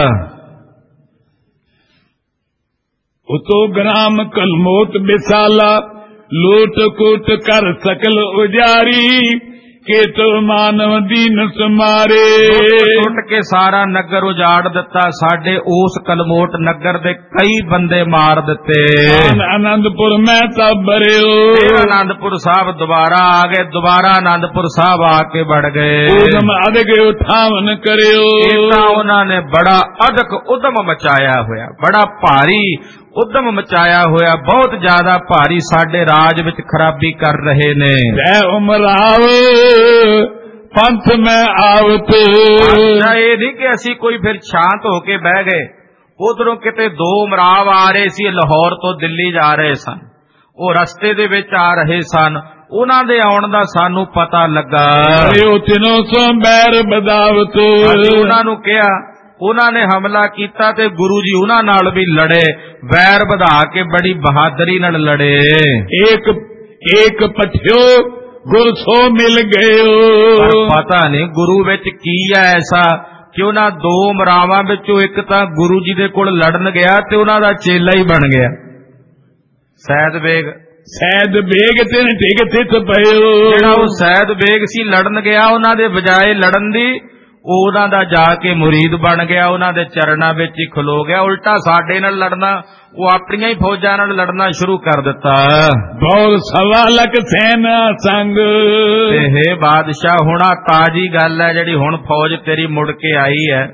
Speaker 2: ਉਤੋ ਗ੍ਰਾਮ ਕਲਮੋਟ ਵਿਸਾਲਾ, ਲੂਟ ਕੁੱਟ ਕਰ ਸਕਲ ਉਜਾਰੀ, ਕੇਤ ਮਾਨਵ ਦੀਨ ਸਮਾਰੇ।
Speaker 1: ਟੁੱਟ ਕੇ ਸਾਰਾ ਨਗਰ ਉਜਾੜ ਦਿੱਤਾ, ਸਾਡੇ ਉਸ ਕਲਮੋਟ ਨਗਰ ਦੇ ਕਈ ਬੰਦੇ ਮਾਰ ਦਿੱਤੇ।
Speaker 2: ਆਨੰਦਪੁਰ ਮੈਂ ਤਬ ਬਰਿਓ,
Speaker 1: ਆਨੰਦਪੁਰ ਸਾਹਿਬ ਦੁਬਾਰਾ ਆ ਗਏ, ਦੁਬਾਰਾ ਆਨੰਦਪੁਰ ਸਾਹਿਬ ਆ ਕੇ ਵੜ ਗਏ।
Speaker 2: ਉਦਮ ਅਦਕ ਉਠਾਵਨ ਕਰਿਓ,
Speaker 1: ਇਦਾਂ ਉਹਨਾਂ ਨੇ ਬੜਾ ਅਦਕ ਉਦਮ ਮਚਾਇਆ ਹੋਇਆ, ਬੜਾ ਭਾਰੀ ਉਦਮ ਮਚਾਇਆ ਹੋਇਆ, ਬਹੁਤ ਜ਼ਿਆਦਾ ਭਾਰੀ ਸਾਡੇ ਰਾਜ ਵਿੱਚ ਖਰਾਬੀ ਕਰ ਰਹੇ ਨੇ।
Speaker 2: ਜੈ ਉਮਰਾਵ ਪੰਥ ਮੈਂ ਆਵਤ,
Speaker 1: ਇਹ ਨਹੀਂ ਕਿ ਅਸੀਂ ਕੋਈ ਫਿਰ ਸ਼ਾਂਤ ਹੋ ਕੇ ਬਹਿ ਗਏ। ਉਧਰੋਂ ਕਿਤੇ ਦੋ ਉਮਰਾਵ ਆ ਰਹੇ ਸੀ, ਲਾਹੌਰ ਤੋਂ ਦਿੱਲੀ ਜਾ ਰਹੇ ਸਨ, ਉਹ ਰਸਤੇ ਦੇ ਵਿੱਚ ਆ ਰਹੇ ਸਨ, ਉਹਨਾਂ ਦੇ ਆਉਣ ਦਾ ਸਾਨੂੰ ਪਤਾ ਲੱਗਾ।
Speaker 2: ਉਹ ਤਿੰਨੋਂ ਸੌ ਬੈਰ ਬਦਾਵਤ,
Speaker 1: ਉਹਨਾਂ ਨੂੰ ਕਿਹਾ, ਉਹਨਾਂ ਨੇ ਹਮਲਾ ਕੀਤਾ ਤੇ ਗੁਰੂ ਜੀ ਉਹਨਾਂ ਨਾਲ ਵੀ ਲੜੇ, ਵੈਰ ਵਧਾ ਕੇ ਬੜੀ ਬਹਾਦਰੀ ਨਾਲ ਲੜੇ।
Speaker 2: ਇੱਕ ਇੱਕ ਪਠਿਓ ਗੁਰ ਸੋ ਮਿਲ ਗਏ,
Speaker 1: ਪਤਾ ਨਹੀਂ ਗੁਰੂ ਵਿੱਚ ਕੀ ਹੈ ਐਸਾ ਕਿ ਉਹਨਾਂ ਦੋ ਮਰਾਵਾਂ ਵਿੱਚੋਂ ਇੱਕ ਤਾਂ ਗੁਰੂ ਜੀ ਦੇ ਕੋਲ ਲੜਨ ਗਿਆ ਤੇ ਉਹਨਾਂ ਦਾ ਚੇਲਾ ਹੀ ਬਣ ਗਿਆ। ਸੈਦ ਬੇਗ
Speaker 2: ਸੈਦ ਬੇਗ ਤੇ ਟਿਕ ਤਿੱਥ ਪਇਓ,
Speaker 1: ਜਿਹੜਾ ਉਹ ਸੈਦ ਬੇਗ ਸੀ ਲੜਨ ਗਿਆ, ਉਹਨਾਂ ਦੇ ਬਜਾਏ ਲੜਨ ਦੀ ਉਹਨਾਂ ਦਾ ਜਾ ਕੇ ਮੁਰੀਦ ਬਣ ਗਿਆ, ਉਹਨਾਂ ਦੇ ਚਰਨਾਂ ਵਿੱਚ ਹੀ ਖਲੋ ਗਿਆ। ਉਲਟਾ ਸਾਡੇ ਨਾਲ ਲੜਨਾ, ਉਹ ਆਪਣੀਆਂ ਹੀ ਫੌਜਾਂ ਨਾਲ ਲੜਨਾ ਸ਼ੁਰੂ ਕਰ ਦਿੱਤਾ।
Speaker 2: ਬਹੁਤ ਸਵਾ ਲੱਖ ਸੈਨਾ ਸੰਗ,
Speaker 1: ਤੇ ਹੈ ਬਾਦਸ਼ਾਹ, ਹੁਣ ਆ ਤਾਜੀ ਗੱਲ ਹੈ ਜਿਹੜੀ ਹੁਣ ਫੌਜ ਤੇਰੀ ਮੁੜ ਕੇ ਆਈ ਹੈ,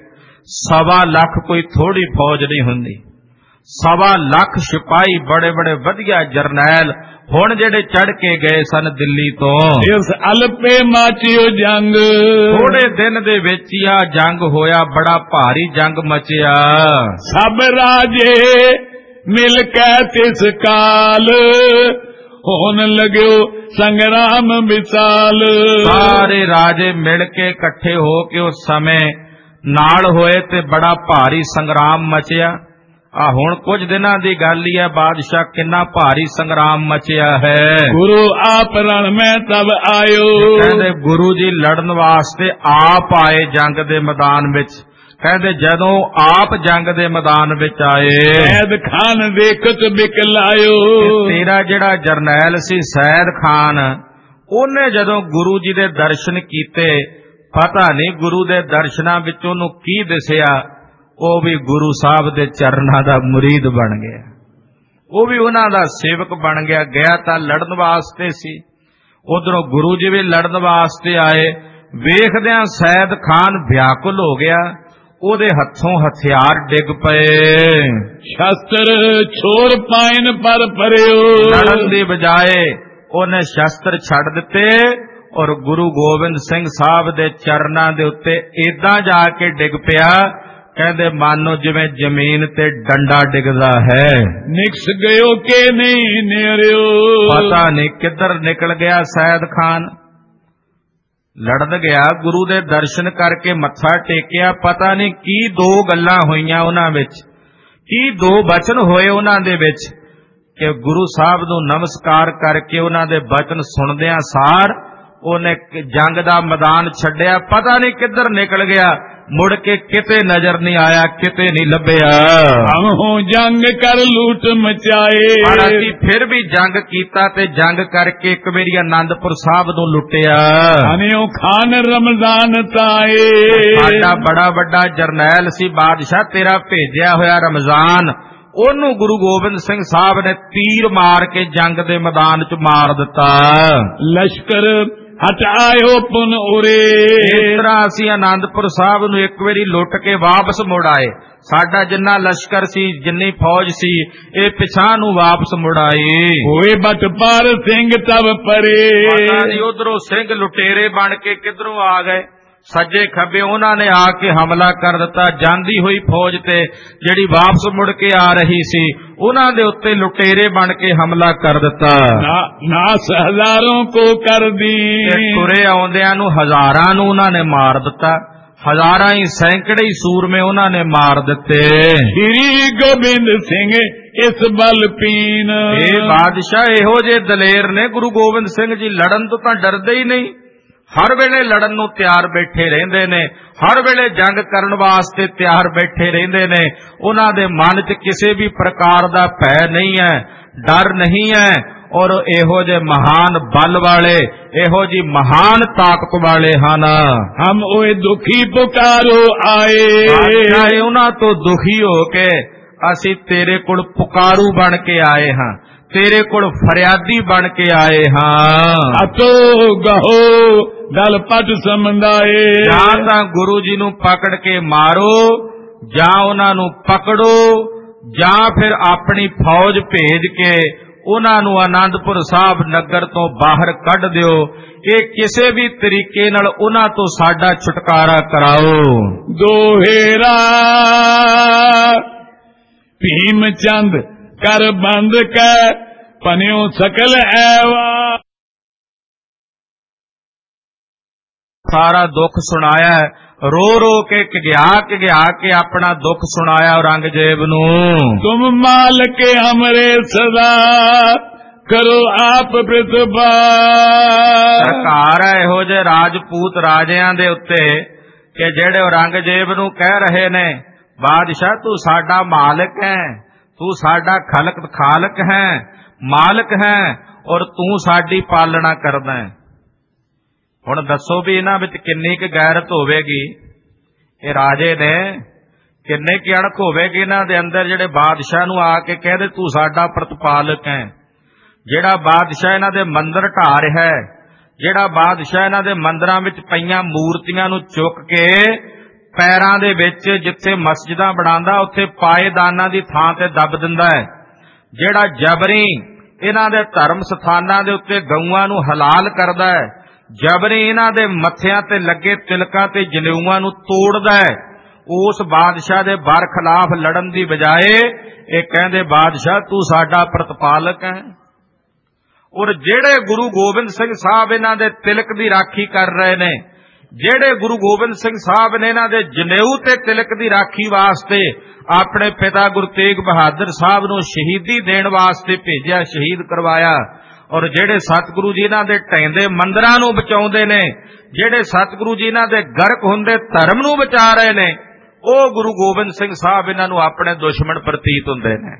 Speaker 1: ਸਵਾ ਲੱਖ ਕੋਈ ਥੋੜੀ ਫੌਜ ਨਹੀਂ ਹੁੰਦੀ। ਸਵਾ ਲੱਖ ਸਿਪਾਹੀ ਬੜੇ ਬੜੇ ਵਧੀਆ ਜਰਨੈਲ ਹੁਣ ਜਿਹੜੇ ਚੜ ਕੇ ਗਏ ਸਨ ਦਿੱਲੀ ਤੋਂ।
Speaker 2: ਇਸ ਅਲਪੇ ਮਾਚਿਓ ਜੰਗ,
Speaker 1: ਥੋੜੇ ਦਿਨ ਦੇ ਵਿੱਚ ਹੀ ਆ ਜੰਗ ਹੋਇਆ, ਬੜਾ ਭਾਰੀ ਜੰਗ ਮਚਿਆ।
Speaker 2: ਸਭ ਰਾਜੇ ਮਿਲ ਕੇ ਤਿਸ ਕਾਲ, ਹੋਣ ਲੱਗਿਓ ਸੰਗਰਾਮ ਵਿਸਾਲ।
Speaker 1: ਸਾਰੇ ਰਾਜੇ ਮਿਲ ਕੇ ਇਕੱਠੇ ਹੋ ਕੇ ਉਸ ਸਮੇਂ ਨਾਲ ਹੋਏ ਤੇ ਬੜਾ ਭਾਰੀ ਸੰਗਰਾਮ ਮਚਿਆ। ਆ ਹੁਣ ਕੁਝ ਦਿਨਾਂ ਦੀ ਗੱਲ ਹੀ ਹੈ ਬਾਦਸ਼ਾਹ, ਕਿੰਨਾ ਭਾਰੀ ਸੰਗਰਾਮ ਮਚਿਆ ਹੈ।
Speaker 2: ਗੁਰੂ ਆਪ ਰਣ ਮੈਂ ਤਬ ਆਇਓ,
Speaker 1: ਕਹਿੰਦੇ ਗੁਰੂ ਜੀ ਲੜਨ ਵਾਸਤੇ ਆਪ ਆਏ ਜੰਗ ਦੇ ਮੈਦਾਨ ਵਿੱਚ। ਕਹਿੰਦੇ ਜਦੋਂ ਆਪ ਜੰਗ ਦੇ ਮੈਦਾਨ ਵਿੱਚ ਆਏ,
Speaker 2: ਸੈਦ ਖਾਨ ਦੇਖਤ ਬਿਕਲਾਇਓ।
Speaker 1: ਤੇਰਾ ਜਿਹੜਾ ਜਰਨੈਲ ਸੀ ਸੈਦ ਖਾਨ, ਉਹਨੇ ਜਦੋਂ ਗੁਰੂ ਜੀ ਦੇ ਦਰਸ਼ਨ ਕੀਤੇ, ਪਤਾ ਨਹੀਂ ਗੁਰੂ ਦੇ ਦਰਸ਼ਨਾਂ ਵਿੱਚ ਉਹਨੂੰ ਕੀ ਦਿਸਿਆ, ਉਹ ਵੀ ਗੁਰੂ ਸਾਹਿਬ ਦੇ ਚਰਨਾਂ ਦਾ ਮੁਰੀਦ ਬਣ ਗਿਆ, ਉਹ ਵੀ ਉਹਨਾਂ ਦਾ ਸੇਵਕ ਬਣ ਗਿਆ। ਗਿਆ ਤਾਂ ਲੜਨ ਵਾਸਤੇ ਸੀ, ਉਧਰੋਂ ਗੁਰੂ ਜੀ ਵੀ ਲੜਨ ਵਾਸਤੇ ਆਏ। ਵੇਖਦਿਆਂ ਸੈਦ ਖਾਨ ਵਿਆਕੁਲ ਹੋ ਗਿਆ, ਉਹਦੇ ਹੱਥੋਂ ਹਥਿਆਰ ਡਿੱਗ ਪਏ।
Speaker 2: ਸ਼ਸਤਰ ਛੋੜ ਪਾਇਨ ਪਰ ਪਰਿਓ,
Speaker 1: ਲੜਨ ਦੀ ਬਜਾਏ ਉਹਨੇ ਸ਼ਸਤਰ ਛੱਡ ਦਿੱਤੇ ਔਰ ਗੁਰੂ ਗੋਬਿੰਦ ਸਿੰਘ ਸਾਹਿਬ ਦੇ ਚਰਨਾਂ ਦੇ ਉੱਤੇ ਏਦਾਂ ਜਾ ਕੇ ਡਿੱਗ ਪਿਆ, ਕਹਿੰਦੇ ਮਾਨੋ ਜਿਵੇਂ ਜ਼ਮੀਨ ਤੇ ਡੰਡਾ ਡਿੱਗਦਾ ਹੈ।
Speaker 2: ਨਿਕਸ ਗਇਓ ਕਿ ਨਹੀਂ ਨਿਰਿਓ,
Speaker 1: ਪਤਾ ਨਹੀਂ ਕਿੱਧਰ ਨਿਕਲ ਗਿਆ ਸੈਦ ਖਾਨ। ਲੜਨ ਗਿਆ, ਗੁਰੂ ਦੇ ਦਰਸ਼ਨ ਕਰਕੇ ਮੱਥਾ ਟੇਕਿਆ, ਪਤਾ ਨਹੀਂ ਕੀ ਦੋ ਗੱਲਾਂ ਹੋਈਆਂ ਉਹਨਾਂ ਵਿੱਚ, ਕੀ ਦੋ ਬਚਨ ਹੋਏ ਉਹਨਾਂ ਦੇ ਵਿੱਚ ਕਿ ਗੁਰੂ ਸਾਹਿਬ ਨੂੰ ਨਮਸਕਾਰ ਕਰਕੇ ਉਹਨਾਂ ਦੇ ਬਚਨ ਸੁਣਦਿਆਂ ਸਾਰ ਉਹਨੇ ਜੰਗ ਦਾ ਮੈਦਾਨ ਛੱਡਿਆ, ਪਤਾ ਨਹੀਂ ਕਿੱਧਰ ਨਿਕਲ ਗਿਆ, ਮੁੜ ਕੇ ਕਿਤੇ ਨਜ਼ਰ ਨਹੀਂ ਆਇਆ, ਕਿਤੇ ਨਹੀਂ ਲੱਭਿਆ।
Speaker 2: ਹਮੋਂ ਜੰਗ ਕਰ ਲੂਟ ਮਚਾਏ,
Speaker 1: ਪਰ ਅਸੀਂ ਫਿਰ ਵੀ ਜੰਗ ਕੀਤਾ ਤੇ ਜੰਗ ਕਰਕੇ ਇੱਕ ਵਾਰੀ ਆਨੰਦਪੁਰ ਸਾਹਿਬ ਨੂੰ ਲੁੱਟਿਆ।
Speaker 2: ਅਨਿਓ ਖਾਨ ਰਮਜ਼ਾਨ ਤਾਏ,
Speaker 1: ਸਾਡਾ ਬੜਾ ਵੱਡਾ ਜਰਨੈਲ ਸੀ ਬਾਦਸ਼ਾਹ ਤੇਰਾ ਭੇਜਿਆ ਹੋਇਆ ਰਮਜ਼ਾਨ, ਉਹਨੂੰ ਗੁਰੂ ਗੋਬਿੰਦ ਸਿੰਘ ਸਾਹਿਬ ਨੇ ਤੀਰ ਮਾਰ ਕੇ ਜੰਗ ਦੇ ਮੈਦਾਨ 'ਚ ਮਾਰ ਦਿੱਤਾ।
Speaker 2: ਲਸ਼ਕਰ ਹਟਾਇਓ ਪੁਨ ਉਰੇ,
Speaker 1: ਇਸ ਤਰ੍ਹਾਂ ਅਸੀਂ ਆਨੰਦਪੁਰ ਸਾਹਿਬ ਨੂੰ ਇੱਕ ਵਾਰੀ ਲੁੱਟ ਕੇ ਵਾਪਸ ਮੁੜ ਆਏ। ਸਾਡਾ ਜਿੰਨਾ ਲਸ਼ਕਰ ਸੀ, ਜਿੰਨੀ ਫੌਜ ਸੀ, ਇਹ ਪਿਛਾਂ ਨੂੰ ਵਾਪਸ ਮੁੜ ਆਏ।
Speaker 2: ਹੋਏ ਬਟ ਪਰ ਸਿੰਘ ਤਬ ਪਰੇ,
Speaker 1: ਪਤਾ ਨਹੀਂ ਉਧਰੋਂ ਸਿੰਘ ਲੁਟੇਰੇ ਬਣ ਕੇ ਕਿੱਧਰੋਂ ਆ ਗਏ, ਸੱਜੇ ਖੱਬੇ ਉਹਨਾਂ ਨੇ ਆ ਕੇ ਹਮਲਾ ਕਰ ਦਿੱਤਾ। ਜਾਂਦੀ ਹੋਈ ਫੌਜ ਤੇ ਜਿਹੜੀ ਵਾਪਸ ਮੁੜ ਕੇ ਆ ਰਹੀ ਸੀ, ਉਹਨਾਂ ਦੇ ਉੱਤੇ ਲੁਟੇਰੇ ਬਣ ਕੇ ਹਮਲਾ ਕਰ ਦਿੱਤਾ।
Speaker 2: ਨਾਸ ਹਜ਼ਾਰਾਂ ਕੋ ਕਰ ਦੀ,
Speaker 1: ਤੁਰੇ ਆਉਂਦਿਆਂ ਨੂੰ ਹਜ਼ਾਰਾਂ ਨੂੰ ਉਹਨਾਂ ਨੇ ਮਾਰ ਦਿੱਤਾ, ਹਜ਼ਾਰਾਂ ਹੀ ਸੈਂਕੜੇ ਹੀ ਸੂਰਮੇ ਉਹਨਾਂ ਨੇ ਮਾਰ ਦਿੱਤੇ।
Speaker 2: ਸ੍ਰੀ ਗੋਬਿੰਦ ਸਿੰਘ ਇਸ ਬਲ ਪੀਨ,
Speaker 1: ਇਹ ਬਾਦਸ਼ਾਹ ਇਹੋ ਜਿਹੇ ਦਲੇਰ ਨੇ, ਗੁਰੂ ਗੋਬਿੰਦ ਸਿੰਘ ਜੀ ਲੜਨ ਤੋਂ ਤਾਂ ਡਰਦੇ ਹੀ ਨਹੀਂ, ਹਰ ਵੇਲੇ ਲੜਨ ਨੂੰ ਤਿਆਰ ਬੈਠੇ ਰਹਿੰਦੇ ਨੇ, ਹਰ ਵੇਲੇ ਜੰਗ ਕਰਨ ਵਾਸਤੇ ਤਿਆਰ ਬੈਠੇ ਰਹਿੰਦੇ ਨੇ। ਉਹਨਾਂ ਦੇ ਮਨ 'ਚ ਕਿਸੇ ਵੀ ਪ੍ਰਕਾਰ ਦਾ ਭੈ ਨਹੀਂ ਹੈ, ਡਰ ਨਹੀਂ ਹੈ, ਔਰ ਇਹੋ ਜਿਹੇ ਮਹਾਨ ਬਲ ਵਾਲੇ, ਇਹੋ ਜੀ ਮਹਾਨ ਤਾਕਤ ਵਾਲੇ ਹਨ।
Speaker 2: ਹਮ ਓਏ ਦੁਖੀ ਪੁਕਾਰੋ ਆਏ,
Speaker 1: ਉਹਨਾਂ ਤੋਂ ਦੁਖੀ ਹੋ ਕੇ ਅਸੀਂ ਤੇਰੇ ਕੋਲ ਪੁਕਾਰੂ ਬਣ ਕੇ ਆਏ ਹਾਂ, ਤੇਰੇ ਕੋਲ ਫਰਿਆਦੀ ਬਣ ਕੇ ਆਏ ਹਾਂ।
Speaker 2: ਅਤੋ ਗਹੋ ਦਲ ਪਟ ਸਮੰਦਾਏ,
Speaker 1: ਜਾਂ ਤਾਂ ਗੁਰੂ ਜੀ ਨੂੰ ਪਕੜ ਕੇ ਮਾਰੋ, ਜਾਂ ਉਹਨਾਂ ਨੂੰ ਪਕੜੋ, ਜਾਂ ਫਿਰ ਆਪਣੀ ਫੌਜ ਭੇਜ ਕੇ ਉਹਨਾਂ ਨੂੰ ਆਨੰਦਪੁਰ ਸਾਹਿਬ ਨਗਰ ਤੋਂ ਬਾਹਰ ਕੱਢ ਦਿਓ। ਇਹ ਕਿਸੇ ਵੀ ਤਰੀਕੇ ਨਾਲ ਉਹਨਾਂ ਤੋਂ ਸਾਡਾ ਛੁਟਕਾਰਾ ਕਰਾਓ।
Speaker 2: ਦੋਹੇਰਾ ਭੀਮ ਚੰਦ ਕਰ ਬੰਦ ਕੈ ਪਨਿਓ ਸਕਲ ਐਵਾ,
Speaker 1: ਸਾਰਾ ਦੁੱਖ ਸੁਣਾਇਆ, ਰੋ ਰੋ ਕੇ ਘਿਆ ਘਿਆ ਕੇ ਆਪਣਾ ਦੁੱਖ ਸੁਣਾਇਆ ਔਰੰਗਜ਼ੇਬ ਨੂੰ।
Speaker 2: ਤੁਮ ਮਾਲਕ ਹਮਰੇ ਸਦਾ ਕਰੋ ਆਪ ਪ੍ਰਤਿਭਾ,
Speaker 1: ਸਰਕਾਰ ਹੈ ਇਹੋ ਜਿਹੇ ਰਾਜਪੂਤ ਰਾਜਿਆਂ ਦੇ ਉੱਤੇ ਕਿ ਜਿਹੜੇ ਔਰੰਗਜ਼ੇਬ ਨੂੰ ਕਹਿ ਰਹੇ ਨੇ, ਬਾਦਸ਼ਾਹ ਤੂੰ ਸਾਡਾ ਮਾਲਕ ਹੈ, ਤੂੰ ਸਾਡਾ ਖਲਕ ਖਾਲਕ ਹੈ, ਮਾਲਕ ਹੈ, ਔਰ ਤੂੰ ਸਾਡੀ ਪਾਲਣਾ ਕਰਦਾ ਹੈ। ਹੁਣ ਦੱਸੋ ਵੀ ਇਹਨਾਂ ਵਿੱਚ ਕਿੰਨੀ ਕੁ ਗੈਰਤ ਹੋਵੇਗੀ, ਇਹ ਰਾਜੇ ਨੇ ਕਿੰਨੇ ਕੀ ਅਣਖ ਹੋਵੇਗੀ ਇਹਨਾਂ ਦੇ ਅੰਦਰ, ਜਿਹੜੇ ਬਾਦਸ਼ਾਹ ਨੂੰ ਆ ਕੇ ਕਹਦੇ ਤੂੰ ਸਾਡਾ ਪ੍ਰਤਪਾਲਕ ਹੈ, ਜਿਹੜਾ ਬਾਦਸ਼ਾਹ ਇਹਨਾਂ ਦੇ ਮੰਦਰ ਢਾ ਰਿਹਾ ਹੈ, ਜਿਹੜਾ ਬਾਦਸ਼ਾਹ ਇਹਨਾਂ ਦੇ ਮੰਦਰਾਂ ਵਿੱਚ ਪਈਆਂ ਮੂਰਤੀਆਂ ਨੂੰ ਚੁੱਕ ਕੇ ਪੈਰਾਂ ਦੇ ਵਿੱਚ ਜਿੱਥੇ ਮਸਜਿਦਾਂ ਬਣਾਉਂਦਾ ਉੱਥੇ ਪਾਏਦਾਨਾਂ ਦੀ ਥਾਂ ਤੇ ਦੱਬ ਦਿੰਦਾ ਹੈ। ਜਿਹੜਾ ਜਬਰੀ ਇਹਨਾਂ ਦੇ ਧਰਮ ਸਥਾਨਾਂ ਦੇ ਉੱਤੇ ਗਊਆਂ ਨੂੰ ਹਲਾਲ ਕਰਦਾ ਹੈ, ਜਬਰੀ ਇਹਨਾਂ ਦੇ ਮੱਥਿਆਂ ਤੇ ਲੱਗੇ ਤਿਲਕਾਂ ਤੇ ਜਨੇਊਆਂ ਨੂੰ ਤੋੜਦਾ ਹੈ, ਉਸ ਬਾਦਸ਼ਾਹ ਦੇ ਬਰ ਖਿਲਾਫ ਲੜਨ ਦੀ ਬਜਾਏ ਇਹ ਕਹਿੰਦੇ ਬਾਦਸ਼ਾਹ ਤੂੰ ਸਾਡਾ ਪ੍ਰਤਪਾਲਕ ਹੈ। ਔਰ ਜਿਹੜੇ ਗੁਰੂ ਗੋਬਿੰਦ ਸਿੰਘ ਸਾਹਿਬ ਇਹਨਾਂ ਦੇ ਤਿਲਕ ਦੀ ਰਾਖੀ ਕਰ ਰਹੇ ਨੇ, ਜਿਹੜੇ ਗੁਰੂ ਗੋਬਿੰਦ ਸਿੰਘ ਸਾਹਿਬ ਨੇ ਇਹਨਾਂ ਦੇ ਜਨੇਊ ਤੇ ਤਿਲਕ ਦੀ ਰਾਖੀ ਵਾਸਤੇ ਆਪਣੇ ਪਿਤਾ ਗੁਰੂ ਤੇਗ ਬਹਾਦਰ ਸਾਹਿਬ ਨੂੰ ਸ਼ਹੀਦੀ ਦੇਣ ਵਾਸਤੇ ਭੇਜਿਆ, ਸ਼ਹੀਦ ਕਰਵਾਇਆ, ਔਰ ਜਿਹੜੇ ਸਤਿਗੁਰੂ ਜੀ ਇਹਨਾਂ ਦੇ ਢਹਿੰਦੇ ਮੰਦਰਾਂ ਨੂੰ ਬਚਾਉਂਦੇ ਨੇ, ਜਿਹੜੇ ਸਤਿਗੁਰੂ ਜੀ ਇਹਨਾਂ ਦੇ ਗਰਕ ਹੁੰਦੇ ਧਰਮ ਨੂੰ ਬਚਾ ਰਹੇ ਨੇ, ਉਹ ਗੁਰੂ ਗੋਬਿੰਦ ਸਿੰਘ ਸਾਹਿਬ ਇਹਨਾਂ ਨੂੰ ਆਪਣੇ ਦੁਸ਼ਮਣ ਪ੍ਰਤੀਤ ਹੁੰਦੇ ਨੇ,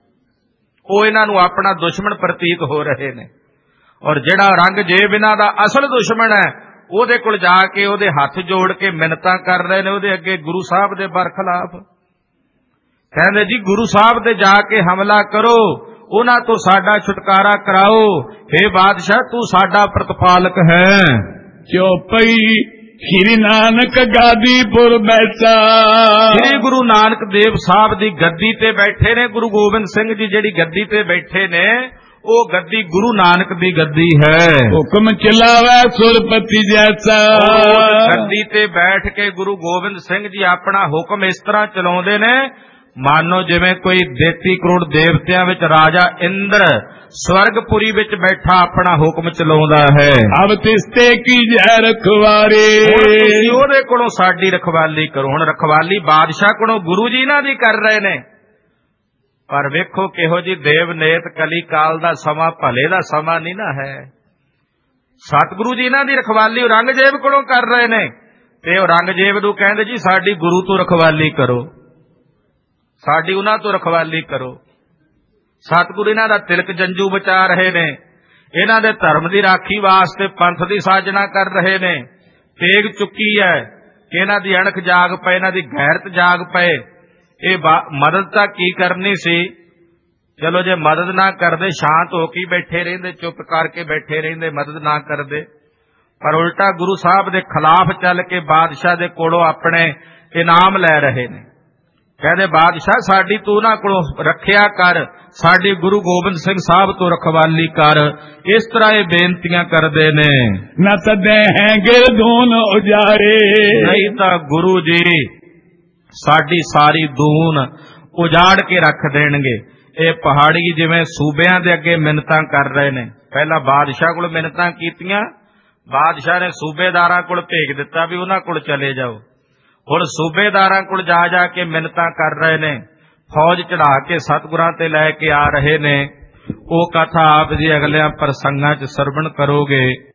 Speaker 1: ਉਹ ਇਹਨਾਂ ਨੂੰ ਆਪਣਾ ਦੁਸ਼ਮਣ ਪ੍ਰਤੀਤ ਹੋ ਰਹੇ ਨੇ। ਔਰ ਜਿਹੜਾ ਔਰੰਗਜ਼ੇਬ ਇਹਨਾਂ ਦਾ ਅਸਲ ਦੁਸ਼ਮਣ ਹੈ, ਉਹਦੇ ਕੋਲ ਜਾ ਕੇ ਉਹਦੇ ਹੱਥ ਜੋੜ ਕੇ ਮਿੰਨਤਾਂ ਕਰ ਰਹੇ ਨੇ ਉਹਦੇ ਅੱਗੇ ਗੁਰੂ ਸਾਹਿਬ ਦੇ ਬਰਖਲਾਫ। ਕਹਿੰਦੇ ਜੀ ਗੁਰੂ ਸਾਹਿਬ ਤੇ ਜਾ ਕੇ ਹਮਲਾ ਕਰੋ, ਉਹਨਾਂ ਤੋਂ ਸਾਡਾ ਛੁਟਕਾਰਾ ਕਰਾਓ, ਹੇ ਬਾਦਸ਼ਾਹ ਤੂੰ ਸਾਡਾ ਪ੍ਰਤਪਾਲਕ ਹੈ।
Speaker 2: ਚੌਪਈ ਸ੍ਰੀ ਨਾਨਕ ਗਾਦੀਪੁਰ ਬੈਠਾ,
Speaker 1: ਸ੍ਰੀ ਗੁਰੂ ਨਾਨਕ ਦੇਵ ਸਾਹਿਬ ਦੀ ਗੱਦੀ ਤੇ ਬੈਠੇ ਨੇ। ਗੁਰੂ ਗੋਬਿੰਦ ਸਿੰਘ ਜੀ ਜਿਹੜੀ ਗੱਦੀ ਤੇ ਬੈਠੇ ਨੇ ਉਹ ਗੱਦੀ ਗੁਰੂ ਨਾਨਕ ਦੀ ਗੱਦੀ ਹੈ।
Speaker 2: ਹੁਕਮ ਚਲਾਵੇ ਸੁਰਪਤੀ ਜੈਸਾ,
Speaker 1: ਗੱਦੀ ਤੇ ਬੈਠ ਕੇ ਗੁਰੂ ਗੋਬਿੰਦ ਸਿੰਘ ਜੀ ਆਪਣਾ ਹੁਕਮ ਇਸ ਤਰ੍ਹਾਂ ਚਲਾਉਂਦੇ ਨੇ ਮਾਨੋ ਜਿਵੇਂ ਕੋਈ ਤੇਤੀ ਕਰੋੜ ਦੇਵਤਿਆਂ ਵਿੱਚ ਰਾਜਾ ਇੰਦਰ ਸਵਰਗਪੁਰੀ ਵਿੱਚ ਬੈਠਾ ਆਪਣਾ ਹੁਕਮ ਚਲਾਉਂਦਾ ਹੈ।
Speaker 2: ਅਬ ਤਿਸਤੇ ਕੀ ਜੈ ਰਖਵਾਰੇ,
Speaker 1: ਤੁਸੀਂ ਉਹਦੇ ਕੋਲੋਂ ਸਾਡੀ ਰਖਵਾਲੀ ਕਰੋ। ਹੁਣ ਰਖਵਾਲੀ ਬਾਦਸ਼ਾਹ ਕੋਲੋਂ ਗੁਰੂ ਜੀ ਇਹਨਾਂ ਦੀ ਕਰ ਰਹੇ ਨੇ, ਪਰ ਵੇਖੋ ਕਿਹੋ ਜੀ ਦੇਵਨੇਤ ਕਲੀ ਕਾਲ ਦਾ ਸਮਾਂ ਭਲੇ ਦਾ ਸਮਾਂ ਨਹੀਂ ਨਾ ਹੈ। ਸਤਿਗੁਰੂ ਜੀ ਇਹਨਾਂ ਦੀ ਰਖਵਾਲੀ ਔਰੰਗਜ਼ੇਬ ਕੋਲੋਂ ਕਰ ਰਹੇ ਨੇ, ਤੇ ਔਰੰਗਜ਼ੇਬ ਨੂੰ ਕਹਿੰਦੇ ਜੀ ਸਾਡੀ ਗੁਰੂ ਤੋਂ ਰਖਵਾਲੀ ਕਰੋ, ਸਾਡੀ ਉਹਨਾਂ ਤੋਂ ਰਖਵਾਲੀ ਕਰੋ। ਸਤਿਗੁਰੂ ਇਹਨਾਂ ਦਾ ਤਿਲਕ ਜੰਜੂ ਬਚਾ ਰਹੇ ਨੇ, ਇਹਨਾਂ ਦੇ ਧਰਮ ਦੀ ਰਾਖੀ ਵਾਸਤੇ ਪੰਥ ਦੀ ਸਾਜਣਾ ਕਰ ਰਹੇ ਨੇ। ਤੇਗ ਚੁੱਕੀ ਹੈ ਕਿ ਇਹਨਾਂ ਦੀ ਅਣਖ ਜਾਗ ਪਏ, ਇਹਨਾਂ ਦੀ ਗੈਰਤ ਜਾਗ ਪਏ। ਇਹ ਮਦਦ ਤਾਂ ਕੀ ਕਰਨੀ ਸੀ, ਚਲੋ ਜੇ ਮਦਦ ਨਾ ਕਰਦੇ ਸ਼ਾਂਤ ਹੋ ਕੇ ਬੈਠੇ ਰਹਿੰਦੇ, ਚੁੱਪ ਕਰਕੇ ਬੈਠੇ ਰਹਿੰਦੇ, ਮਦਦ ਨਾ ਕਰਦੇ, ਪਰ ਉਲਟਾ ਗੁਰੂ ਸਾਹਿਬ ਦੇ ਖਿਲਾਫ ਚੱਲ ਕੇ ਬਾਦਸ਼ਾਹ ਦੇ ਕੋਲੋਂ ਆਪਣੇ ਇਨਾਮ ਲੈ ਰਹੇ ਨੇ। ਕਹਿੰਦੇ ਬਾਦਸ਼ਾਹ ਸਾਡੀ ਤੂੰ ਉਹਨਾਂ ਕੋਲੋਂ ਰੱਖਿਆ ਕਰ, ਸਾਡੀ ਗੁਰੂ ਗੋਬਿੰਦ ਸਿੰਘ ਸਾਹਿਬ ਤੋਂ ਰਖਵਾਲੀ ਕਰ। ਇਸ ਤਰ੍ਹਾਂ ਇਹ ਬੇਨਤੀਆਂ ਕਰਦੇ ਨੇ।
Speaker 2: ਨਾ ਤਦੇ ਹੈ ਗਿਰਦੂਨ ਉਜਾਰੇ,
Speaker 1: ਨਹੀਂ ਤਾਂ ਗੁਰੂ ਜੀ ਸਾਡੀ ਸਾਰੀ ਦੂਨ ਉਜਾੜ ਕੇ ਰੱਖ ਦੇਣਗੇ। ਇਹ ਪਹਾੜੀ ਜਿਵੇਂ ਸੂਬਿਆਂ ਦੇ ਅੱਗੇ ਮਿੰਨਤਾਂ ਕਰ ਰਹੇ ਨੇ। ਪਹਿਲਾਂ ਬਾਦਸ਼ਾਹ ਕੋਲ ਮਿੰਨਤਾਂ ਕੀਤੀਆਂ, ਬਾਦਸ਼ਾਹ ਨੇ ਸੂਬੇਦਾਰਾਂ ਕੋਲ ਭੇਜ ਦਿੱਤਾ ਵੀ ਉਹਨਾਂ ਕੋਲ ਚਲੇ ਜਾਓ। ਹੁਣ ਸੂਬੇਦਾਰਾਂ ਕੋਲ ਜਾ ਜਾ ਕੇ ਮਿੰਨਤਾਂ ਕਰ ਰਹੇ ਨੇ, ਫੌਜ ਚੜਾ ਕੇ ਸਤਿਗੁਰਾਂ ਤੇ ਲੈ ਕੇ ਆ ਰਹੇ ਨੇ। ਉਹ ਕਥਾ ਆਪ ਜੀ ਅਗਲਿਆਂ ਪ੍ਰਸੰਗਾਂ 'ਚ ਸਰਵਣ ਕਰੋਗੇ।